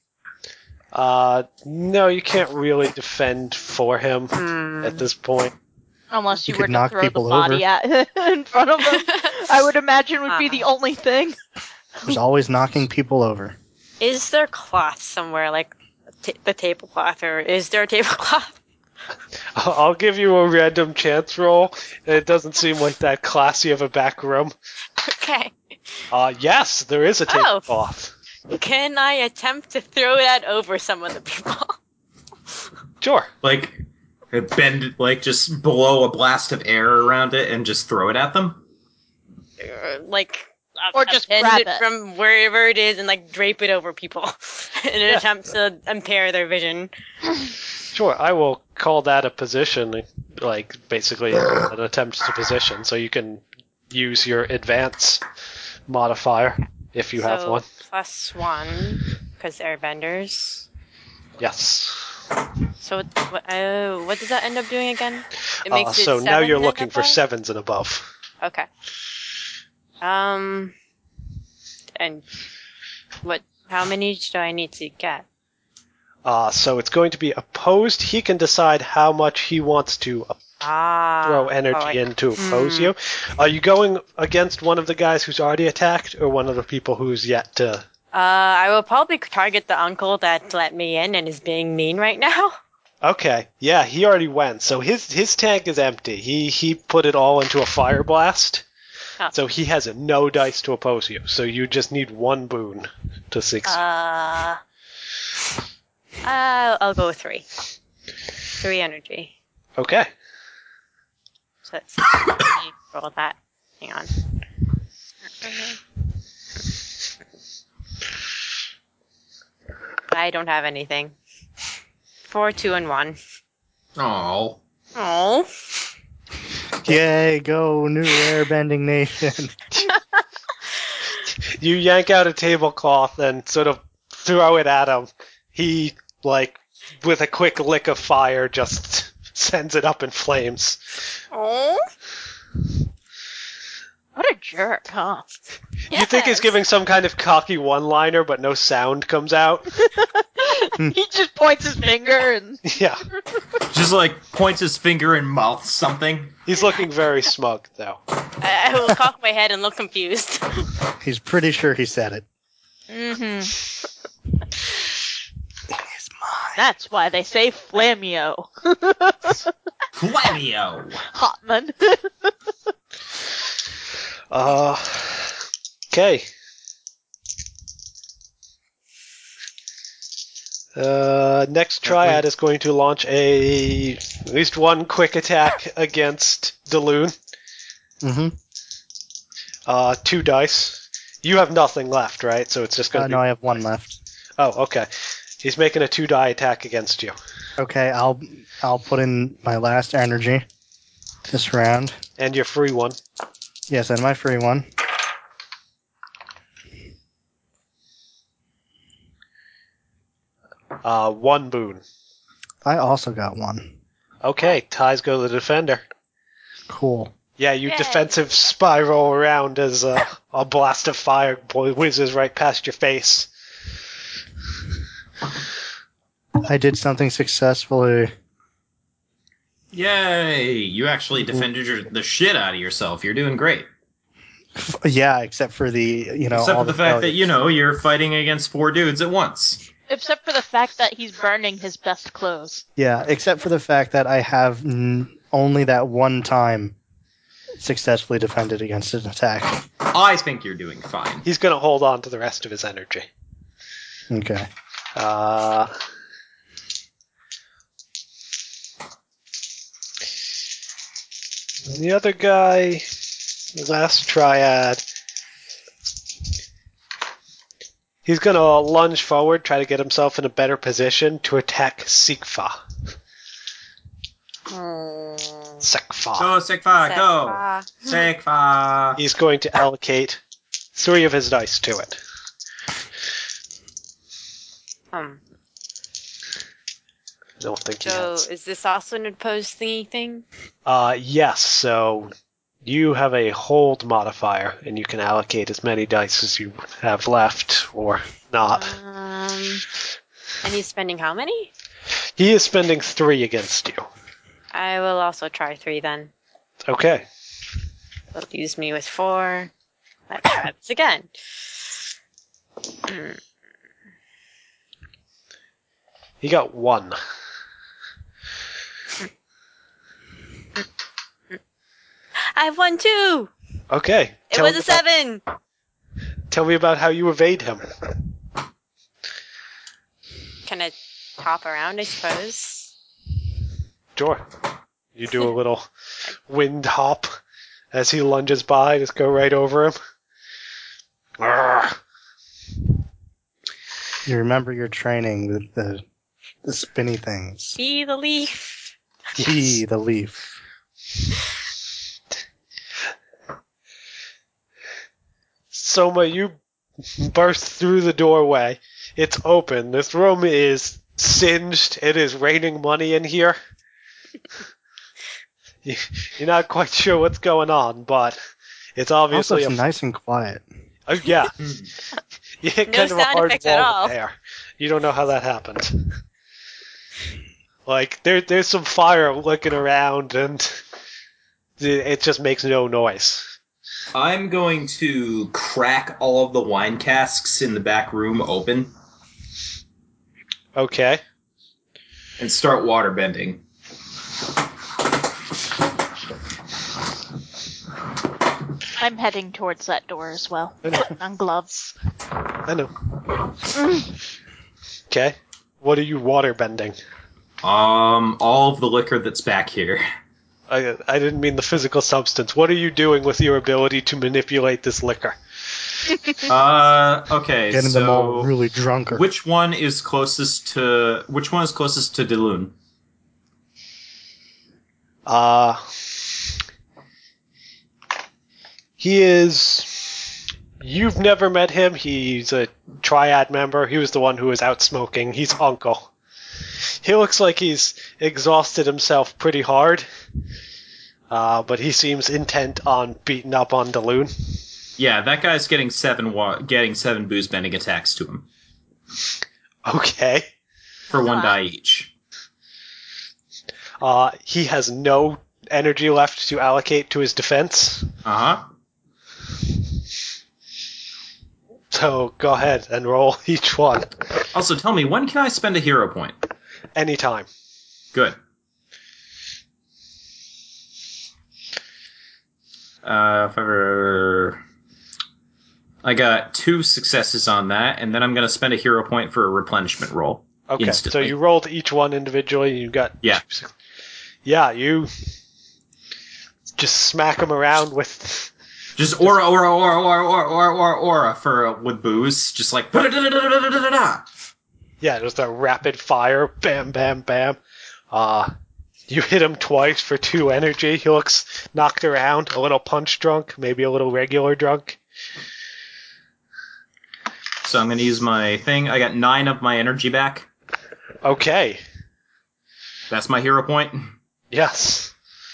No, you can't really defend for him at this point. Unless you You were could to knock throw the people body at in front of him. I would imagine would be the only thing. There's always knocking people over. Is there cloth somewhere, like the tablecloth, or is there a tablecloth? I'll give you a random chance roll. It doesn't seem like that classy of a back room. Okay. Yes, there is a tablecloth. Can I attempt to throw that over some of the people? Sure. Like, bend, like, just blow a blast of air around it and just throw it at them? Or just append grab it it. from wherever it is and like drape it over people in an attempt to impair their vision. Sure, I will call that a position, like basically an attempt to position, so you can use your advance modifier if you have one. +1, because they're benders. Yes. So what does that end up doing again? It makes it So now 7 you're and looking for above? 7s and above. Okay. And how many each do I need to get? So it's going to be opposed. He can decide how much he wants to throw energy in to oppose you. Are you going against one of the guys who's already attacked, or one of the people who's yet to... I will probably target the uncle that let me in and is being mean right now. Okay, yeah, he already went, so his tank is empty. He put it all into a fire blast, so he has no dice to oppose you, so you just need 1 boon to succeed. I'll go 3. 3 energy. Okay. So that's let me roll that. Hang on. I don't have anything. 4, 2, and 1. Oh. Oh. Yay, go new airbending nation. You yank out a tablecloth and sort of throw it at him. He, with a quick lick of fire, just sends it up in flames. Oh. What a jerk, huh? You think he's giving some kind of cocky one-liner, but no sound comes out? He just points his finger and... Yeah. Just, points his finger and mouths something. He's looking very smug, though. I will cock my head and look confused. He's pretty sure he said it. Mm-hmm. That's why they say Flamio. Flavio! Hotman. Okay. Next Triad is going to launch at least one quick attack against Daloon. Mm-hmm. 2 dice. You have nothing left, right? So it's just going to be... No, I have 1 left. Oh, okay. He's making a 2-die attack against you. Okay, I'll put in my last energy this round. And your free one. Yes, and my free one. One boon. I also got 1. Okay, ties go to the defender. Cool. Yeah, you Yay. defensive spiral around as a blast of fire whizzes right past your face. I did something successfully. Yay! You actually defended the shit out of yourself. You're doing great. Yeah, except for the, Except all for the fact that, failures. you're fighting against 4 dudes at once. Except for the fact that he's burning his best clothes. Yeah, except for the fact that I have only that one time successfully defended against an attack. I think you're doing fine. He's going to hold on to the rest of his energy. Okay. The other guy, the last Triad, he's going to lunge forward, try to get himself in a better position to attack Sikfa. Sekfa. Go, Sekfa, go! Sekfa! He's going to allocate 3 of his dice to it. I don't think he So has. is this also an opposed thingy thing? Yes, so you have a hold modifier, and you can allocate as many dice as you have left, or not. And he's spending how many? He is spending 3 against you. I will also try 3 then. Okay. Will use me with 4. Let's try this again. He got 1. I have 1 too! Okay. It was a 7! Tell me about how you evade him. Can I hop around, I suppose? Sure. You do a little wind hop as he lunges by, just go right over him. Arrgh. You remember your training with the spinny things. Be the leaf! Be the leaf. Soma, you burst through the doorway. It's open. This room is singed. It is raining money in here. You're not quite sure what's going on, but it's Also, obviously it's nice and quiet. Oh, yeah. You hit No kind of a sound hard effects at wall all. there. You don't know how that happened. Like, there's some fire licking around, and it just makes no noise. I'm going to crack all of the wine casks in the back room open Okay. and start waterbending. I'm heading towards that door as well. Putting on gloves. I know. Okay. What are you waterbending? All of the liquor that's back here. I didn't mean the physical substance. What are you doing with your ability to manipulate this liquor? Okay, Getting them all really drunker. which one is closest to Daloon? He is... You've never met him. He's a Triad member. He was the one who was out smoking. He's Uncle. He looks like he's exhausted himself pretty hard. But he seems intent on beating up on Daloon. Yeah, that guy's getting 7 booze bending attacks to him Okay. for 1 die each. He has no energy left to allocate to his defense. Uh-huh. So go ahead and roll each one. Also, tell me, when can I spend a hero point? Anytime. Good. If ever... I got 2 successes on that, and then I'm going to spend a hero point for a replenishment roll. Okay, Instantly. so you rolled each one individually, and you got... Yeah. Yeah, you just smack them around with... Just aura for with booze. Just like... Yeah, just a rapid fire, bam, bam, bam. You hit him twice for 2 energy. He looks knocked around, a little punch drunk, maybe a little regular drunk. So I'm going to use my thing. I got 9 of my energy back. Okay, That's my hero point. yes.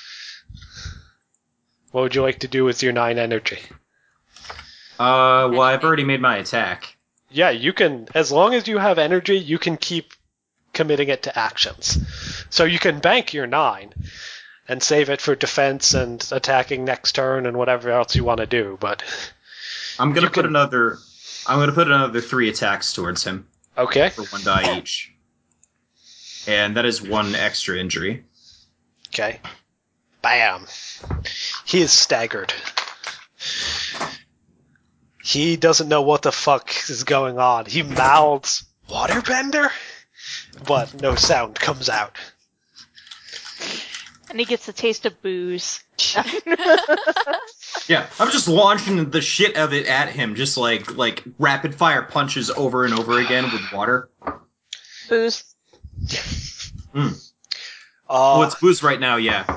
What would you like to do with your 9 energy? Well, I've already made my attack. Yeah, you can, as long as you have energy, you can keep committing it to actions. So you can bank your 9 and save it for defense and attacking next turn and whatever else you want to do, but... I'm going You to put can- another... I'm going to put another 3 attacks towards him Okay, for 1 die each. And that is 1 extra injury. okay. Bam. He is staggered. He doesn't know what the fuck is going on. He mouths, "Waterbender?" But no sound comes out. And he gets a taste of booze. Yeah, I'm just launching the shit of it at him, just like rapid fire punches over and over again with water. Booze. Oh, it's booze right now, yeah.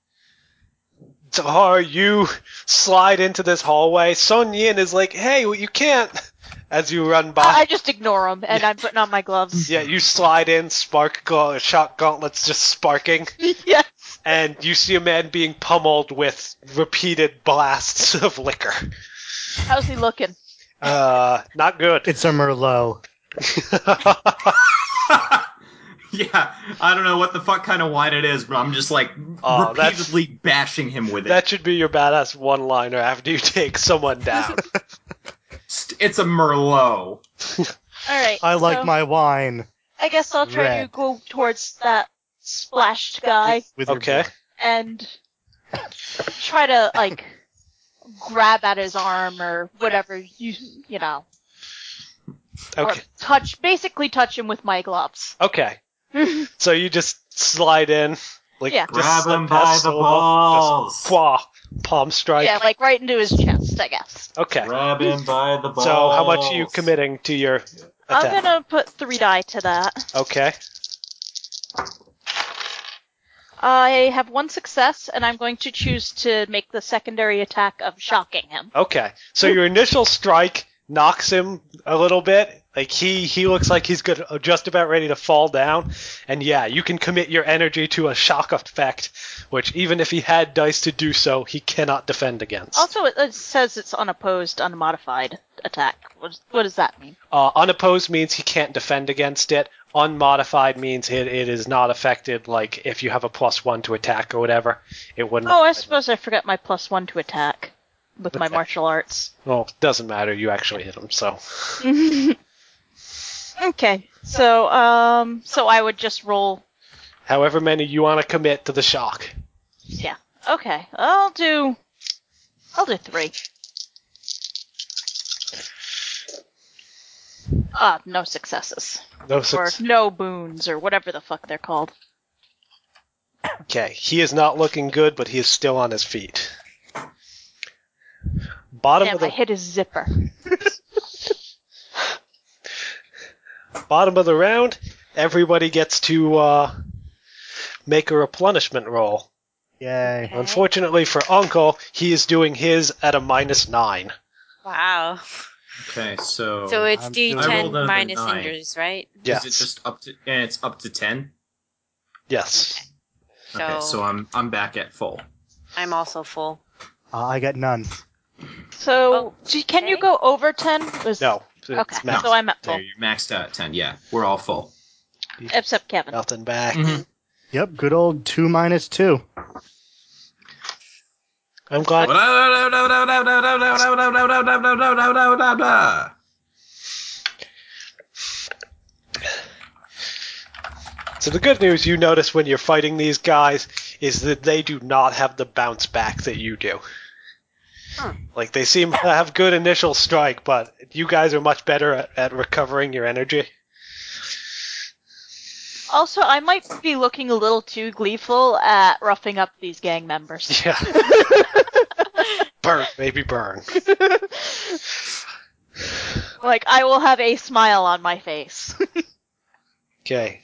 Tar, you slide into this hauntway. Sun Yin is like, "Hey, well, you can't." As you run by. I just ignore him, and Yeah. I'm putting on my gloves. Yeah, you slide in, shock gauntlets just sparking, Yeah. and you see a man being pummeled with repeated blasts of liquor. How's he looking? Not good. It's a Merlot. Yeah, I don't know what the fuck kind of wine it is, but I'm just like Oh, that's- repeatedly bashing him with it. That should be your badass one-liner after you take someone down. It's a Merlot. Alright. I like so my wine. I guess I'll try to red. go towards that splashed guy With your Okay. blood. and try to, like, grab at his arm or whatever, you know. Okay. Or basically touch him with my gloves. Okay. So you just slide in, like Yeah. just Grab slip him by past the Silva, balls. just quah, palm strike. Yeah, like right into his chest, I guess. Okay. Grab him by the balls. So how much are you committing to your attack? I'm gonna put 3 die to that. Okay. I have 1 success, and I'm going to choose to make the secondary attack of shocking him. Okay. So your initial strike knocks him a little bit. Like he looks like he's good, just about ready to fall down. And yeah, you can commit your energy to a shock effect, which even if he had dice to do so, he cannot defend against. Also, it says it's unopposed, unmodified attack. What does that mean? Unopposed means he can't defend against it. Unmodified means it is not affected. Like if you have a +1 to attack or whatever, it wouldn't. Oh, I suppose I forgot my +1 to attack with my Okay. martial arts. Well, doesn't matter. You actually hit him, so. Okay, so I would just roll. However many you want to commit to the shock. Yeah. Okay, I'll do 3. No successes. No Or success. no boons, or whatever the fuck they're called. Okay, he is not looking good, but he is still on his feet. Bottom Damn, of I the hit his zipper. bottom of the round, everybody gets to make a replenishment roll. Yay. Okay. Unfortunately for Uncle, he is doing his at a -9. Wow. Okay, so... So it's I'm doing- I rolled D10 another minus 9. injuries, right? Yes. Is it just up to... And it's up to 10? Yes. So, Okay, so I'm back at full. I'm also full. I got none. So, can you okay. go over 10? No. It's Okay, maxed. so I'm at There, full. you're maxed out at 10. Yeah, we're all full. Except Kevin. Nothing back. Mhm. Yep, good old 2 minus 2. I'm glad. So the good news you notice when you're fighting these guys is that they do not have the bounce back that you do. Huh. Like, they seem to have good initial strike, but you guys are much better at recovering your energy. Also, I might be looking a little too gleeful at roughing up these gang members. Yeah. Burn, baby, burn. Like, I will have a smile on my face. Okay.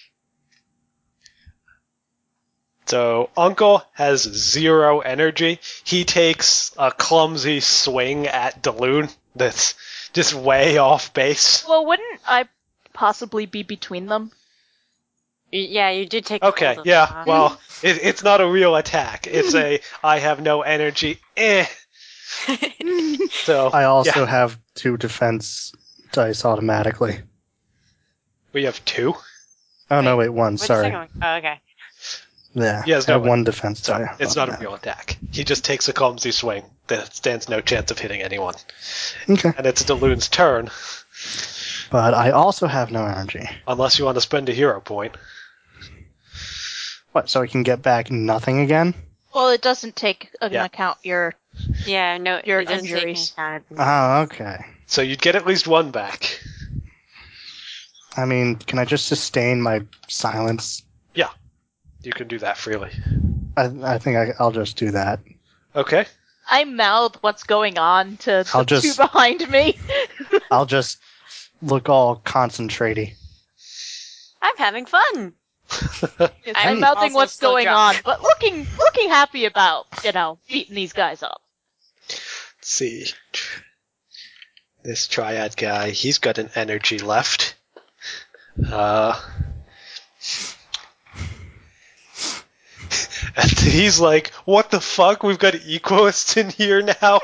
So, Uncle has 0 energy. He takes a clumsy swing at Daloon that's just way off base. Well, wouldn't I possibly be between them? Yeah, you did take Okay, hold of yeah, them. well, it's not a real attack. It's a, I have no energy, So, I also yeah, have 2 defense dice automatically. we have 2. Oh, no, wait, 1, Where'd the sorry. second one? Oh, okay. Yeah, Yes, I have no, 1 defense So, die. it's not a real attack. He just takes a clumsy swing that stands no chance of hitting anyone. Okay. And it's Daloon's turn, But I also have no energy. unless you want to spend a hero point. What, so I can get back nothing again? Well, it doesn't take into Yeah. account your... Yeah, no, Your it doesn't take injuries. into account. Oh, okay. So you'd get at least 1 back. I mean, can I just sustain my silence? You can do that freely. I think I'll just do that. Okay. I mouth what's going on to I'll the 2 just- behind me. I'll just look all concentraty. I'm having fun. I'm I'm mouthing also what's still going drunk. on, but looking happy about, beating these guys up. Let's see. This triad guy, he's got an energy left. And he's like, what the fuck? We've got equalists in here now?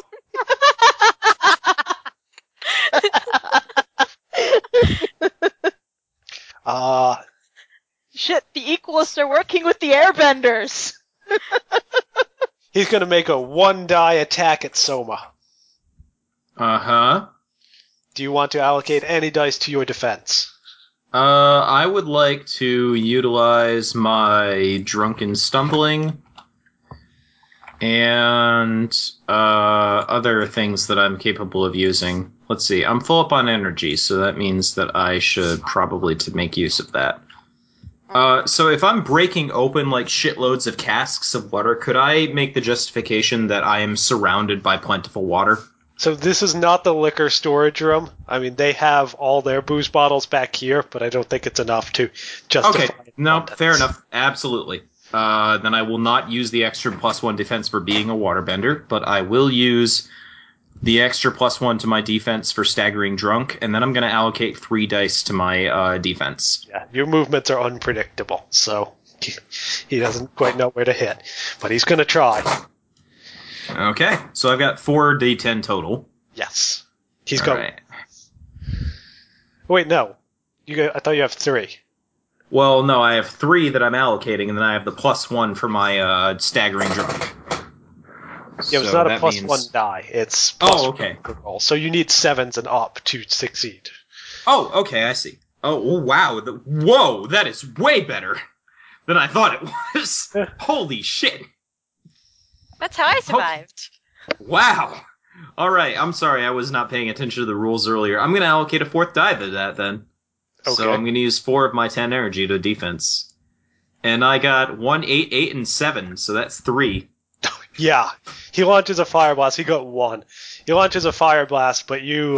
Shit, the Equalists are working with the Airbenders! He's gonna make a 1-die attack at Soma. Uh-huh. Do you want to allocate any dice to your defense? I would like to utilize my drunken stumbling and other things that I'm capable of using. Let's see. I'm full up on energy, so that means that I should probably to make use of that. So if I'm breaking open like shitloads of casks of water, could I make the justification that I am surrounded by plentiful water? So this is not the liquor storage room. I mean, they have all their booze bottles back here, but I don't think it's enough to justify. Okay, no, abundance. fair enough. Absolutely. Then I will not use the extra +1 defense for being a waterbender, but I will use the extra +1 to my defense for staggering drunk, and then I'm going to allocate 3 dice to my defense. Yeah, your movements are unpredictable, so he doesn't quite know where to hit. But he's going to try. Okay, so I've got 4d10 total. Yes. He's All got... right. Wait, no. I thought you have 3. Well, no, I have 3 that I'm allocating, and then I have the +1 for my staggering drunk. Yeah, it's So not a that +1 means- die. It's Oh, okay. +1 roll. So you need 7s and up to succeed. Oh, okay, I see. Oh, wow. Whoa, that is way better than I thought it was. Holy shit. That's how I survived. Wow. All right, I'm sorry, I was not paying attention to the rules earlier. I'm going to allocate a 4th die to that then. Okay. So I'm going to use 4 of my 10 energy to defense. And I got 1, 8, 8, and 7, so that's 3. Yeah. He launches a fire blast. He got 1. He launches a fire blast, but you,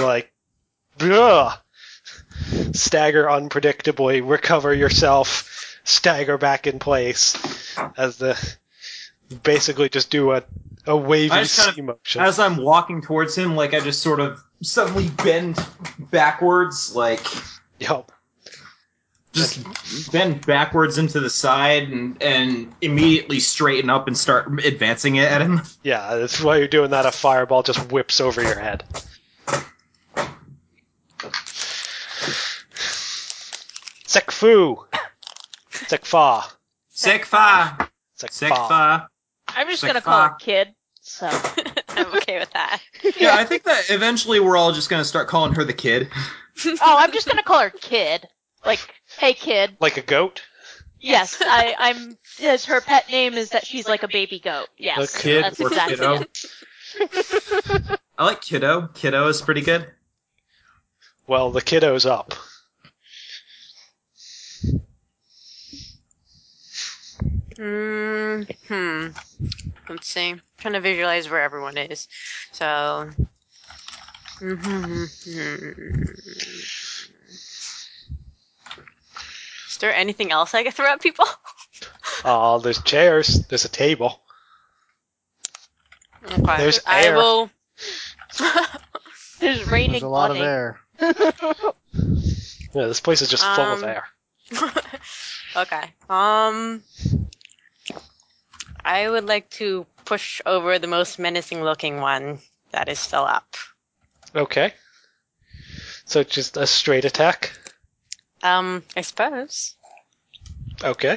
stagger unpredictably, recover yourself, stagger back in place as basically just do a wavy I just kind sea of, motion. as I'm walking towards him, I just sort of suddenly bend backwards, Yup. just bend backwards into the side and immediately straighten up and start advancing it at him. Yeah, that's why you're doing that. A fireball just whips over your head. Sekfu! Sekfa. Sekfa! Sekfa. Sekfa! I'm just Like gonna call her fuck. Kid, so... I'm okay with that. Yeah, I think that eventually we're all just gonna start calling her the kid. Oh, I'm just gonna call her Kid. Like, hey Kid. Like a goat? Yes, I'm. Yes, her pet name is that she's like a baby goat. Yes, A Kid that's or exactly kiddo? it. I like Kiddo. Kiddo is pretty good. Well, the kiddo's up. Let's see. I'm trying to visualize where everyone is. So. Is there anything else I can throw at people? There's chairs. There's a table. Okay. There's I air. will. There's raining There's a lot of money. air. Yeah, this place is just full of Um, air. Okay. I would like to push over the most menacing looking one that is still up. Okay. So just a straight attack. I suppose. Okay.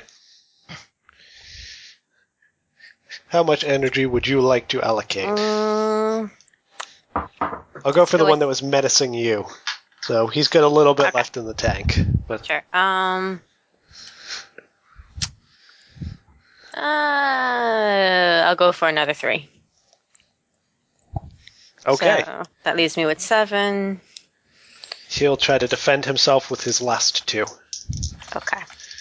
How much energy would you like to allocate? Mm, I'll go for the go one with- that was menacing you. So he's got a little bit Okay. left in the tank. But Sure. I'll go for another 3. okay. So that leaves me with 7. He'll try to defend himself with his last 2. Okay.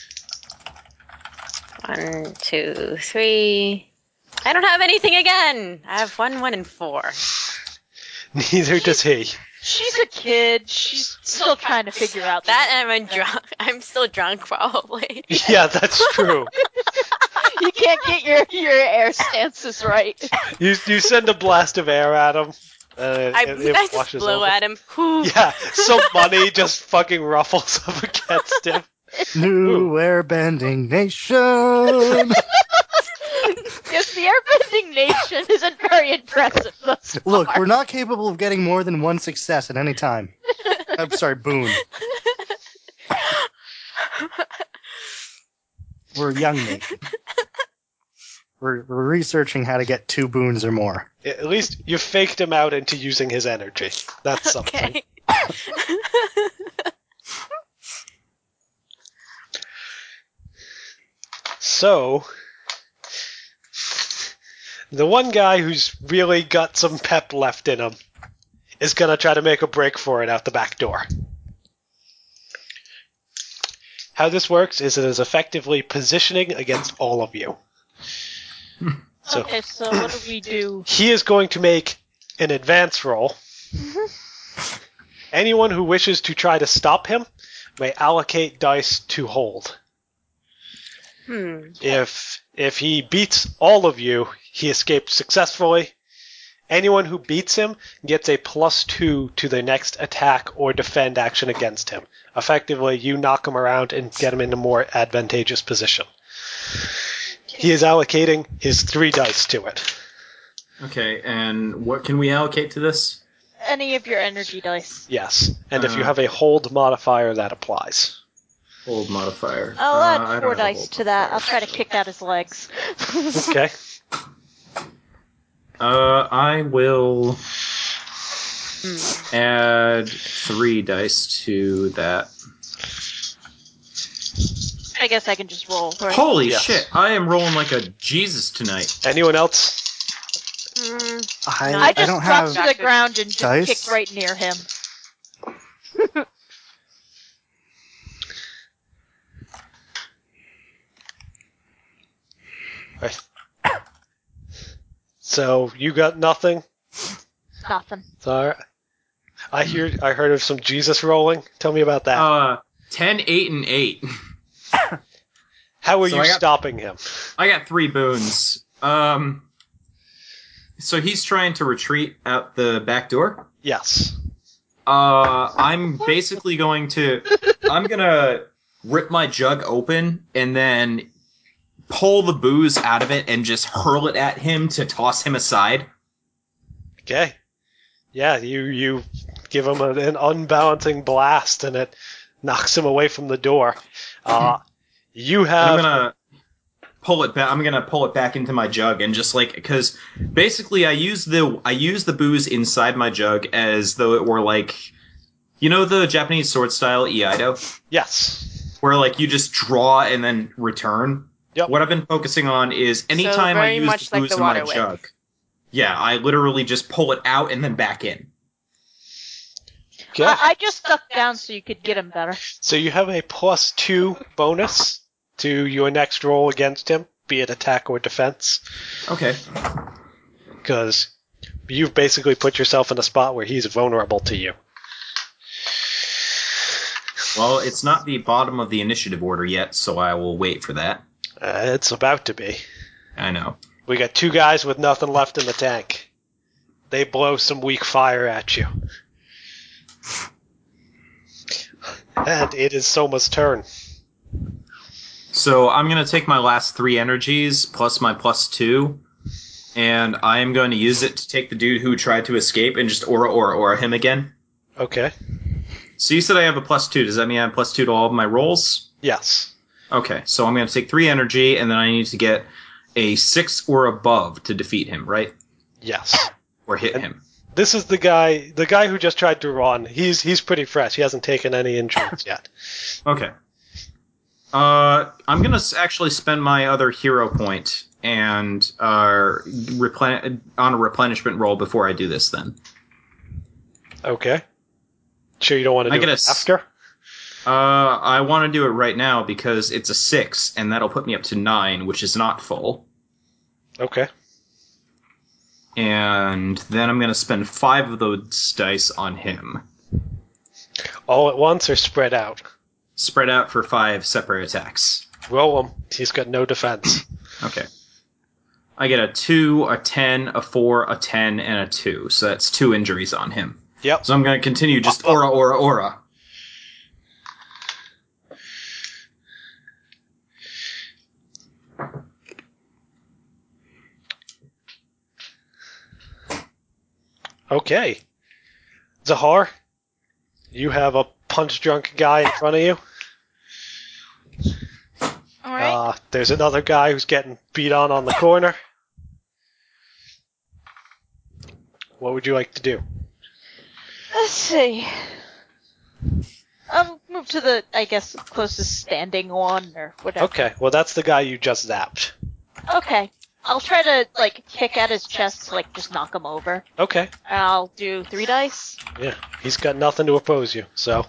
1, 2, 3. I don't have anything again. I have 1, 1, and 4. Neither does he. She's a kid. She's still trying to figure out That and I'm drunk. I'm still drunk, probably. Yeah, that's true. You can't get your air stances right. You send a blast of air at him. I It just washes blow over. at him. Whew. Yeah, some money just fucking ruffles up against him. New airbending nation. Yes, the airbending nation isn't very impressive thus Look, far. we're not capable of getting more than one success at any time. I'm sorry, boon. We're young nation. We're researching how to get 2 boons or more. At least you faked him out into using his energy. That's something. Okay. So, the one guy who's really got some pep left in him is going to try to make a break for it out the back door. How this works is it is effectively positioning against all of you. So Okay, so what do we do? he is going to make an advance roll. Anyone who wishes to try to stop him may allocate dice to hold. If he beats all of you, he escapes successfully. Anyone who beats him gets a +2 to their next attack or defend action against him. Effectively, you knock him around and get him in a more advantageous position. He is allocating his 3 dice to it. Okay, and what can we allocate to this? Any of your energy dice. Yes, and if you have a hold modifier, that applies. Hold modifier. I'll I add don't 4 have a dice hold to that. I'll modifier. try to kick out his legs. Okay. I will add 3 dice to that. I guess I can just roll. Right? Holy Yes. shit! I am rolling like a Jesus tonight. Anyone else? I just don't dropped have to the ground and just dice. kicked right near him. Right. So you got nothing? Nothing. Sorry. I heard of some Jesus rolling. Tell me about that. 10, 8, and 8. How are so you I got- stopping him? I got 3 boons. So he's trying to retreat out the back door. Yes. I'm basically I'm gonna rip my jug open and then pull the booze out of it and just hurl it at him to toss him aside. Okay. Yeah, you give him an unbalancing blast and it knocks him away from the door. You And have I'm gonna pull it back. I'm gonna pull it back into my jug and just because basically I use the booze inside my jug as though it were the Japanese sword style Iaido, yes. where like you just draw and then return. Yep. What I've been focusing on is anytime I very use much the like booze the in my water whip. jug. Yeah, I literally just pull it out and then back in. Okay. I just ducked down so you could get him better. So you have a +2 bonus to your next roll against him, be it attack or defense, Okay. because you've basically put yourself in a spot where he's vulnerable to you. Well, it's not the bottom of the initiative order yet, so I will wait for that. It's about to be. I know. We got 2 guys with nothing left in the tank. They blow some weak fire at you. And it is Soma's turn. So I'm going to take my last 3 energies plus my +2, and I am going to use it to take the dude who tried to escape and just aura him again. Okay. So you said I have a +2. Does that mean I have +2 to all of my rolls? Yes. Okay, so I'm going to take 3 energy, and then I need to get a 6 or above to defeat him, right? Yes. Or hit him. This is the guy who just tried to run. He's pretty fresh. He hasn't taken any injuries yet. Okay. I'm going to actually spend my other hero point and on a replenishment roll before I do this then. Okay. Sure you don't want to I do get it a after? I want to do it right now because it's a 6, and that'll put me up to 9, which is not full. Okay. And then I'm going to spend 5 of those dice on him. All at once or spread out? Spread out for 5 separate attacks. Roll him. He's got no defense. Okay. I get a 2, a 10, a 4, a 10, and a 2. So that's 2 injuries on him. Yep. So I'm going to continue just aura. Okay. Zahar, you have a punch-drunk guy in front of you. Alright. There's another guy who's getting beat on the corner. What would you like to do? Let's see. I'll move to the, I guess, closest standing one or whatever. Okay, well that's the guy you just zapped. Okay. I'll try to, kick at his chest to, just knock him over. Okay. And I'll do 3 dice. Yeah, he's got nothing to oppose you, so.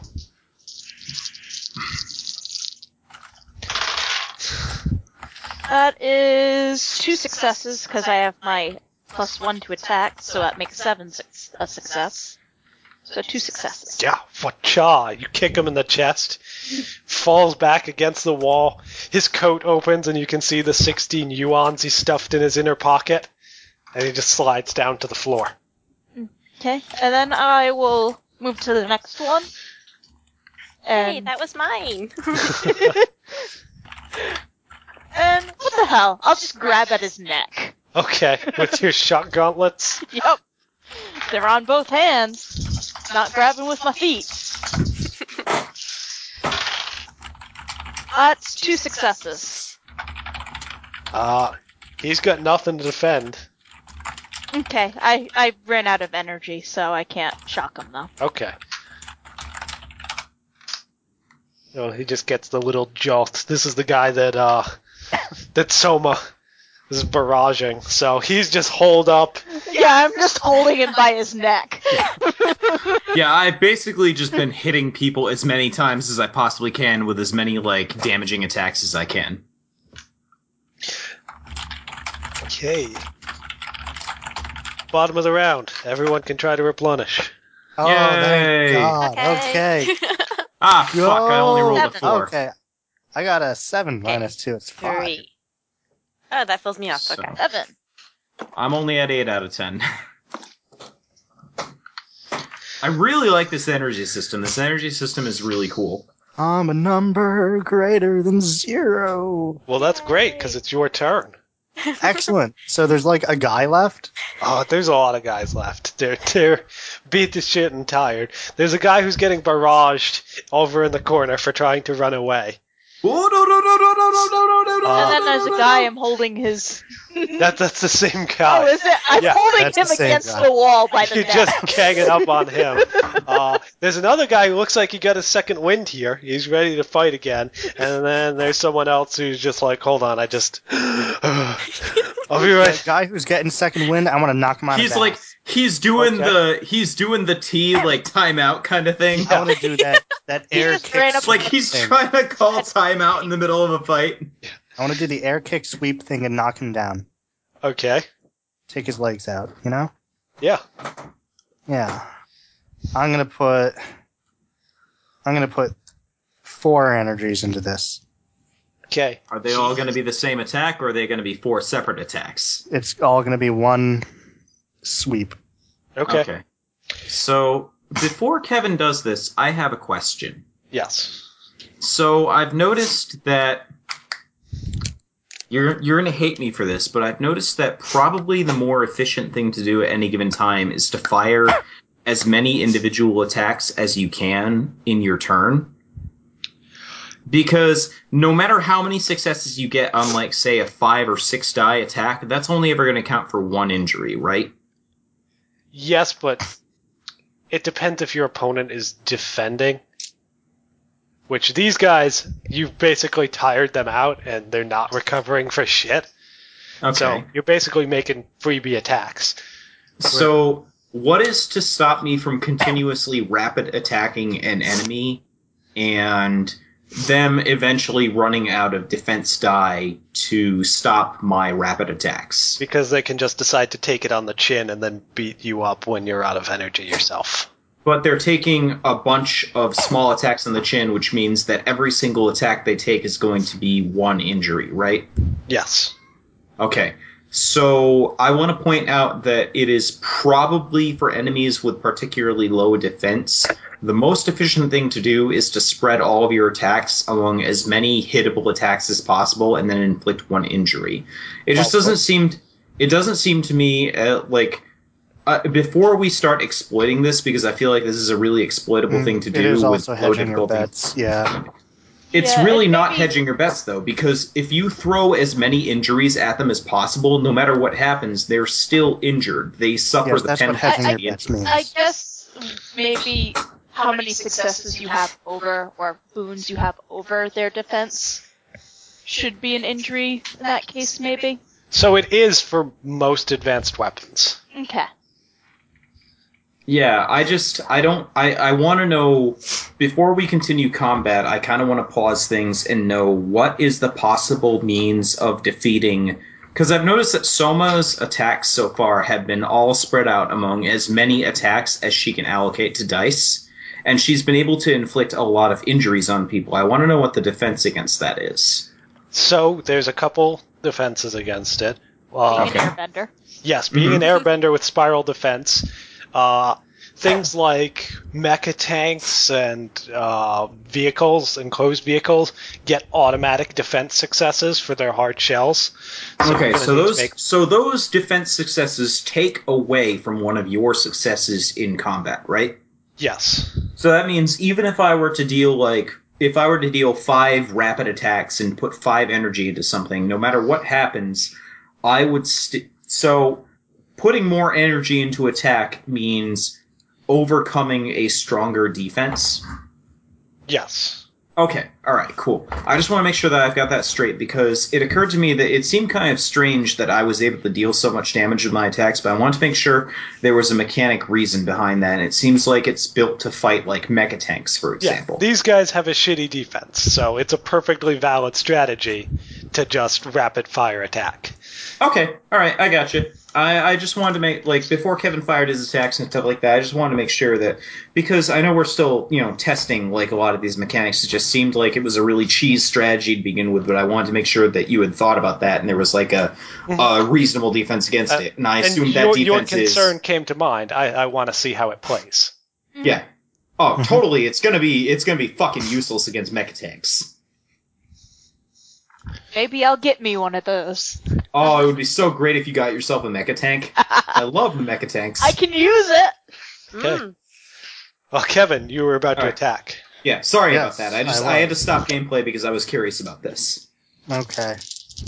That is 2 successes, because I have my +1 to attack, so that makes 7 a success. So 2 successes. Yeah, facha! You kick him in the chest, falls back against the wall, his coat opens and you can see the 16 yuans he stuffed in his inner pocket, and he just slides down to the floor. Okay, and then I will move to the next one. Hey, And, that was mine. and what the hell? I'll just grab at his neck. Okay, with your shock gauntlets? Yep. They're on both hands. Not grabbing with my feet. That's 2 successes. He's got nothing to defend. Okay, I ran out of energy, so I can't shock him though. Okay. No, he just gets the little jolt. This is the guy that Soma is barraging, so he's just holed up. Yeah, I'm just holding him by his neck. Yeah, I've basically just been hitting people as many times as I possibly can with as many, damaging attacks as I can. Okay. Bottom of the round. Everyone can try to replenish. Oh, Yay. thank God. Okay. Ah, fuck, I only rolled a 7. 4. Okay. I got a 7 minus 2. It's 5. 3. Oh, that fills me up. So- Okay. 7. I'm only at 8 out of 10. I really like this energy system. This energy system is really cool. I'm a number greater than 0. Well, that's great, because it's your turn. Excellent. So there's a guy left? Oh, there's a lot of guys left. They're beat to shit and tired. There's a guy who's getting barraged over in the corner for trying to run away. Oh, no. And then there's a guy I'm holding his. That's the same guy. Oh, is it? I'm Yeah, holding that's the him same against guy. the wall by the You're neck. just ganging up on him. There's another guy who looks like he got a second wind here. He's ready to fight again. And then there's someone else who's just like, hold on, I'll be The right. guy who's getting second wind, I want to knock him out He's of like ass. he's doing Okay. the T like timeout kind of thing. I want to do that He air just kick. ran up- It's like he's thing. trying to call timeout in the middle of a fight. I want to do the air kick sweep thing and knock him down. Okay. Take his legs out, you know? Yeah. Yeah. I'm gonna put 4 energies into this. Okay. Are they all going to be the same attack, or are they going to be 4 separate attacks? It's all gonna be one sweep. Okay. So before Kevin does this, I have a question. Yes. So I've noticed that you're going to hate me for this, but I've noticed that probably the more efficient thing to do at any given time is to fire as many individual attacks as you can in your turn. Because no matter how many successes you get on, like, say, a 5 or 6 die attack, that's only ever going to count for 1 injury, right? Yes, but it depends if your opponent is defending. Which these guys, you've basically tired them out and they're not recovering for shit. Okay. So you're basically making freebie attacks. So, what is to stop me from continuously rapid attacking an enemy and them eventually running out of defense die to stop my rapid attacks? Because they can just decide to take it on the chin and then beat you up when you're out of energy yourself. But they're taking a bunch of small attacks on the chin, which means that every single attack they take is going to be 1 injury, right? Yes. Okay. So I want to point out that it is probably for enemies with particularly low defense, the most efficient thing to do is to spread all of your attacks among as many hittable attacks as possible and then inflict 1 injury. It just doesn't seem to me like before we start exploiting this, because I feel like this is a really exploitable thing to do. It is with also low hedging your difficulty. bets, yeah. It's Yeah, really and not maybe- hedging your bets, though, because if you throw as many injuries at them as possible, no matter what happens, they're still injured. They suffer Yes, the that's what penalty. hedging I- your bets means. I guess maybe how many successes you have over, or boons you have over their defense should be an injury in that case, maybe. So it is for most advanced weapons. Okay. Yeah, I want to know, before we continue combat, I kind of want to pause things and know what is the possible means of defeating, because I've noticed that Soma's attacks so far have been all spread out among as many attacks as she can allocate to dice, and she's been able to inflict a lot of injuries on people. I want to know what the defense against that is. So there's a couple defenses against it. Being Okay. an airbender. Yes, being an airbender with spiral defense. Things like mecha tanks and vehicles, enclosed vehicles, get automatic defense successes for their hard shells. So Okay, you're so gonna need to those make- those defense successes take away from one of your successes in combat, right? Yes. So that means even if I were to deal 5 rapid attacks and put 5 energy into something, no matter what happens, I would so putting more energy into attack means overcoming a stronger defense. Yes. Okay, alright, cool. I just want to make sure that I've got that straight, because it occurred to me that it seemed kind of strange that I was able to deal so much damage with my attacks, but I wanted to make sure there was a mechanic reason behind that, and it seems like it's built to fight like mecha tanks, for Yeah. example. These guys have a shitty defense, so it's a perfectly valid strategy to just rapid fire attack. Okay, alright, I gotcha. I just wanted to make, like, before Kevin fired his attacks and stuff like that, I just wanted to make sure that, because I know we're still, testing, like, a lot of these mechanics, it just seemed like it was a really cheese strategy to begin with, but I wanted to make sure that you had thought about that, and there was, like, a reasonable defense against it, and I assumed that your defense concern came to mind. I want to see how it plays. Yeah. Oh, totally, it's gonna be fucking useless against mecha tanks. Maybe I'll get me one of those. Oh, it would be so great if you got yourself a mecha tank. I love the mecha tanks. I can use it! Okay. Well, Kevin, you were about to Alright. attack. Yeah, sorry Yes, about that. I I had to was. stop gameplay because I was curious about this. Okay.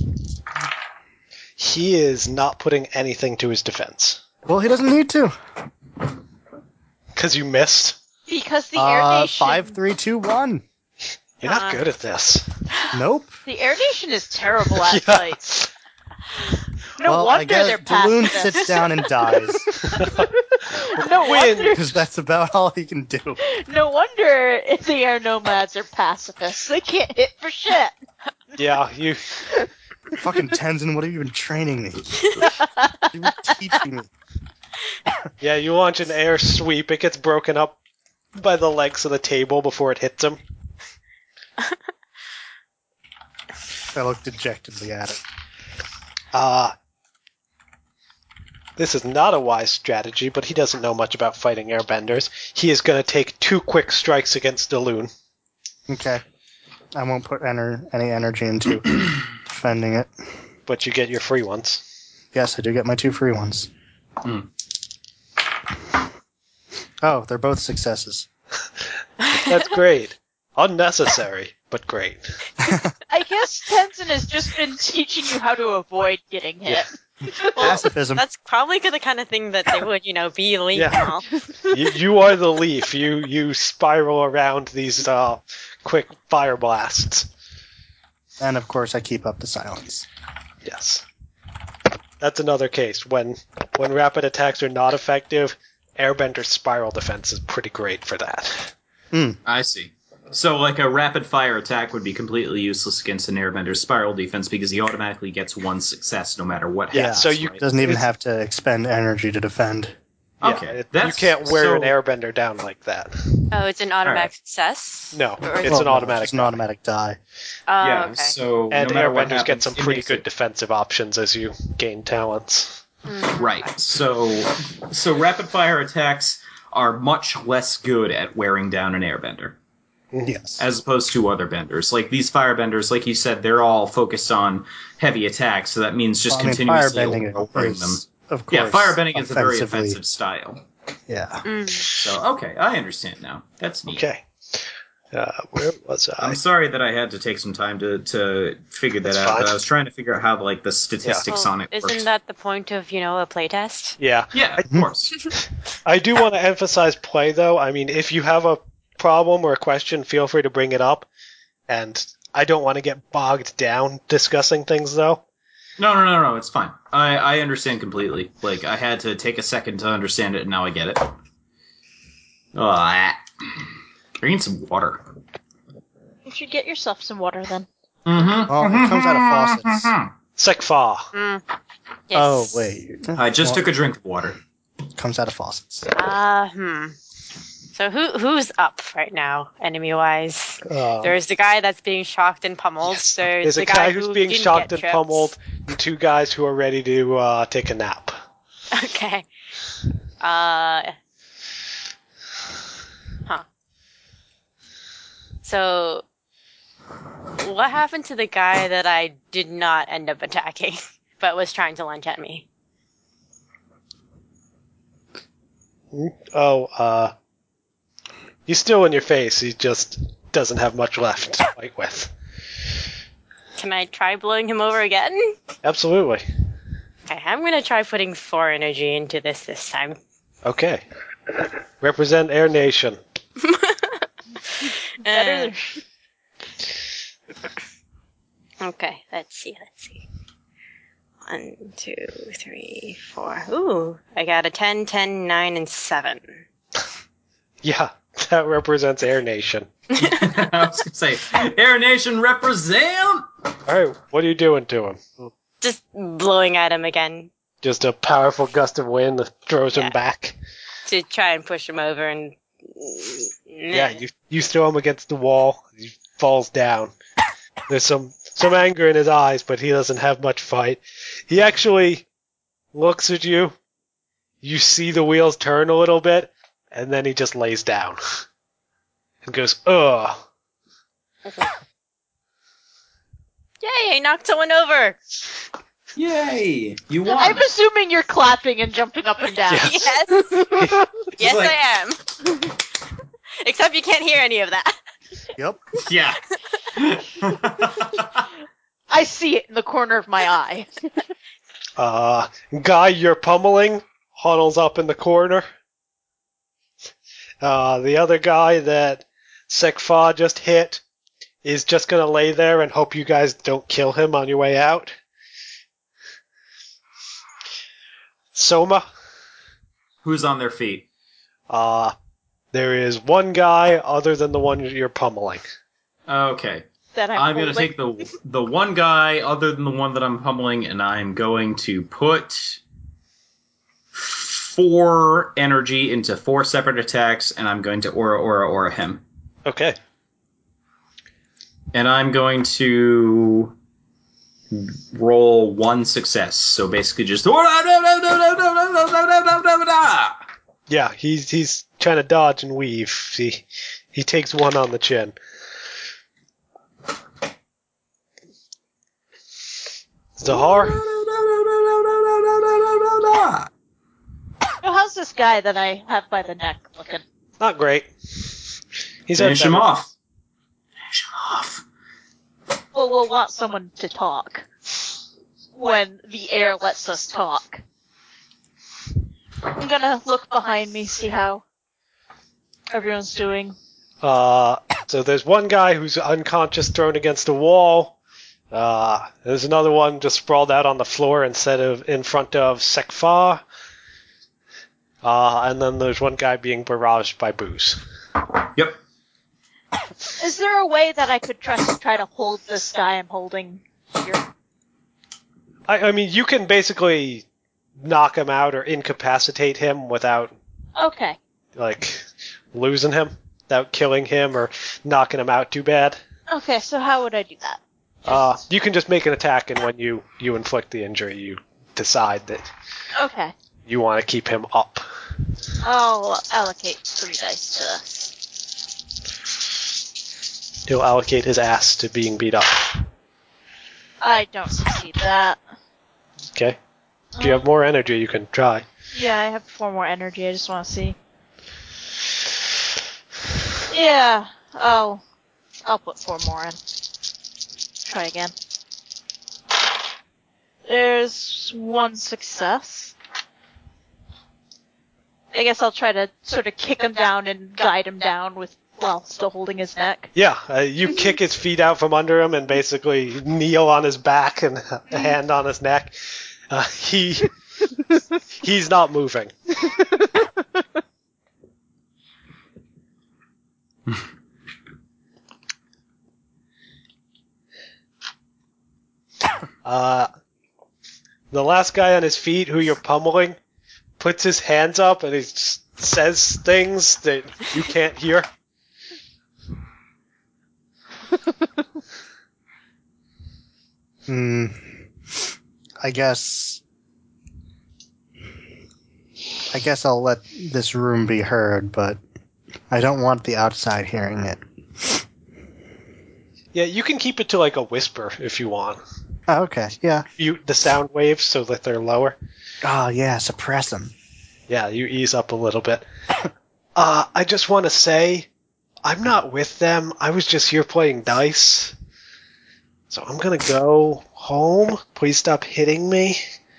He is not putting anything to his defense. Well, he doesn't need to. Because you missed? Because the Air Nation. 5, 3, 2, 1. You're not good at this. Nope. The Air Nation is terrible at Yeah. fights. No well, I wonder guess they're Daloon pacifists. sits down and dies. No wonder. Because that's about all he can do. No wonder the Air Nomads are pacifists. They can't hit for shit. Yeah, you. Fucking Tenzin, what have you been training me? You were teaching me. Yeah, you launch an air sweep. It gets broken up by the legs of the table before it hits him. I look dejectedly at it. This is not a wise strategy, but he doesn't know much about fighting airbenders. He is going to take 2 quick strikes against Daloon. Okay. I won't put any energy into defending it. But you get your free ones. Yes, I do get my 2 free ones. Hmm. Oh, they're both successes. That's great. Unnecessary, but great. I guess Tenzin has just been teaching you how to avoid getting hit. Pacifism. That's probably the kind of thing that they would, be elite Yeah. and all. You are the leaf. You spiral around these quick fire blasts. And of course, I keep up the silence. Yes. That's another case. When rapid attacks are not effective, Airbender spiral defense is pretty great for that. I see. So, like, a rapid-fire attack would be completely useless against an Airbender's spiral defense because he automatically gets 1 success no matter what Yeah, happens. so you- right? Doesn't even It's- have to expend energy to defend. Okay, Yeah, you can't wear so- an Airbender down like that. Oh, it's an automatic Alright. success? No, Or is it's Well, an no, automatic. It's an die. automatic die. Oh, Yeah, okay. so And no matter what Airbenders happens, get some it pretty makes good it- defensive options as you gain talents. Right. So rapid-fire attacks are much less good at wearing down an Airbender. Yes. As opposed to other benders. Like these firebenders, like you said, they're all focused on heavy attacks, so that means just continuously firebending overpowering them. is, of course, Yeah, firebending is a very offensively- offensive style. Yeah. So, okay, I understand now. That's neat. Okay. Where was I? I'm sorry that I had to take some time to figure that That's out, fine. but I was trying to figure out how like the statistics Well, on it isn't worked. that the point of, a playtest? Yeah. Yeah, of course. I do want to emphasize play, though. I mean, if you have a problem or a question, feel free to bring it up. And I don't want to get bogged down discussing things, though. No, it's fine. I understand completely. Like, I had to take a second to understand it, and now I get it. Drinking some water. You should get yourself some water then. Mm-hmm. Well, it comes out of faucets. Sekfa. Mm. Yes. Oh, wait. I just Well, took a drink of water. it comes out of faucets. So who's up right now, enemy-wise? There's the guy that's being shocked and pummeled. Yes. There's There's the a guy who who's being didn't shocked get and tripped. pummeled, and 2 guys who are ready to take a nap. Okay. So, what happened to the guy that I did not end up attacking, but was trying to lunge at me? He's still in your face. He just doesn't have much left to fight with. Can I try blowing him over again? Absolutely. Okay, I'm gonna try putting 4 energy into this time. Okay. Represent Air Nation. Better Okay, let's see. 1, 2, 3, 4. Ooh, I got a 10, 10, 9, and 7. Yeah, that represents Air Nation. I was gonna say, Air Nation represent! Alright, what are you doing to him? Just blowing at him again Just a powerful gust of wind that throws him Yeah. back. to try and push him over and... Yeah, you throw him against the wall. He falls down. There's some anger in his eyes, but he doesn't have much fight. He actually looks at you. You see the wheels turn a little bit, and then he just lays down and goes, "Ugh." Yay, I knocked someone over! Yay! You won! I'm assuming you're clapping and jumping up and down. Yes. Yes! Yes, like- I am. Except you can't hear any of that. Yep. Yeah. I see it in the corner of my eye. Guy you're pummeling huddles up in the corner. The other guy that Sekfa just hit is just gonna lay there and hope you guys don't kill him on your way out. Soma, Who's on their feet? there is one guy other than the one you're pummeling. Okay. That I'm going to holding. take the one guy other than the one that I'm pummeling, and I'm going to put 4 energy into 4 separate attacks, and I'm going to aura him. Okay. And I'm going to roll 1 success. So basically just... Yeah, he's trying to dodge and weave. He takes one on the chin. Zahar? Oh, how's this guy that I have by the neck looking? Not great. He's Finish him better. off. Finish him off. Well, we'll want someone to talk. When the air lets us talk. I'm gonna look behind me, see how everyone's doing. So there's one guy who's unconscious, thrown against a wall. There's another one just sprawled out on the floor instead of in front of Sekfa. And then there's one guy being barraged by booze. Yep. Is there a way that I could try to hold this guy I'm holding here? I mean, you can basically knock him out or incapacitate him without, Okay. like, losing him, without killing him or knocking him out too bad. Okay, so how would I do that? You can just make an attack, and when you inflict the injury, you decide that Okay. you want to keep him up. I'll allocate 3 dice to this. He'll allocate his ass to being beat up. I don't succeed that. Okay? If you have more energy, you can try. Yeah, I have 4 more energy, I just want to see. Yeah, I'll put 4 more in. Try again. There's 1 success. I guess I'll try to sort of kick him down and guide him down while still holding his neck. Yeah, you kick his feet out from under him and basically kneel on his back and a hand on his neck. He's not moving. The last guy on his feet who you're pummeling puts his hands up and he says things that you can't hear. I guess I'll let this room be heard, but I don't want the outside hearing it. Yeah, you can keep it to like a whisper if you want. Oh, okay, yeah. The sound waves so that they're lower. Oh, yeah, suppress them. Yeah, you ease up a little bit. I just want to say, I'm not with them. I was just here playing dice. So I'm gonna go home. Please stop hitting me.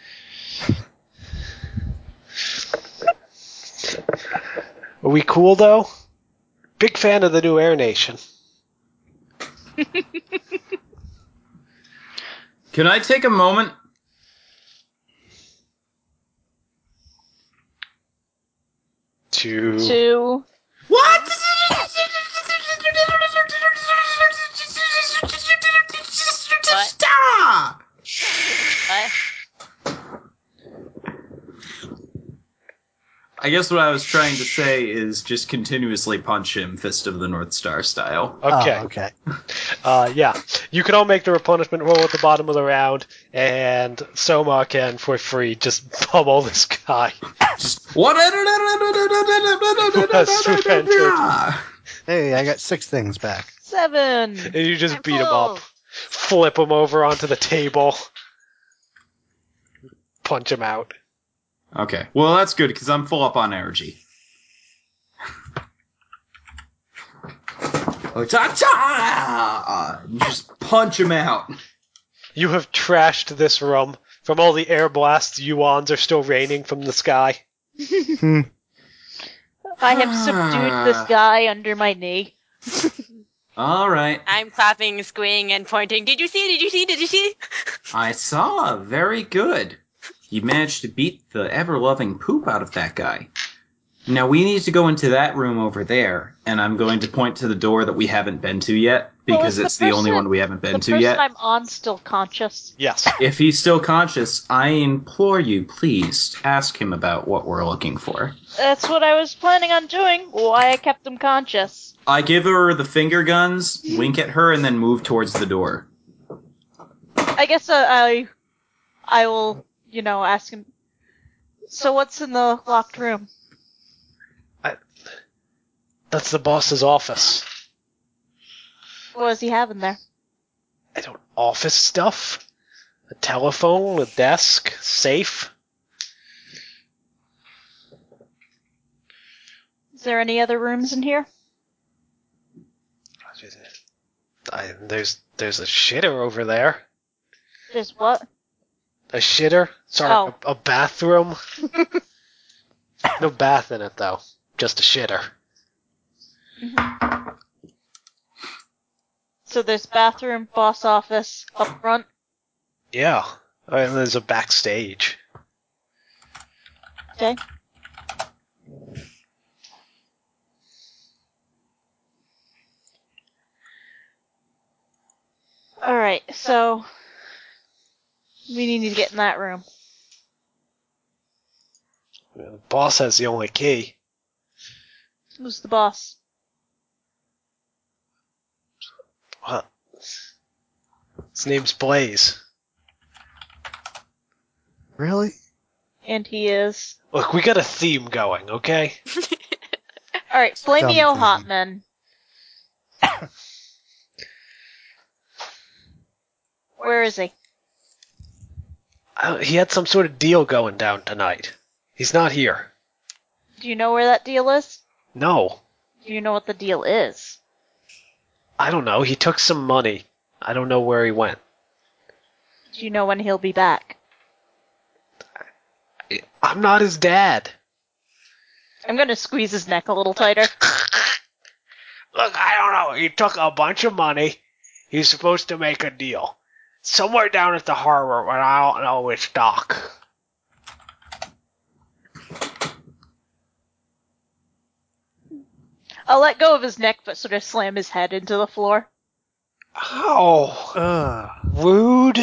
Are we cool, though? Big fan of the new Air Nation. Can I take a moment? To... What? Stop! What? I guess what I was trying to say is just continuously punch him, Fist of the North Star style. Okay. Oh, okay. Yeah. You can all make the punishment roll at the bottom of the round, and Soma can, for free, just pummel this guy. What? Hey, I got 6 things back. 7! And you just I'm beat him full. up. Flip him over onto the table. Punch him out. Okay, well that's good because I'm full up on energy. Ta-ta! You just punch him out. You have trashed this room. From all the air blasts, Yuans are still raining from the sky. I have subdued this guy under my knee. All right. I'm clapping, squeeing, and pointing. Did you see? Did you see? Did you see? I saw. Very good. You managed to beat the ever-loving poop out of that guy. Now we need to go into that room over there, and I'm going to point to the door that we haven't been to yet, because Well, it's the only one we haven't been to The yet. person I'm on still conscious. Yes. If he's still conscious, I implore you, please, ask him about what we're looking for. That's what I was planning on doing. Why I kept him conscious. I give her the finger guns, wink at her, and then move towards the door. I guess I will, ask him. So what's in the locked room? That's the boss's office. What does he have in there? Office stuff? A telephone, a desk, safe? Is there any other rooms in here? There's a shitter over there. There's what? A shitter? Sorry, Oh. a bathroom. No bath in it, though. Just a shitter. So there's bathroom, boss office, up front. Yeah. And there's a backstage. Okay. Alright, so we need to get in that room. The boss has the only key. Who's the boss? What? His name's Blaze. Really? And he is. Look, we got a theme going, okay? Alright, Flameo Dumb Hotman. Where is he? He had some sort of deal going down tonight. He's not here. Do you know where that deal is? No. Do you know what the deal is? I don't know. He took some money. I don't know where he went. Do you know when he'll be back? I'm not his dad. I'm gonna squeeze his neck a little tighter. Look, I don't know. He took a bunch of money. He's supposed to make a deal. Somewhere down at the harbor, but I don't know which dock. I'll let go of his neck, but sort of slam his head into the floor. Oh, Ugh. rude.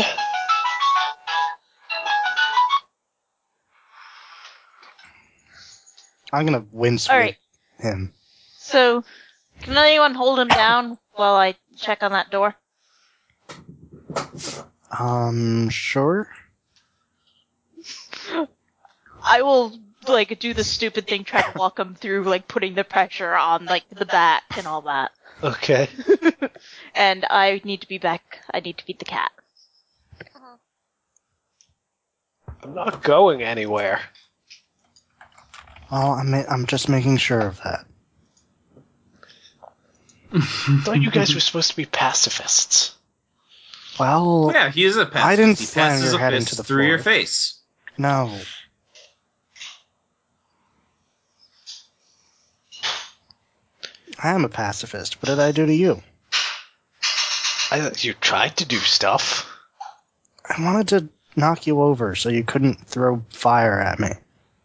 I'm gonna wince with Alright, him. so can anyone hold him down while I check on that door? Sure. I will, do the stupid thing, try to walk him through, putting the pressure on, the back and all that. Okay. And I need to be back. I need to feed the cat. I'm not going anywhere. Oh, I'm just making sure of that. I thought you guys were supposed to be pacifists. Well, Yeah, he is a pacifist. I didn't He slam passes your a head fist into the through your floor. face. no. I am a pacifist. What did I do to you? You tried to do stuff. I wanted to knock you over so you couldn't throw fire at me.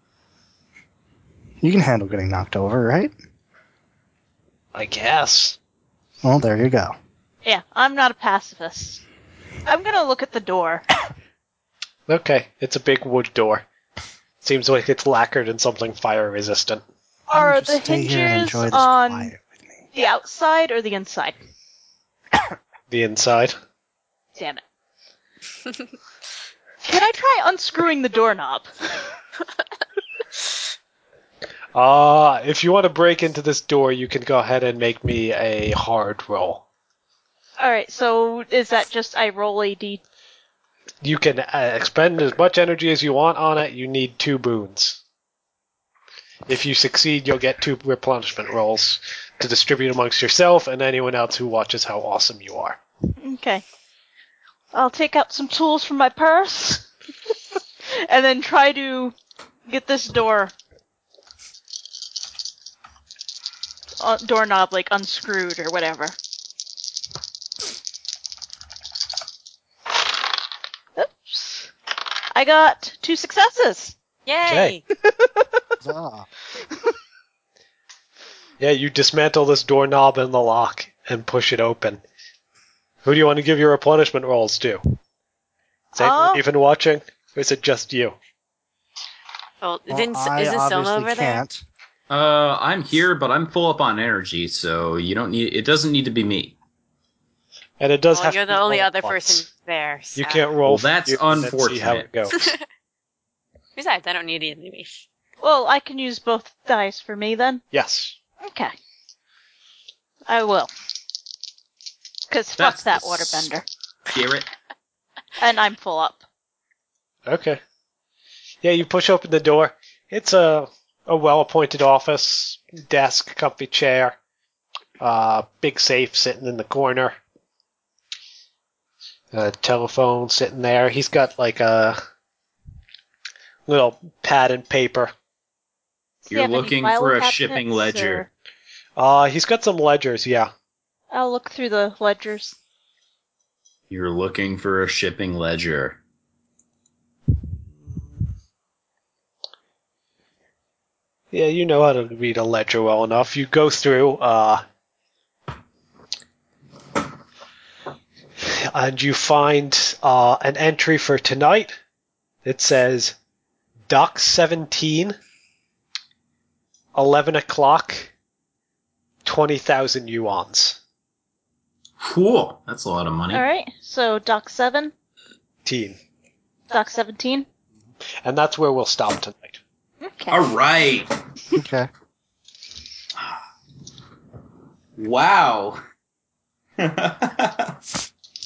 You can handle getting knocked over, right? I guess. Well, there you go. Yeah, I'm not a pacifist. I'm gonna look at the door. Okay, it's a big wood door. Seems like it's lacquered in something fire resistant. Are Just the stay here and hinges enjoy this on quiet with me. the outside or the inside? The inside. Damn it. Can I try unscrewing the doorknob? If you want to break into this door, you can go ahead and make me a hard roll. Alright, so is that just I roll a d? You can expend as much energy as you want on it. You need 2 boons. If you succeed, you'll get 2 replenishment rolls. to distribute amongst yourself and anyone else who watches how awesome you are. Okay. I'll take out some tools from my purse and then try to get this doorknob like unscrewed or whatever. Oops. I got 2 successes. Yay! Ah. Yeah, you dismantle this doorknob and the lock and push it open. Who do you want to give your replenishment rolls to? Is anyone even watching? Or is it just you? Well, Well, isn't I Soma obviously over there? can't. I'm here, but I'm full up on energy, so you don't need. It doesn't need to be me. And it does Well, have you're to be the only all other at once. person there. So. You can't roll. Well, for that's you and then see how unfortunate. it goes. Besides, I don't need any enemies. Well, I can use both dice for me then. Yes. Okay. I will. Because fuck That's that the waterbender. Spirit. And I'm full up. Okay. Yeah, you push open the door. It's a well-appointed office. Desk, comfy chair. Big safe sitting in the corner. Telephone sitting there. He's got like a little pad and paper. Does he You're have any looking file for a cabinets, shipping ledger. He's got some ledgers, yeah. or- I'll look through the ledgers. You're looking for a shipping ledger. Yeah, you know how to read a ledger well enough. You go through, and you find an entry for tonight. It says Dock 17, 11 o'clock, 20,000 yuans. Cool. That's a lot of money. Alright, so Dock 7, Teen. Dock 17. And that's where we'll stop tonight. Okay. All right. Okay. Wow.